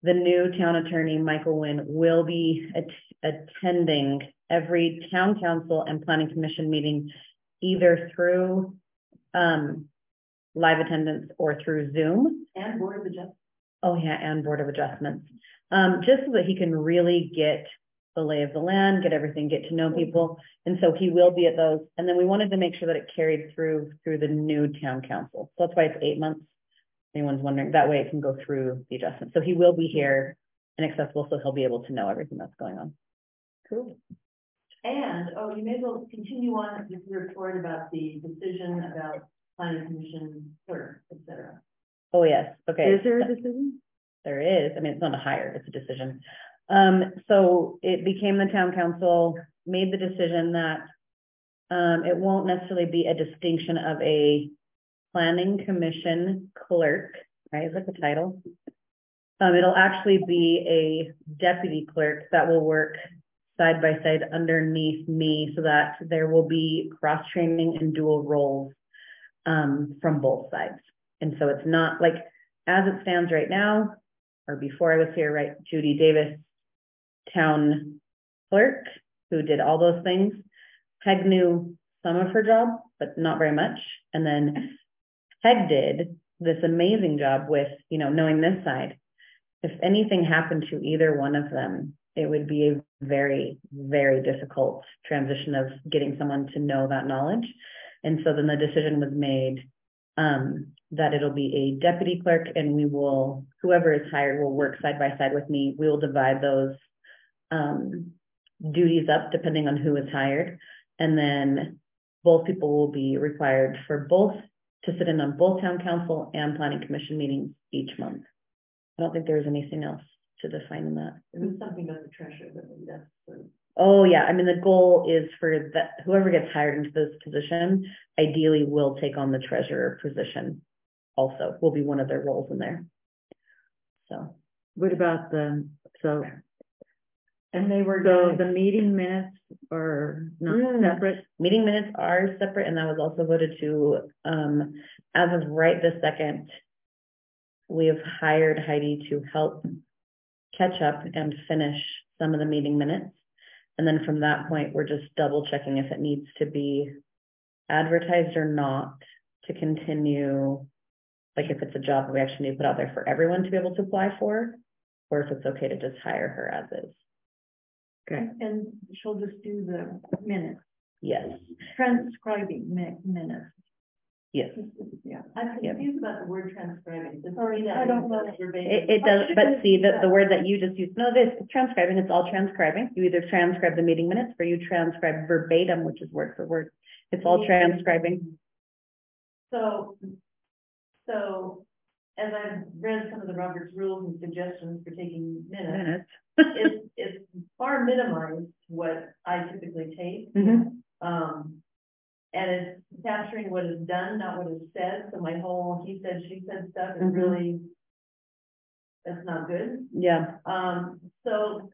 the new town attorney, Michael Wynn, will be attending every town council and planning commission meeting, either through live attendance or through Zoom. And Board of Adjustments. Oh yeah, and Board of Adjustments. Just so that he can really get the lay of the land, get to know people. And so he will be at those. And then we wanted to make sure that it carried through the new town council. So that's why it's 8 months. If anyone's wondering, that way it can go through the adjustment. So he will be here and accessible, so he'll be able to know everything that's going on. Cool. And, you may as well continue on with your report about the decision about planning commission clerk, et cetera. Oh, yes. Okay. Is there a decision? There is. I mean, it's not a hire, it's a decision. So it became the town council made the decision that it won't necessarily be a distinction of a planning commission clerk, right? Is that the title? It'll actually be a deputy clerk that will work side by side underneath me, so that there will be cross training and dual roles from both sides. And so it's not like, as it stands right now, or before I was here, right, Judy Davis, town clerk, who did all those things. Peg knew some of her job, but not very much. And then Peg did this amazing job with, knowing this side. If anything happened to either one of them, it would be a very, very difficult transition of getting someone to know that knowledge. And so then the decision was made that it'll be a deputy clerk, and whoever is hired will work side by side with me. We will divide those duties up depending on who is hired. And then both people will be required to sit in on both town council and planning commission meetings each month. I don't think there's anything else to define in that. There was something about the treasurer, but maybe that's Oh yeah, I mean, the goal is for that whoever gets hired into this position ideally will take on the treasurer position also, will be one of their roles in there. So What about and they were the meeting minutes are not separate? Meeting minutes are separate, and that was also voted to, as of right this second, we have hired Heidi to help catch up and finish some of the meeting minutes. And then from that point, we're just double checking if it needs to be advertised or not to continue, like if it's a job that we actually need to put out there for everyone to be able to apply for, or if it's okay to just hire her as is. Okay. And she'll just do the minutes, Yes. transcribing minutes. Yes. Yeah. I'm confused about the word transcribing. I don't know. It does, but see that the word that you just used, no, this is transcribing, it's all transcribing. You either transcribe the meeting minutes or you transcribe verbatim, which is word for word. It's all transcribing. So as I've read some of the Robert's rules and suggestions for taking minutes, it's far minimized what I typically take. And it's capturing what is done, not what is said. So my whole he said, she said stuff is really, that's not good. Yeah. So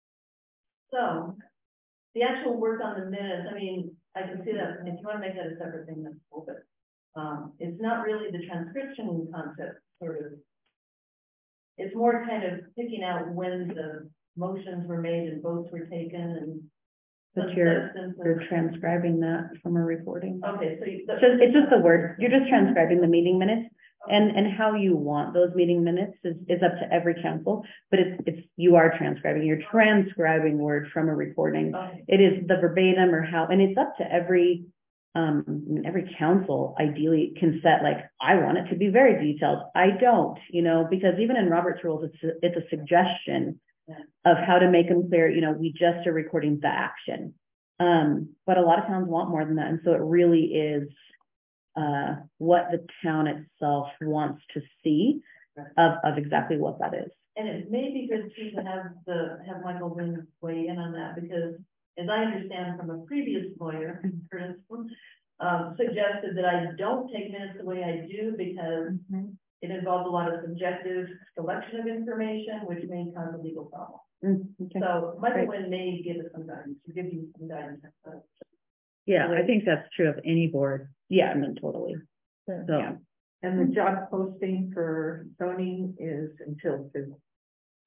the actual work on the minutes, I mean, I can see that if you want to make that a separate thing, that's cool, but it's not really the transcription concept, sort of. It's more kind of picking out when the motions were made and votes were taken and. But you're transcribing that from a recording. Okay, so it's just the word. You're just transcribing the meeting minutes, and how you want those meeting minutes is up to every council. But you are transcribing. You're transcribing word from a recording. Okay. It is the verbatim or how, and it's up to every council ideally can set, like, I want it to be very detailed. I don't, because even in Robert's rules, it's a suggestion of how to make them clear. We just are recording the action. But a lot of towns want more than that. And so it really is what the town itself wants to see of exactly what that is. And it may be good too to have Michael Wynn weigh in on that, because as I understand from a previous lawyer, Curtis, suggested that I don't take minutes the way I do because it involves a lot of subjective selection of information, which may cause a legal problem. Okay. So Michael Wynn may give us some guidance, give you some guidance. Yeah, I think that's true of any board. Yeah, I mean, totally. So, yeah. And the job posting for zoning is until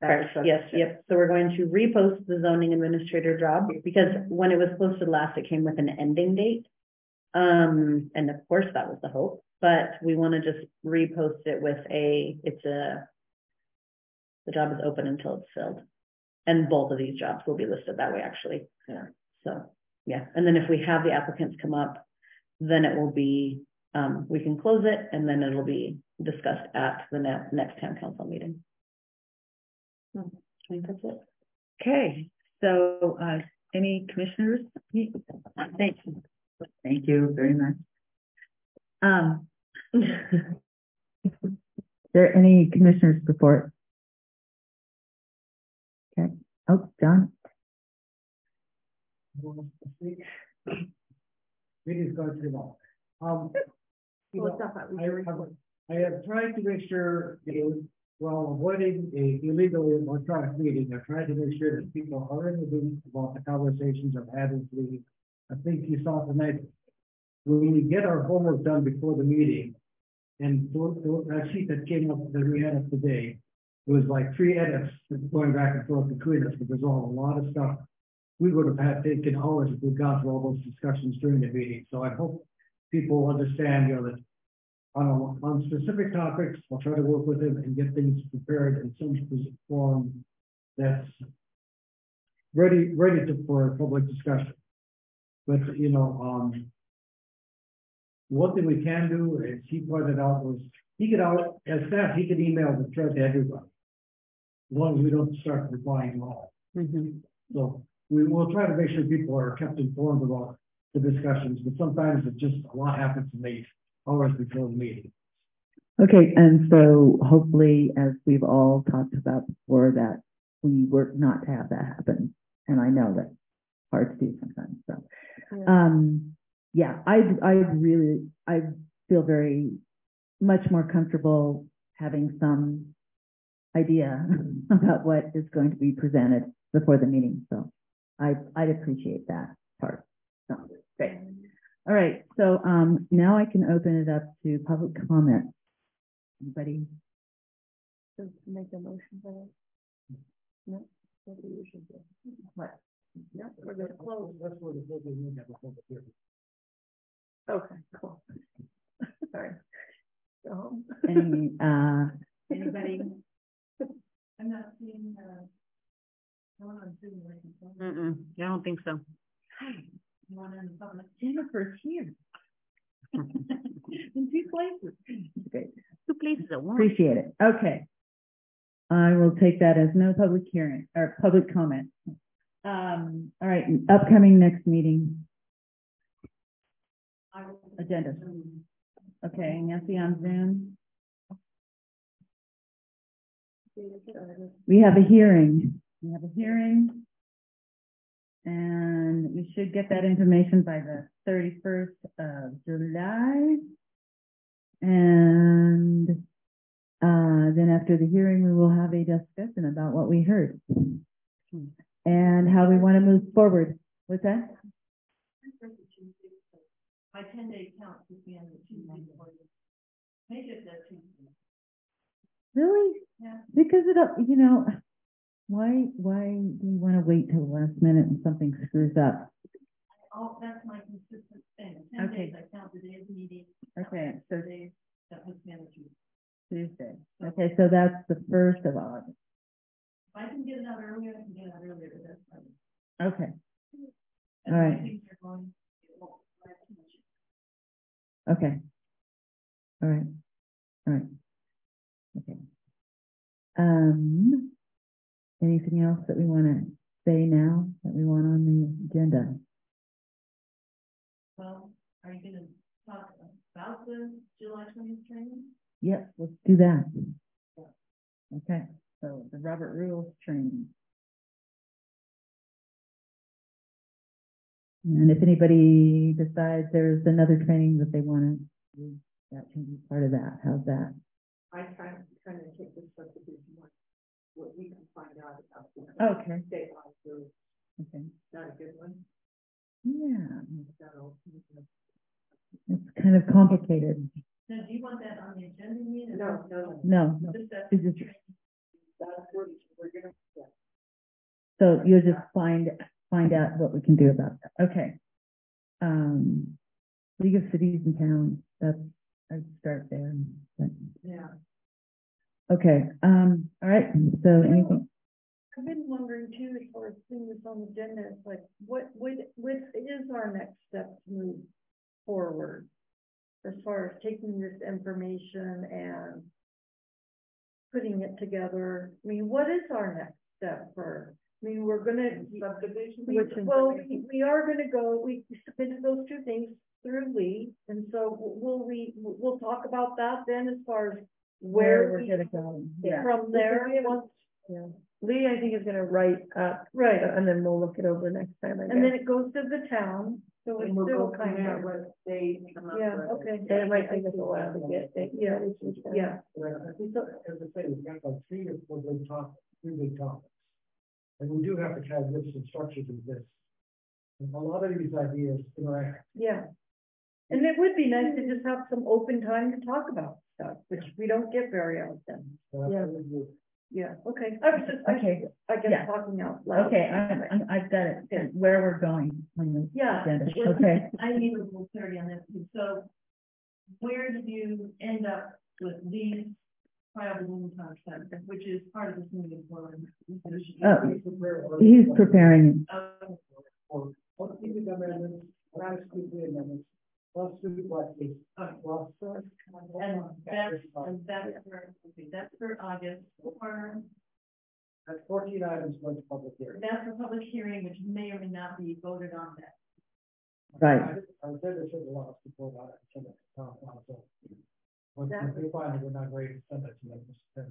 Correct, yes, yep. So we're going to repost the zoning administrator job because when it was posted last, it came with an ending date. And of course that was the hope, but we want to just repost it with the job is open until it's filled. And both of these jobs will be listed that way, actually. Yeah. So, yeah. And then if we have the applicants come up, then it will be, we can close it and then it'll be discussed at the next town council meeting. I think that's it. Okay, so, any commissioners? Thank you. Thank you very much. There any commissioners report? Okay. Oh, John. Meeting's going too long. I have tried to make sure, while avoiding a illegal electronic meeting, I've tried to make sure that people are in the loop about the conversations I've had with the, I think you saw tonight, when we get our homework done before the meeting, and that sheet that came up that we had up today, it was like 3 edits going back and forth between us, but there's all a lot of stuff we would have had taken hours if we'd gone through all those discussions during the meeting. So I hope people understand, that on specific topics, I'll try to work with them and get things prepared in some form that's ready for public discussion. But one thing we can do, as he pointed out, was he could email the thread to everybody, as long as we don't start replying to all. So we will try to make sure people are kept informed about the discussions, but sometimes it just a lot happens in the hours before the meeting. Okay, and so hopefully, as we've all talked about before, that we work not to have that happen. And I know that's hard to do sometimes. So, yeah, I feel very much more comfortable having some idea about what is going to be presented before the meeting. So I'd appreciate that part. So great. All right. So now I can open it up to public comment. Anybody? To make a motion for that? No, what do you usually do? What? No, we're going to close. That's where the building have a public hearing. Okay, cool. Sorry. Anybody? I'm not seeing, no one on Zoom right now. I don't think so. You want to public? Jennifer's here. In 2 places. Great. 2 places at once. Appreciate it. Okay. I will take that as no public hearing or public comment. All right. Upcoming next meeting. Agenda. Okay. Nancy on Zoom. We have a hearing. And we should get that information by the 31st of July. And then after the hearing, we will have a discussion about what we heard and how we want to move forward. What's that? My 10-day count puts me on the Tuesday. Make it that Tuesday. Really? Yeah. Because why do you want to wait till the last minute and something screws up? Oh, that's my consistent thing. 10 Okay. days, I count the day of the meeting. Okay, so days that puts me on the Tuesday. Tuesday. Okay, so that's the 1st of August. If I can get it out earlier, I can get it out earlier, but that's fine. Okay. And All right. things are going, it won't drive too much. Okay. All right. Okay. Anything else that we want to say now that we want on the agenda? Well, are you going to talk about the July 20th training? Yes, let's do that. Okay. So the Robert Rules training. And if anybody decides there's another training that they want to do, that can be part of that. How's that? I trying to take this subdivision one, what we can find out about. Okay. State law, so Okay. not a good one. Yeah. So, It's kind of complicated. Now, do you want that on the agenda meeting? no. No. Just that Is it- That's where So you'll just find out what we can do about that. Okay. League of Cities and Towns, I'd start there. Yeah. Okay, all right, so anything? I've been wondering too, as far as seeing this on the agenda, it's like, what is our next step to move forward? As far as taking this information and putting it together, I mean, what is our next step for? I mean, we're gonna subdivision. We are gonna go. We submitted those two things through Lee, and so we'll talk about that then as far as where we're gonna go. Yeah. From there, once. Yeah. Lee, I think, is gonna write up. Right. And then we'll look it over next time. And then it goes to the town. So it's still kind of what they come up with. Okay. And it might take us a while to get it. Yeah. As I say, we've got like three big topics. And we do have to have this and structures of this. And a lot of these ideas interact. Yeah. And it would be nice to just have some open time to talk about stuff, which we don't get very often. Yeah. Yeah, okay. I was just, I guess, talking out loud. Okay, I've got it, okay. Where we're going on the agenda. Okay. I need a little clarity on this too. So where did you end up with these viable concept, which is part of this moving forward? He's preparing. Amendments, amendments, plus duplexes, plus. And that's for August, or that's 14 items going to public hearing. That's a public hearing, which may or may not be voted on that. Right. I would say there should be a lot of support on it. So when we find that we're not ready to send it to them,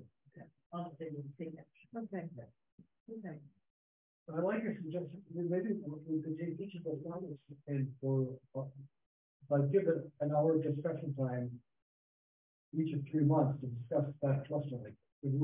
Okay. Okay. I like your suggestion. Maybe we could take each of those numbers and for like give it an hour of discussion time each of 3 months to discuss that clustering.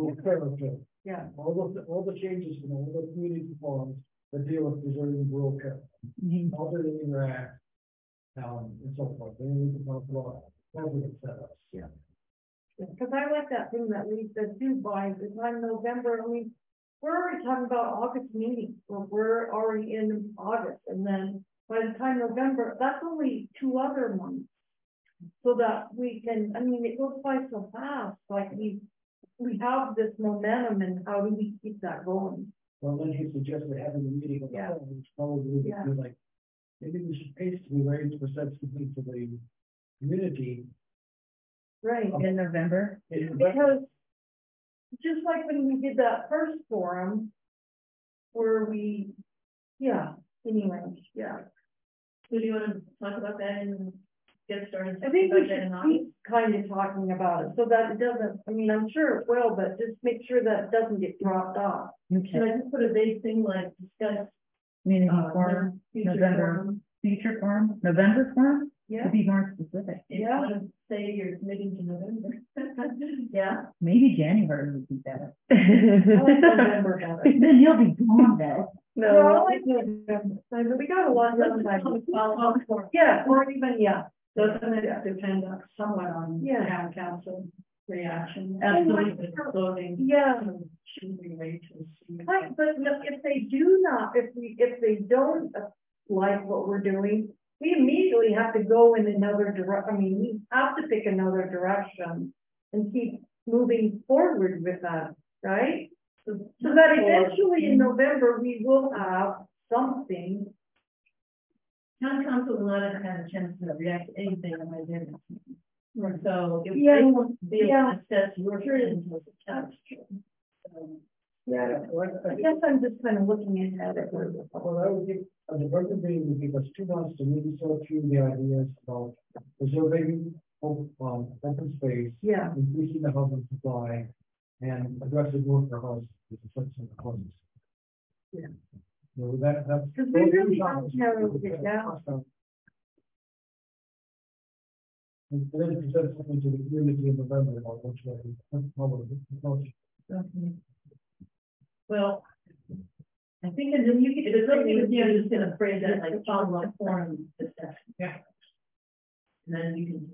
Yeah. All the changes, all the community forums that deal with preserving rural character. How do they interact, and so forth. Then we can talk about positive setups. Yeah. Because I like that thing that we said too, by the time November, I mean, we're already talking about August meeting, or we're already in August, and then by the time November, that's only 2 other months. So that we can, I mean, it goes by so fast, like we have this momentum, and how do we keep that going? Well, then he suggested having a meeting on the phone, which probably would be like, maybe we should hastily raise for something to the community. Right. In November. Because just like when we did that first forum, where we, anyway. So do you want to talk about that and get started? I think we should keep kind of talking about it so that it doesn't, I mean, I'm sure it will, but just make sure that it doesn't get dropped off. Okay. Should I just put a vague thing like discuss community forum, November, future forum, November forum? Yeah. To be more specific. If you want to say you're committing to November. Yeah. Maybe January would be better. November better. Then you'll be gone then. No, I like November. We got a lot of time. Yeah, or even, So it's going to depend somewhat on town council reaction. Absolutely. Yeah. Should we wait to see? Right, but if they do not, if they don't like what we're doing, we immediately have to go in another direction. I mean, we have to pick another direction and keep moving forward with that, right? So that eventually in November, we will have something. Town council will not have had a chance to react to anything on my agenda. So if they want to be able to assess your trends as a town. I guess I'm just kind of looking at it. Well, I would give a November meeting would give us 2 months to really sort through the ideas about preserving open space, increasing the housing supply, and addressing worker housing. Yeah. So that's because we really haven't narrowed it down. And then present something to the community in November about which way approach. Well, I think that then if it's okay with you, I'm just gonna phrase that like follow-up forum discussion. Yeah. And then you can.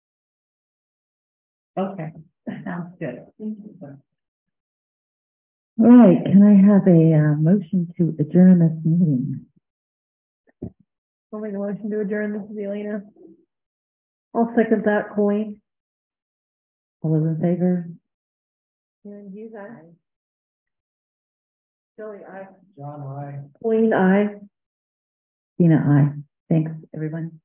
Okay, that sounds good. Thank you. All right, can I have a motion to adjourn this meeting? I'll make a motion to adjourn. This is Elena. I'll second that, Colleen. All those in favor? Karen Hughes, aye. Joey, aye. John, I. Colleen, aye. Tina, aye. Thanks, everyone.